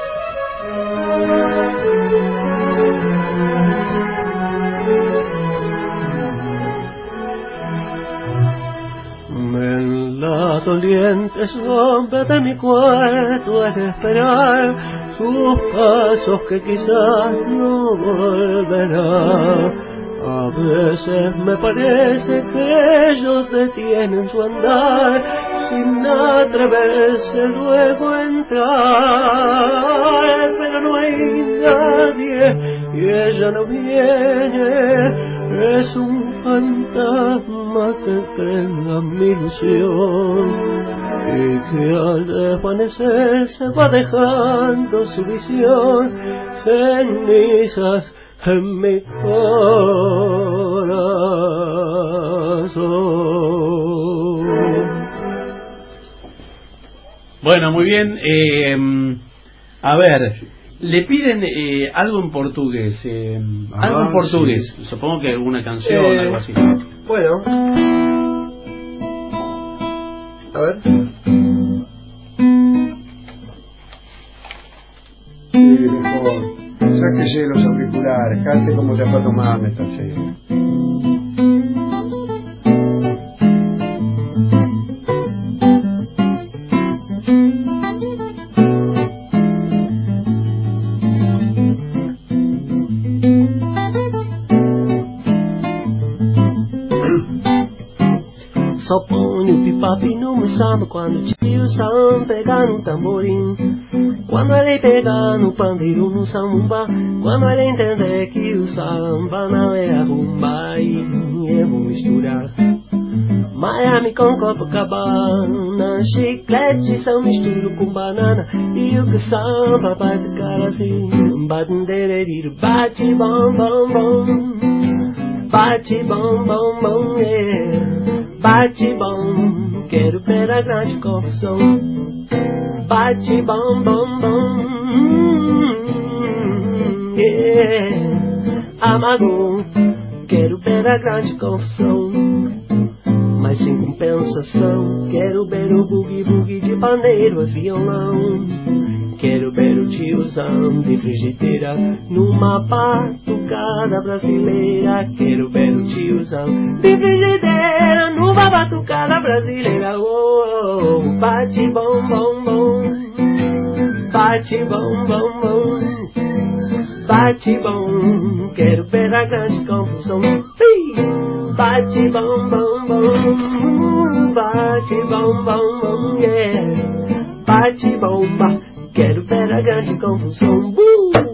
En la doliente sombra de mi cuarto al esperar sus pasos que quizás no volverá. A veces me parece que ellos detienen su andar sin atreverse luego a entrar, pero no hay nadie y ella no viene, es un fantasma que crea mi ilusión y que al desvanecer se va dejando su visión, cenizas en mi corazón. Bueno, muy bien. Eh, a ver, le piden eh, algo en portugués. Eh, ah, algo en portugués. Sí. Supongo que alguna canción, eh, algo así. Bueno. A ver. Sí, mejor. Sáquese los auriculares, cante como te va a tomar, me está haciendo. Só põe o pipape no meu samba quando o tio Sam pegar no tamborim. Quando ele pegar no pandeiro, no samba, quando ele entender que o samba não é a rumba, e eu vou misturar Miami com Copacabana, chiclete são misturo com banana, e o que samba vai ficar assim, batendereiro, bate bom bom bom, bate bom bom bom, yeah. Bate bom, quero ver a grande confusão. Bate bom bom bom, yeah. amagou. Quero ver a grande confusão, mas sem compensação. Quero ver o bugue-bugue de paneiro a violão. Quero ver o tiozão de frigideira numa batucada brasileira. Quero ver o tiozão de frigideira numa batucada brasileira. Oh, oh, bate bom, bom, bom. Bate bom, bom, bom. Bate bom. Quero ver a grande confusão. Bate bom, bom, bom. Bate bom, bom, bom, yeah. Bate bomba. Quero ver a grande confusão. Uh!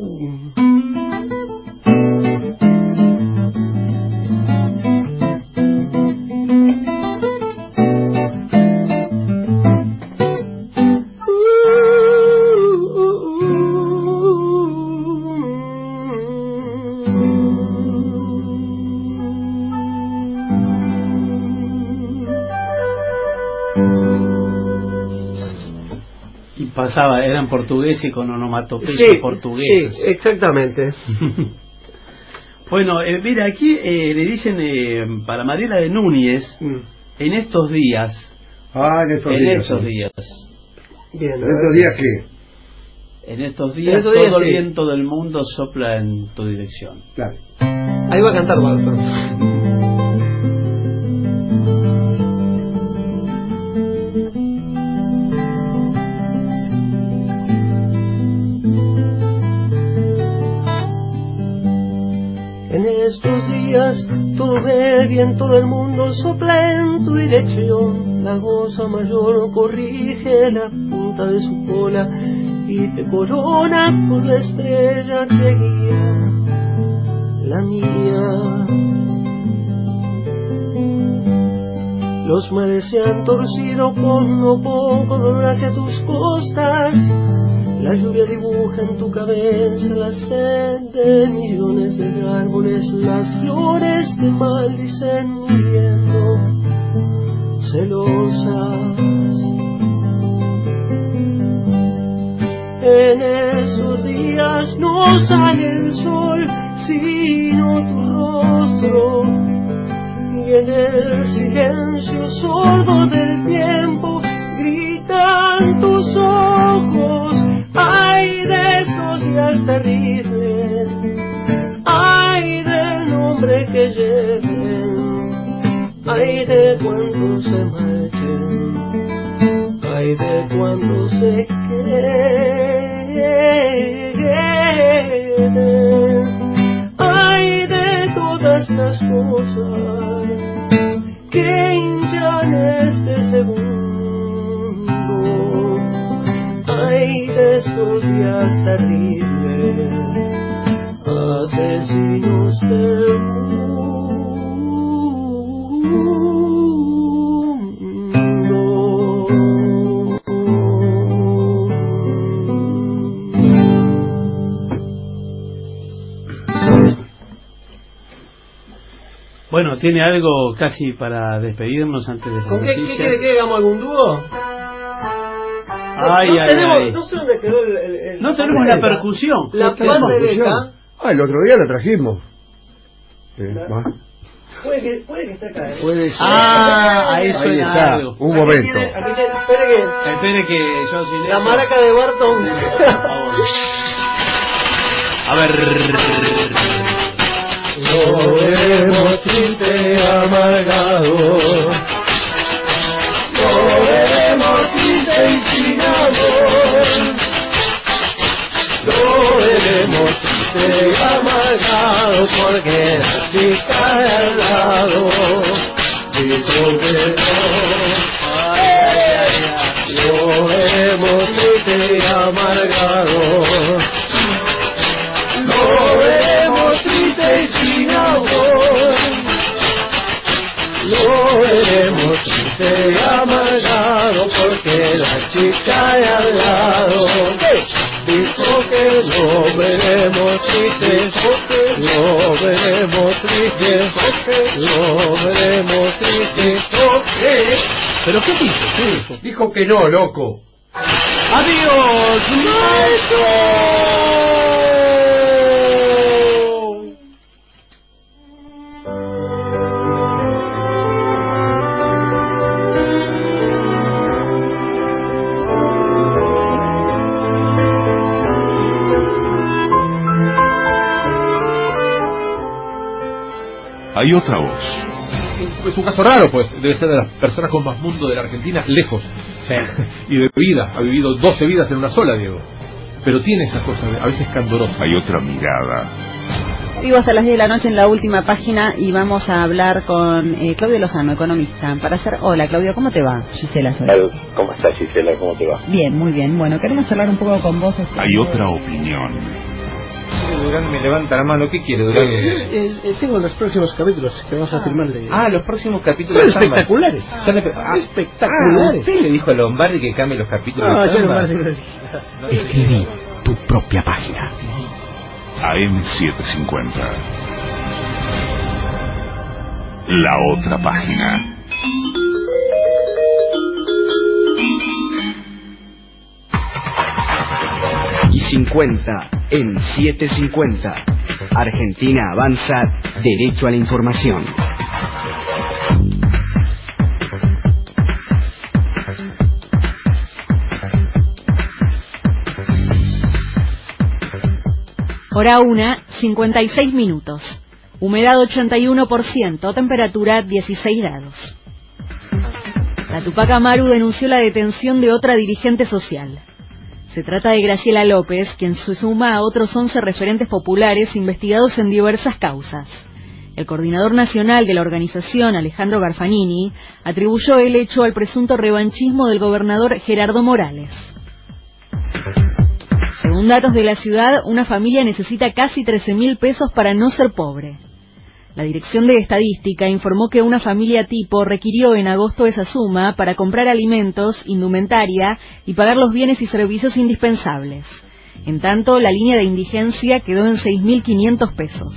Pasaba, eran portugueses con onomatopeya sí, portuguesa. Sí, exactamente. Bueno, eh, mira, aquí eh, le dicen eh, para Mariela de Núñez, mm. en estos días. Ah, en estos en días. Estos sí. días. Bien, ¿En estos días qué? En estos días, en estos días todo sí. el viento del mundo sopla en tu dirección. Claro. Ahí va a cantar Walter. En estos días todo el viento del mundo sopla en tu dirección. La goza mayor corrige la punta de su cola y te corona por la estrella que guía la mía. Los mares se han torcido con no poco dolor hacia tus costas. La lluvia dibuja en tu cabeza la sed de millones de árboles. Las flores te maldicen muriendo celosas. En esos días no sale el sol sino tu rostro, y en el silencio sordo del tiempo gritan tus ojos. Ay de estos días terribles, ay del nombre que lleven, ay de cuando se marchen, ay de cuando se queden, ay de todas las cosas que hinchan este segundo. Ay de estos días terribles, asesinos del mundo. Bueno, ¿tiene algo casi para despedirnos antes de las ¿Con qué, noticias? qué quiere que hagamos algún dúo? Ay, no, ay, tenemos, ay. no sé dónde quedó el, el, el no tenemos la percusión. La pandereta. Ah, el otro día la trajimos. Eh, La... Puede que, puede que esté acá. ¿eh? Puede ser. Ah, ahí suena ahí está. algo. Un aquí momento. Tiene, aquí tiene, espere que... Espere que yo sin La maraca de Barton. Por favor. A ver. Lo veremos triste amargado, lo veremos triste y sin amor, lo veremos triste y amargado, porque la chica al lado dijo que no. Lo veremos triste y amargado, lo veremos triste y sin amor, lo veremos triste y amargado, porque la chica de al lado dijo que lo veremos triste, lo veremos triste, lo veremos triste. ¿Pero qué dijo? ¿Qué dijo? Dijo que no, loco. ¡Adiós, maestro! Hay otra voz. Es un caso raro, pues. Debe ser de las personas con más mundo de la Argentina, lejos. Sí. Y de vida. Ha vivido doce vidas en una sola, Diego. Pero tiene esas cosas, a veces candorosas. Hay otra mirada. Digo, hasta las diez de la noche en la última página y vamos a hablar con eh, Claudio Lozano, economista. Para hacer... Hola, Claudio, ¿cómo te va? Gisela. Soy. ¿Cómo estás, Gisela? ¿Cómo te va? Bien, muy bien. Bueno, queremos charlar un poco con vos. Este... Hay otra opinión. Durán me levanta la mano. ¿Qué quiere, Durán? Eh, eh, tengo los próximos capítulos que vamos a firmar de... Ah, los próximos capítulos son de Samba. espectaculares. Son espe- ah, espectaculares. Ah, ¿usted le dijo a Lombardi que cambie los capítulos No, de yo Samba? Lombardi no le dije. Escribí tu propia página. A M setecientos cincuenta. La otra página. Y cincuenta en setecientos cincuenta. Argentina avanza, derecho a la información. Hora una, cincuenta y seis minutos. Humedad ochenta y uno por ciento, temperatura dieciséis grados. La Tupac Amaru denunció la detención de otra dirigente social. Se trata de Graciela López, quien se suma a otros once referentes populares investigados en diversas causas. El coordinador nacional de la organización, Alejandro Garfanini, atribuyó el hecho al presunto revanchismo del gobernador Gerardo Morales. Según datos de la ciudad, una familia necesita casi trece mil pesos para no ser pobre. La Dirección de Estadística informó que una familia tipo requirió en agosto esa suma para comprar alimentos, indumentaria y pagar los bienes y servicios indispensables. En tanto, la línea de indigencia quedó en seis mil quinientos pesos.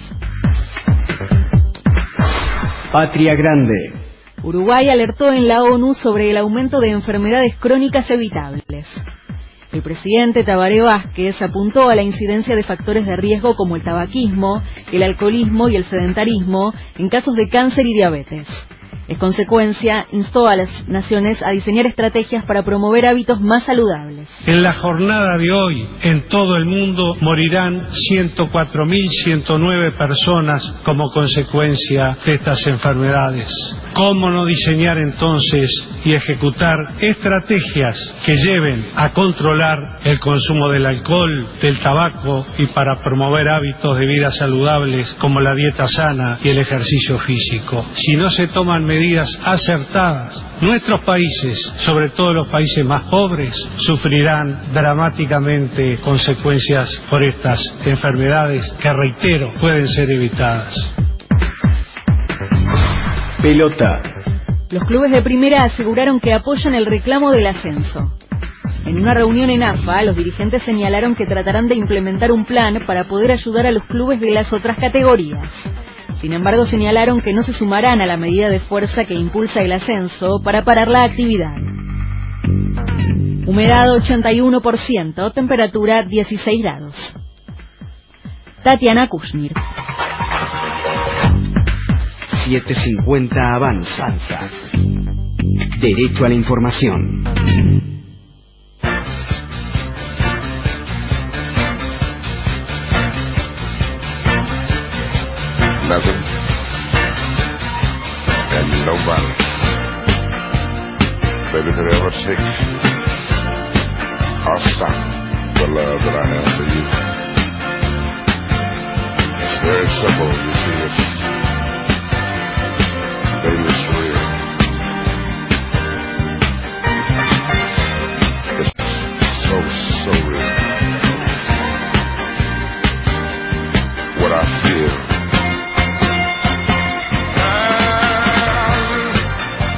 Patria Grande. Uruguay alertó en la ONU sobre el aumento de enfermedades crónicas evitables. El presidente Tabaré Vázquez apuntó a la incidencia de factores de riesgo como el tabaquismo, el alcoholismo y el sedentarismo en casos de cáncer y diabetes. En consecuencia, instó a las naciones a diseñar estrategias para promover hábitos más saludables. En la jornada de hoy, en todo el mundo, morirán ciento cuatro mil ciento nueve personas como consecuencia de estas enfermedades. ¿Cómo no diseñar entonces y ejecutar estrategias que lleven a controlar el consumo del alcohol, del tabaco y para promover hábitos de vida saludables como la dieta sana y el ejercicio físico? Si no se toman medidas acertadas, nuestros países, sobre todo los países más pobres, sufrirán dramáticamente consecuencias por estas enfermedades que, reitero, pueden ser evitadas. Pelota. Los clubes de primera aseguraron que apoyan el reclamo del ascenso. En una reunión en A F A, los dirigentes señalaron que tratarán de implementar un plan para poder ayudar a los clubes de las otras categorías. Sin embargo, señalaron que no se sumarán a la medida de fuerza que impulsa el ascenso para parar la actividad. Humedad ochenta y uno por ciento, temperatura dieciséis grados. Tatiana Kushnir. setecientos cincuenta avanza. Derecho a la información. Nothing and nobody. But if it ever takes, I'll stop the love that I have for you. It's very simple, you see it.